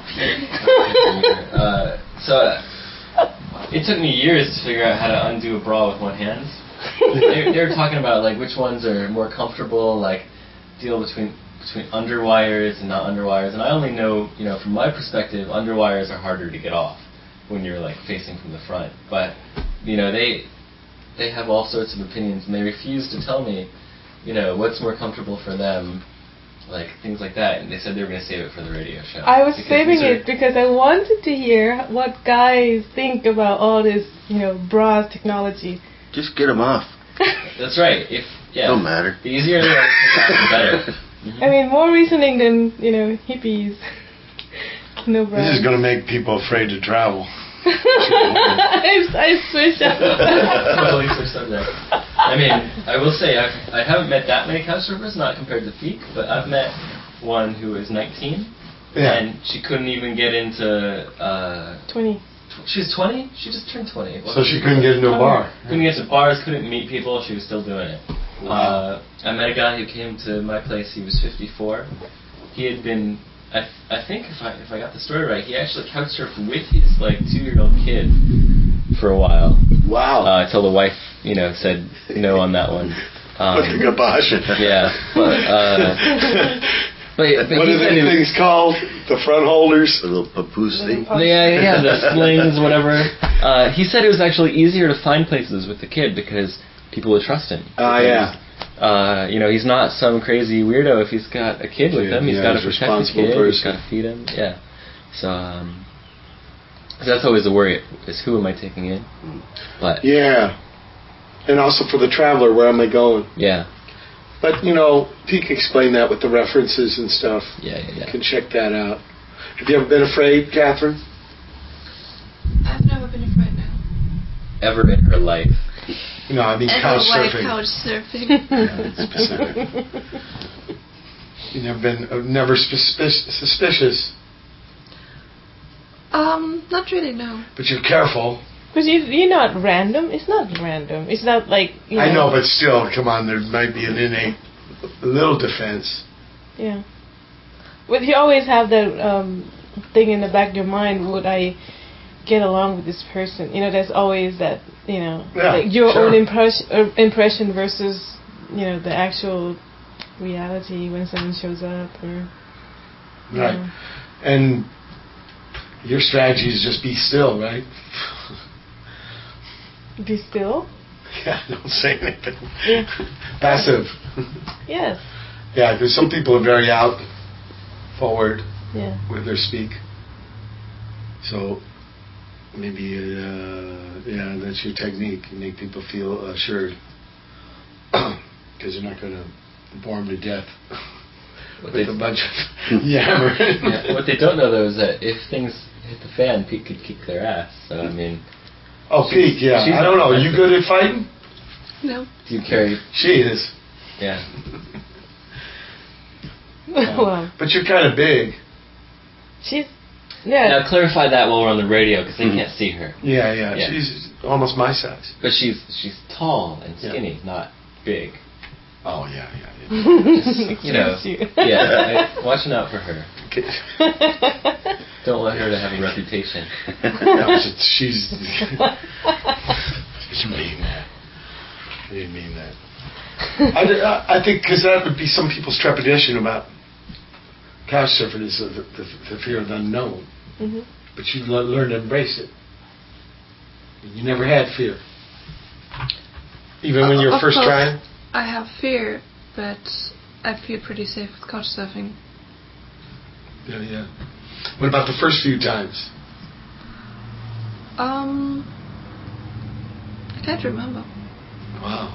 uh, so uh, it took me years to figure out how to undo a bra with one hand. they, they were talking about like which ones are more comfortable, like deal between between underwires and not underwires. And I only know, you know, from my perspective, underwires are harder to get off when you're like facing from the front. But you know, they they have all sorts of opinions, and they refuse to tell me, you know, what's more comfortable for them. Like things like that, and they said they were going to save it for the radio show. I was Because saving these are- it because I wanted to hear what guys think about all this, you know, bras technology. Just get them off. That's right. If yeah, Don't matter. The easier they are, the better. I mean, more reasoning than, you know, hippies. No problem. This is going to make people afraid to travel. I, I switched up. Totally switched subject. I mean, I will say I've, I haven't met that many couch surfers, not compared to Peak, but I've met one who was nineteen, yeah. and she couldn't even get into uh, twenty. She was twenty. She just turned twenty. So she couldn't get into a bar. Couldn't get to bars. Couldn't meet people. She was still doing it. Wow. Uh, I met a guy who came to my place. He was fifty-four. He had been. I, th- I think if I if I got the story right, he actually couch surfed with his like two year old kid for a while. Wow! Uh, until the wife, you know, said no on that one. Um, With the kibosh. Yeah, but uh, but, but what are these things called? The front holders, the little papoose thing. Yeah, yeah, the slings, whatever. Uh, he said it was actually easier to find places with the kid because people would trust him. Ah, uh, yeah. Uh, you know, he's not some crazy weirdo. If he's got a kid with him, he's yeah, got to he's protect the kid. Person. He's got to feed him. Yeah. So, um, so that's always the worry: is who am I taking in? But yeah, and also for the traveler, where am I going? Yeah. But you know, Peak explained that with the references and stuff. Yeah, yeah, yeah. You can check that out. Have you ever been afraid, Catherine? I've never been afraid now. Ever in her life? No, I mean Ever couch like surfing. couch surfing. Yeah, it's specific. You've never been, uh, never suspicious, suspicious. Um, not really, no. But you're careful. Because you, you're not random. It's not random. It's not like, you know. I know, but still, come on, there might be an innate little defense. Yeah. But you always have that um, thing in the back of your mind, would I get along with this person? You know, there's always that, you know, yeah, like your sure. own impression, uh, impression versus, you know, the actual reality when someone shows up. Or, right. know. And your strategy is just be still, right? Be still? Yeah, don't say anything. Yeah. Passive. Yes. Yeah, because some people are very out forward yeah. with their speak. So maybe, uh, yeah, that's your technique. You make people feel assured. Because you're not going to bore them to death what with they, a bunch of yammering. Yeah, what they don't know, though, is that if things hit the fan, Pete could kick their ass. So, I mean... Oh, Pete, yeah. I don't know. Are you good at fighting? No. Do you carry... She is. Yeah. Well, but you're kind of big. She's... Yeah. Now, clarify that while we're on the radio, because they mm-hmm. can't see her. Yeah, yeah, yeah. She's almost my size. But she's she's tall and skinny, yeah. not big. Oh, yeah, yeah, yeah. Just, you know, you. yeah, I, watching out for her. Don't want her to have a reputation. No, she's... She mean that. I didn't mean that. I, I think because that would be some people's trepidation about couch surfing is the, the, the fear of the unknown. Mm-hmm. But you le- learn to embrace it. You never had fear. Even when uh, you were first course, trying? I have fear, but I feel pretty safe with couch surfing. Yeah, yeah. What about the first few times? Um, I can't remember. Wow.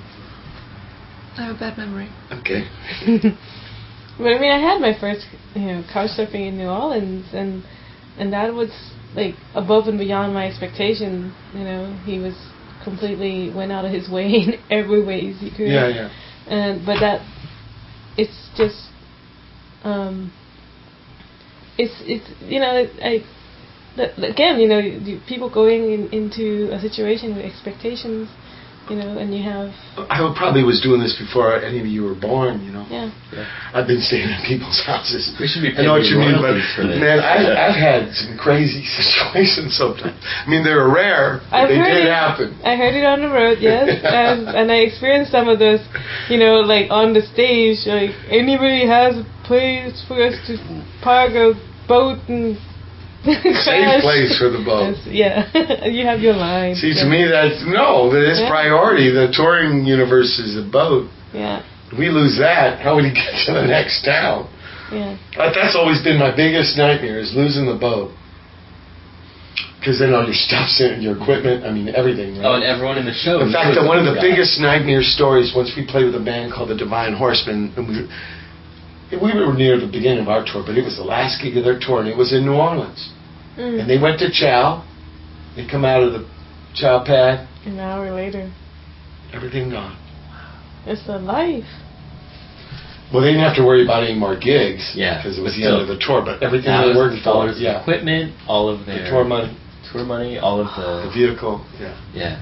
I have a bad memory. Okay. But I mean, I had my first, you know, couch surfing in New Orleans, and and that was like above and beyond my expectation. You know, he was completely went out of his way in every way he could. Yeah, yeah. And but that, it's just, um, it's it's you know I, that, again you know you, people going in, into a situation with expectations. You know, and you have... I probably was doing this before any of you were born, you know. Yeah. yeah. I've been staying at people's houses. We should be I know what you mean, but for this. man, I, I've had some crazy situations sometimes. I mean, they were rare, but I've they heard did it, happen. I heard it on the road, yes. and, and I experienced some of those, you know, like on the stage, like, anybody has a place for us to park a boat and... Safe place for the boat. Yeah, you have your line. See, yeah. to me, that's no. That is yeah. priority. The touring universe is a boat. Yeah. If we lose that, how would he get to the next town? Yeah. That's always been my biggest nightmare: is losing the boat. Because then all your stuff's in, your equipment. I mean, everything. Right? Oh, and everyone in the show. In fact, one of the biggest nightmare stories. Once we played with a band called the Divine Horsemen, and we. we were near the beginning of our tour, but it was the last gig of their tour, and it was in New Orleans. Mm. And they went to Chow. They come out of the Chow pad. An hour later. Everything gone. It's the life. Well, they didn't have to worry about any more gigs. Yeah. Because it was But the still, end of the tour, but everything they worked for. dollars Yeah. of equipment, all of their... The tour money. Tour money, all of the... The vehicle, yeah. Yeah.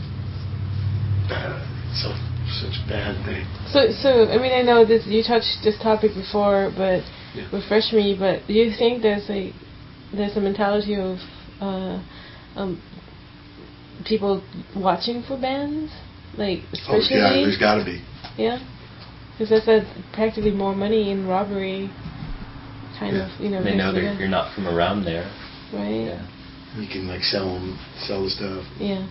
Bad. So, such a bad thing. So, so I mean, I know this. You touched this topic before, but Yeah. refresh me. But do you think there's a there's a mentality of uh, um, people watching for bands, like especially? Oh yeah, there's got to be. Yeah, because that's a, practically more money in robbery. Kind Yeah. of, you know. They know basically. that you're not from around there. Right. Yeah. You can like sell them, sell the stuff. Yeah.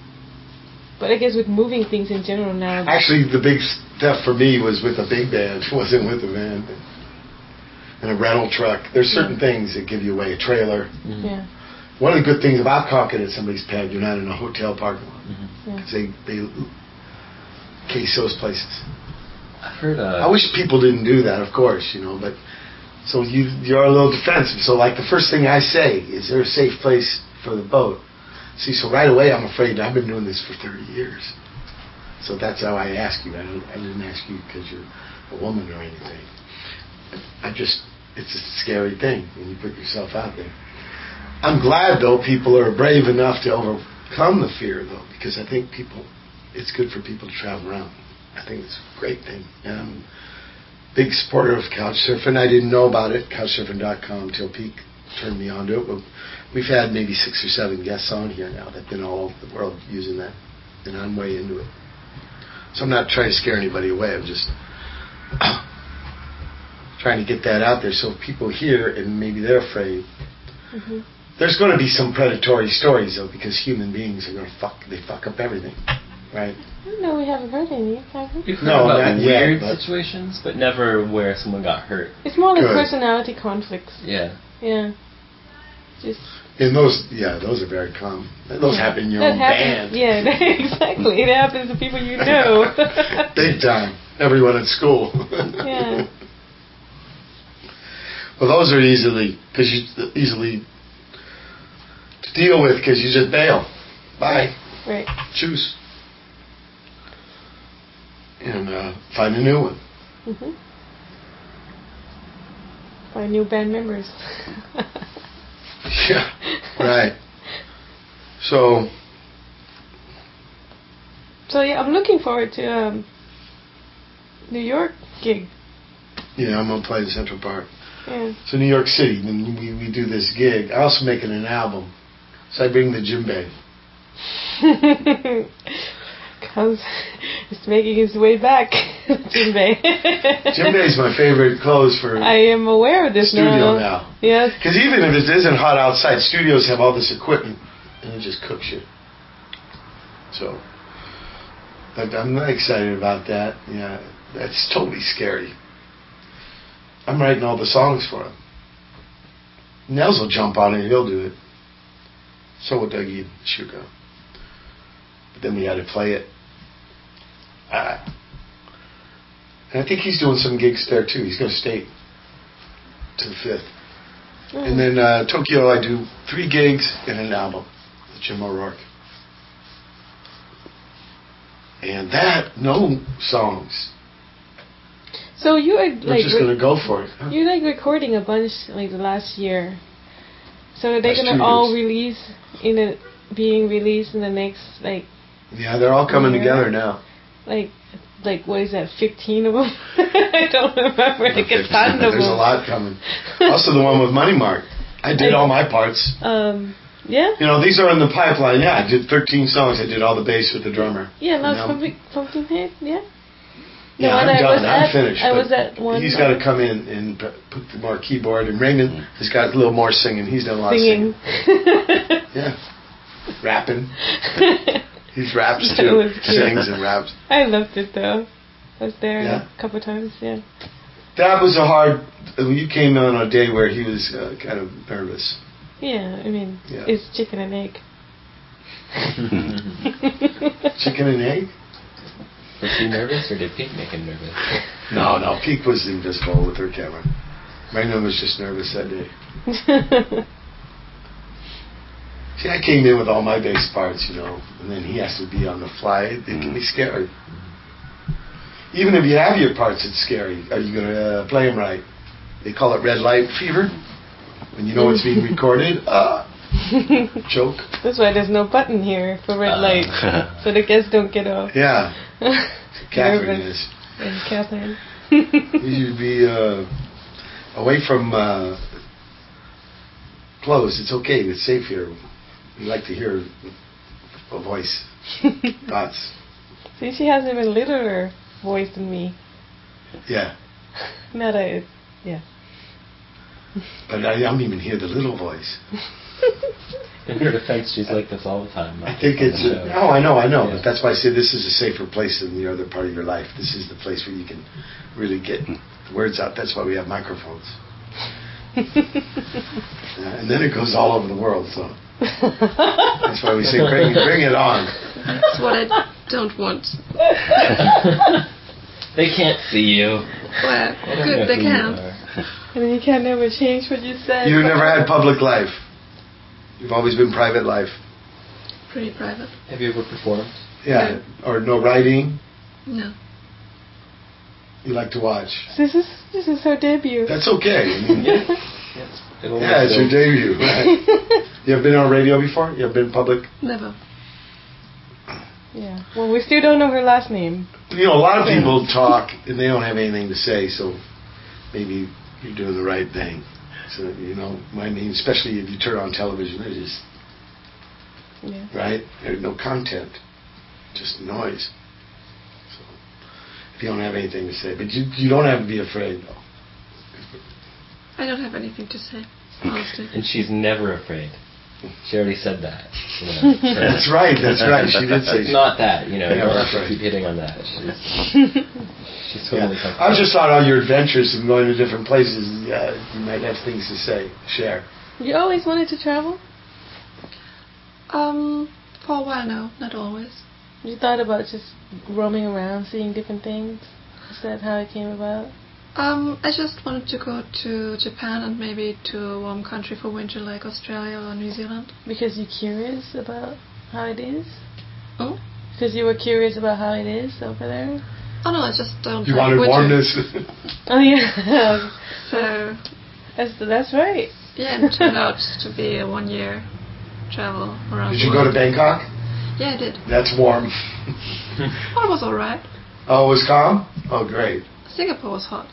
But I guess with moving things in general now. Actually, the big stuff for me was with a big band. It wasn't with a van. And a rental truck. There's certain Yeah. things that give you away. A trailer. Mm-hmm. Yeah. One of the good things about caulking at somebody's pad, you're not in a hotel parking lot. Mm-hmm. Yeah. Because they, they case those places. I've heard. Uh, I wish people didn't do that, of course, you know, but so you you're a little defensive. So like the first thing I say, is there a safe place for the boat? See, so right away I'm afraid. I've been doing this for thirty years. So that's how I ask you. I, don't, I didn't ask you because you're a woman or anything. I just, it's a scary thing when you put yourself out there. I'm glad, though, people are brave enough to overcome the fear, though, because I think people, it's good for people to travel around. I think it's a great thing. And I'm a big supporter of Couchsurfing. I didn't know about it, couchsurfing dot com, till Pete turned me on to it. But we've had maybe six or seven guests on here now that have been all over the world using that, and I'm way into it. So I'm not trying to scare anybody away. I'm just trying to get that out there so people hear and maybe they're afraid. Mm-hmm. There's going to be some predatory stories, though, because human beings are going to fuck, they fuck up everything, right? No, we haven't heard any. Have we? We've heard No, about not weird yet, but- situations, but never where someone got hurt. It's more like Good. personality conflicts. Yeah. Yeah. Just. And those, yeah, those are very common. Those happen in your That own happens, band. yeah, exactly. It happens to people you know. Big time. Everyone at school. Yeah. Well, those are easily, because you easily to deal with, because you just bail. Bye. Right. Choose. And uh, find a new one. Mm-hmm. Find new band members. Yeah, right. So. So yeah, I'm looking forward to um, New York gig. Yeah, I'm gonna play in Central Park. Yeah. So New York City, when we, we do this gig, I also making an album. So I bring the djembe. Comes, it's making his way back. Djembe. Djembe is my favorite clothes for I am aware of this studio now. now. Yes. Because even if it isn't hot outside, studios have all this equipment, and it just cooks you. So, but I'm not excited about that. Yeah, that's totally scary. I'm writing all the songs for him. Nels will jump on it, he'll do it. So will Dougie and Shuko. But then we had to play it. Uh, and I think he's doing some gigs there too. He's going to stay to the fifth. Mm. And then uh, Tokyo, I do three gigs and an album with Jim O'Rourke. And that, no songs. So you are We're like just going to go for it. Huh? you're like recording a bunch like the last year. So are they Last gonna two all years. release in a being released in the next like Yeah, they're all coming year? together now. Like like what is that? Fifteen of them? I don't remember. Like a ton of There's them. a lot coming. Also the one with Money Mark. I did all my parts. Um. Yeah. You know, these are in the pipeline. Yeah, I did thirteen songs. I did all the bass with the drummer. Yeah. And Last now- pumpkin Pumpkinhead. Yeah. Yeah, The one I'm I done. was I'm at, finished. I but was at one. He's got to come in and p- put the more keyboard. And Raymond has got a little more singing. He's done a lot singing. of singing. Yeah. Rapping. He's raps That too. was cute. Sings and raps. I loved it though. I was there Yeah. a couple times. Yeah. That was a hard. You came on a day where he was uh, kind of nervous. Yeah. I mean, Yeah. it's chicken and egg. Chicken and egg? Was she nervous, or did Pink make him nervous? No, no, Pink was invisible with her camera. Magnum was just nervous that day. See, I came in with all my bass parts, you know, and then he has to be on the fly. It can be scary. Even if you have your parts, it's scary. Are you going to uh, play them right? They call it red light fever. When you know it's being recorded, uh, choke. That's why there's no button here for red light, so the guests don't get off. Yeah. Catherine is. And Catherine. You should be uh, away from uh, clothes. It's okay. It's safe here. We like to hear a voice. Thoughts. See, she has even littler voice than me. Yeah. Not a, yeah. But I don't even hear the little voice. In her defense, she's like this all the time. I think it's... A, oh, I know, I know. Yeah. But that's why I say this is a safer place than the other part of your life. This is the place where you can really get the words out. That's why we have microphones. Yeah, and then it goes all over the world, so... That's why we say, bring, bring it on. That's what I don't want. They can't see you. Well, good, they can't. And then you can't never change what you said. You've never had public life. You've always been private life. Pretty private. Have you ever performed? Yeah. No. Or no writing? No. You like to watch? This is this is her debut. That's okay. I mean, yeah, yeah, it's your debut. Right? You ever been on radio before? You ever been public? Never. Yeah. Well, we still don't know her last name. You know, a lot of people talk and they don't have anything to say, so maybe you're doing the right thing. So, you know, my name, especially if you turn on television, it is, yeah. Right? There's no content, just noise. So, if you don't have anything to say, but you you don't have to be afraid, though. I don't have anything to say, honestly. And she's never afraid. She already said that. You know, that's right, that's right. She did say not that, you know, you don't have to afraid. keep hitting on that. She's, she's totally yeah. I just thought all your adventures and going to different places, uh, you might have things to say, share. You always wanted to travel? Um, for a while now, not always. You thought about just roaming around, seeing different things? Is that how it came about? Um, I just wanted to go to Japan and maybe to a warm country for winter like Australia or New Zealand. Because you're curious about how it is? Oh? Because you were curious about how it is over there? Oh no, I just don't You like wanted winter. warmness. Oh yeah. So... That's, that's right. Yeah, and it turned out to be a one year travel around Did the you world. go to Bangkok? Yeah, I did. That's warm. Oh, it was alright. Oh, it was calm? Oh, great. Singapore was hot.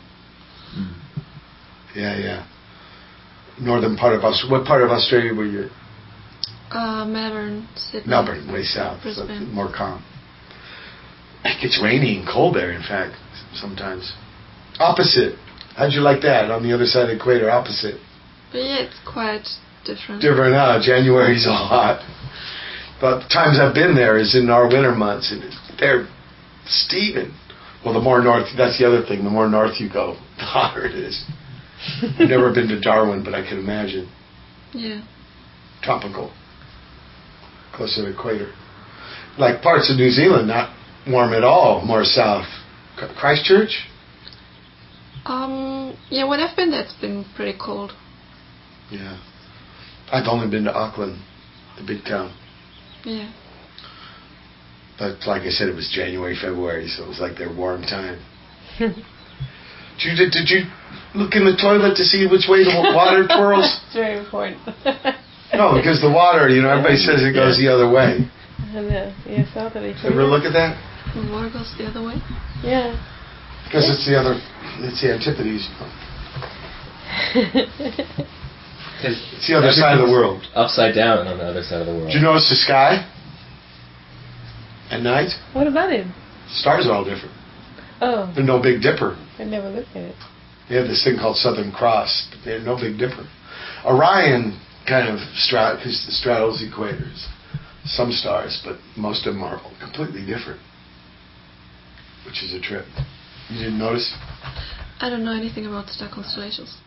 Yeah, yeah. Northern part of Australia. What part of Australia were you? Uh, Melbourne, Sydney. Melbourne, way south. Brisbane. So more calm. It gets rainy and cold there, in fact, sometimes. Opposite. How'd you like that? On the other side of the equator, opposite. But yeah, it's quite different. Different, huh? January's all hot. But the times I've been there is in our winter months, and they're steaming. Well, the more north, that's the other thing, the more north you go, the hotter it is. I've never been to Darwin, but I can imagine. Yeah. Tropical. Close to the equator. Like parts of New Zealand, not warm at all, more south. Christchurch? Um, yeah, when I've been there, it's been pretty cold. Yeah. I've only been to Auckland, the big town. Yeah. But like I said, it was January, February, so it was like their warm time. did, you, did, did you look in the toilet to see which way the water twirls? It's very important. No, because the water, you know, everybody says it goes the other way. And the, yeah, south of the equator. Ever look at that? The water goes the other way? Yeah. Because yeah. it's the other, it's the antipodes. It's the other side of the world. Upside down on the other side of the world. Did you notice the sky? At night? What about it? Stars are all different. Oh. They're no Big Dipper. I never looked at it. They have this thing called Southern Cross, but they're no Big Dipper. Orion kind of strat- straddles equators. Some stars, but most of them are completely different. Which is a trip. You didn't notice? I don't know anything about star constellations.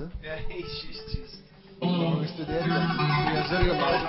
Ja, tschüss, tschüss. Många studenter. Jag sörjer mig.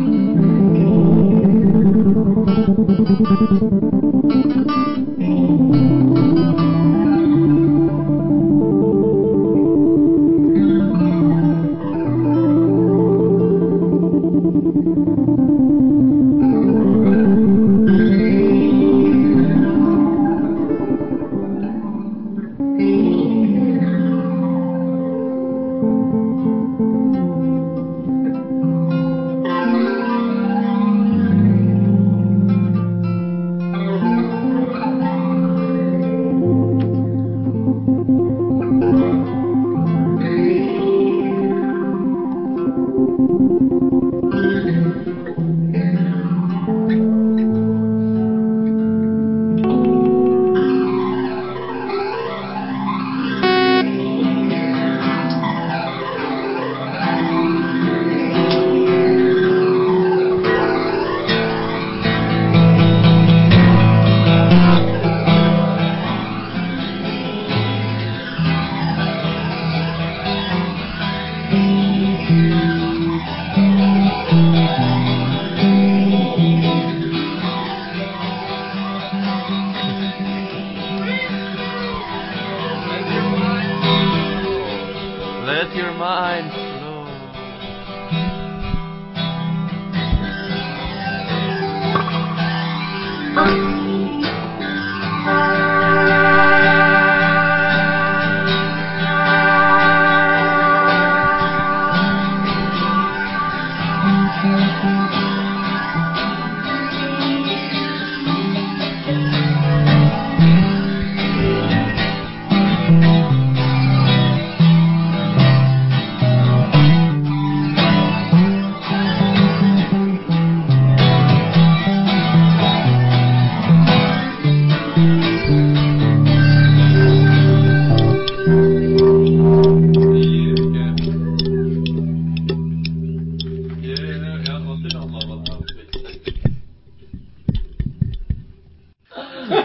Thank you.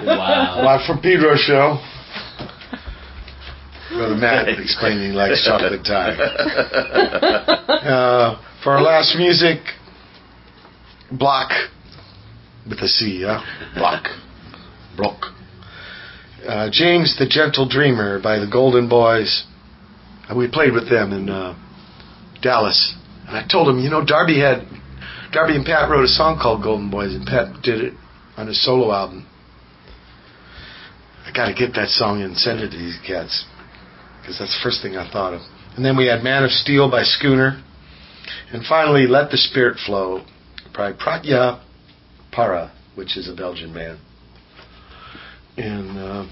Wow. Live from Pedro show. Brother Matt explaining he likes chocolate tie. Uh, for our last music, Block with a C, yeah? Block. Block. Uh, James the Gentle Dreamer by the Golden Boys. And we played with them in uh, Dallas. And I told him, you know, Darby had Darby and Pat wrote a song called Golden Boys, and Pat did it on his solo album. I got to get that song and send it to these cats, because that's the first thing I thought of. And then we had Man of Steel by Schooner. And finally, Let the Spirit Flow by Pratya Para, which is a Belgian band. And uh,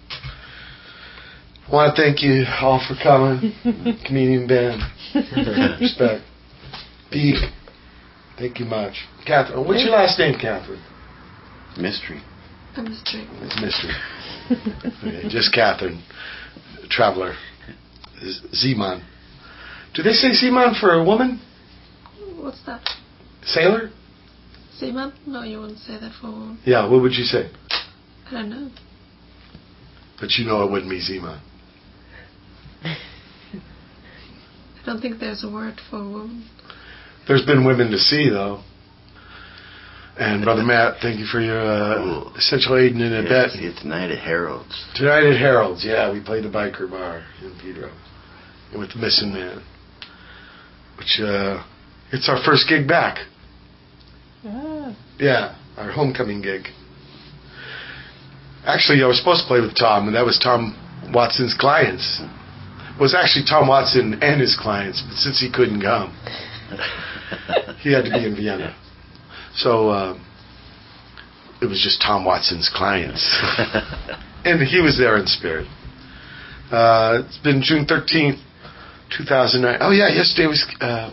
I want to thank you all for coming. Comedian band. Respect. Pete, thank you much. Catherine, what's your last name, Catherine? Mystery. A mystery. It's mystery. Okay, just Catherine. Traveler. Zeman. Do they say Zeman for a woman? What's that? Sailor? Seaman? No, you wouldn't say that for a woman. Yeah, what would you say? I don't know. But you know it wouldn't be Zeman. I don't think there's a word for a woman. There's been women to see, though. And Brother Matt, thank you for your uh, essential aid and Yeah, abet. see it tonight at Harold's. Tonight at Harold's, yeah, we played the biker bar in Pedro. And with the Missing Man. Which, uh, it's our first gig back. Ah. Yeah, our homecoming gig. Actually, I was supposed to play with Tom, and that was Tom Watson's clients. It was actually Tom Watson and his clients, but since he couldn't come, he had to be in Vienna. So uh, it was just Tom Watson's clients. And he was there in spirit. Uh, it's been June thirteenth, two thousand nine. Oh, yeah, yesterday was uh,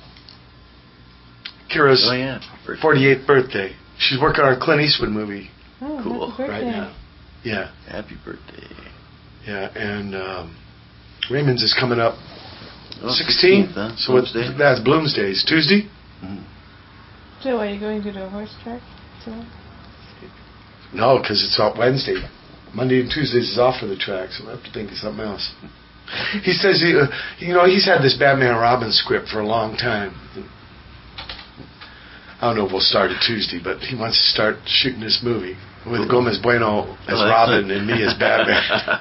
Kira's Oh, yeah. forty-eighth birthday. She's working on a Clint Eastwood movie. Oh, Cool. happy Right birthday. now. Yeah. Happy birthday. Yeah, and um, Raymond's is coming up Oh, sixteenth. sixteenth, huh? So it's, Bloomsday. that's Bloomsday's Tuesday. Mm. So are you going to the horse track tonight? No, because it's on Wednesday. Monday and Tuesdays is off for the track, so I have to think of something else. He says, he, uh, you know, he's had this Batman Robin script for a long time. I don't know if we'll start it Tuesday, but he wants to start shooting this movie with Gomez Bueno as Oh, Robin excellent. and me as Batman.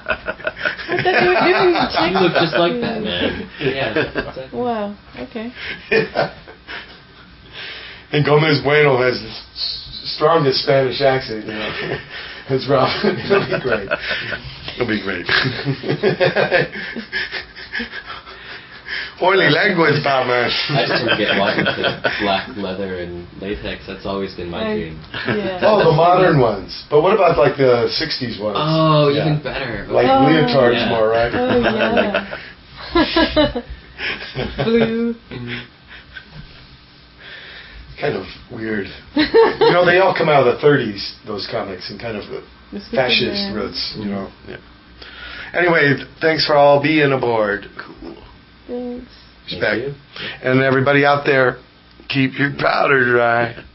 You look just like Batman. Yeah. Wow, okay. Yeah. And Gomez Bueno has the strongest Spanish accent, you know. It's Robin. It'll be great. It'll be great. Holy language, Batman. I just want to get Washington black leather and latex. That's always been my I- dream. yeah. Oh, the modern ones. But what about like the sixties ones? Oh, Yeah. even better. Like Oh. leotards Yeah. more, right? Oh, yeah. Blue. Kind of weird. You know, they all come out of the thirties, those comics, and kind of the The fascist Superman. roots, you know. Yeah. Anyway, thanks for all being aboard. Cool. Thanks. Respect. And everybody out there, keep your powder dry.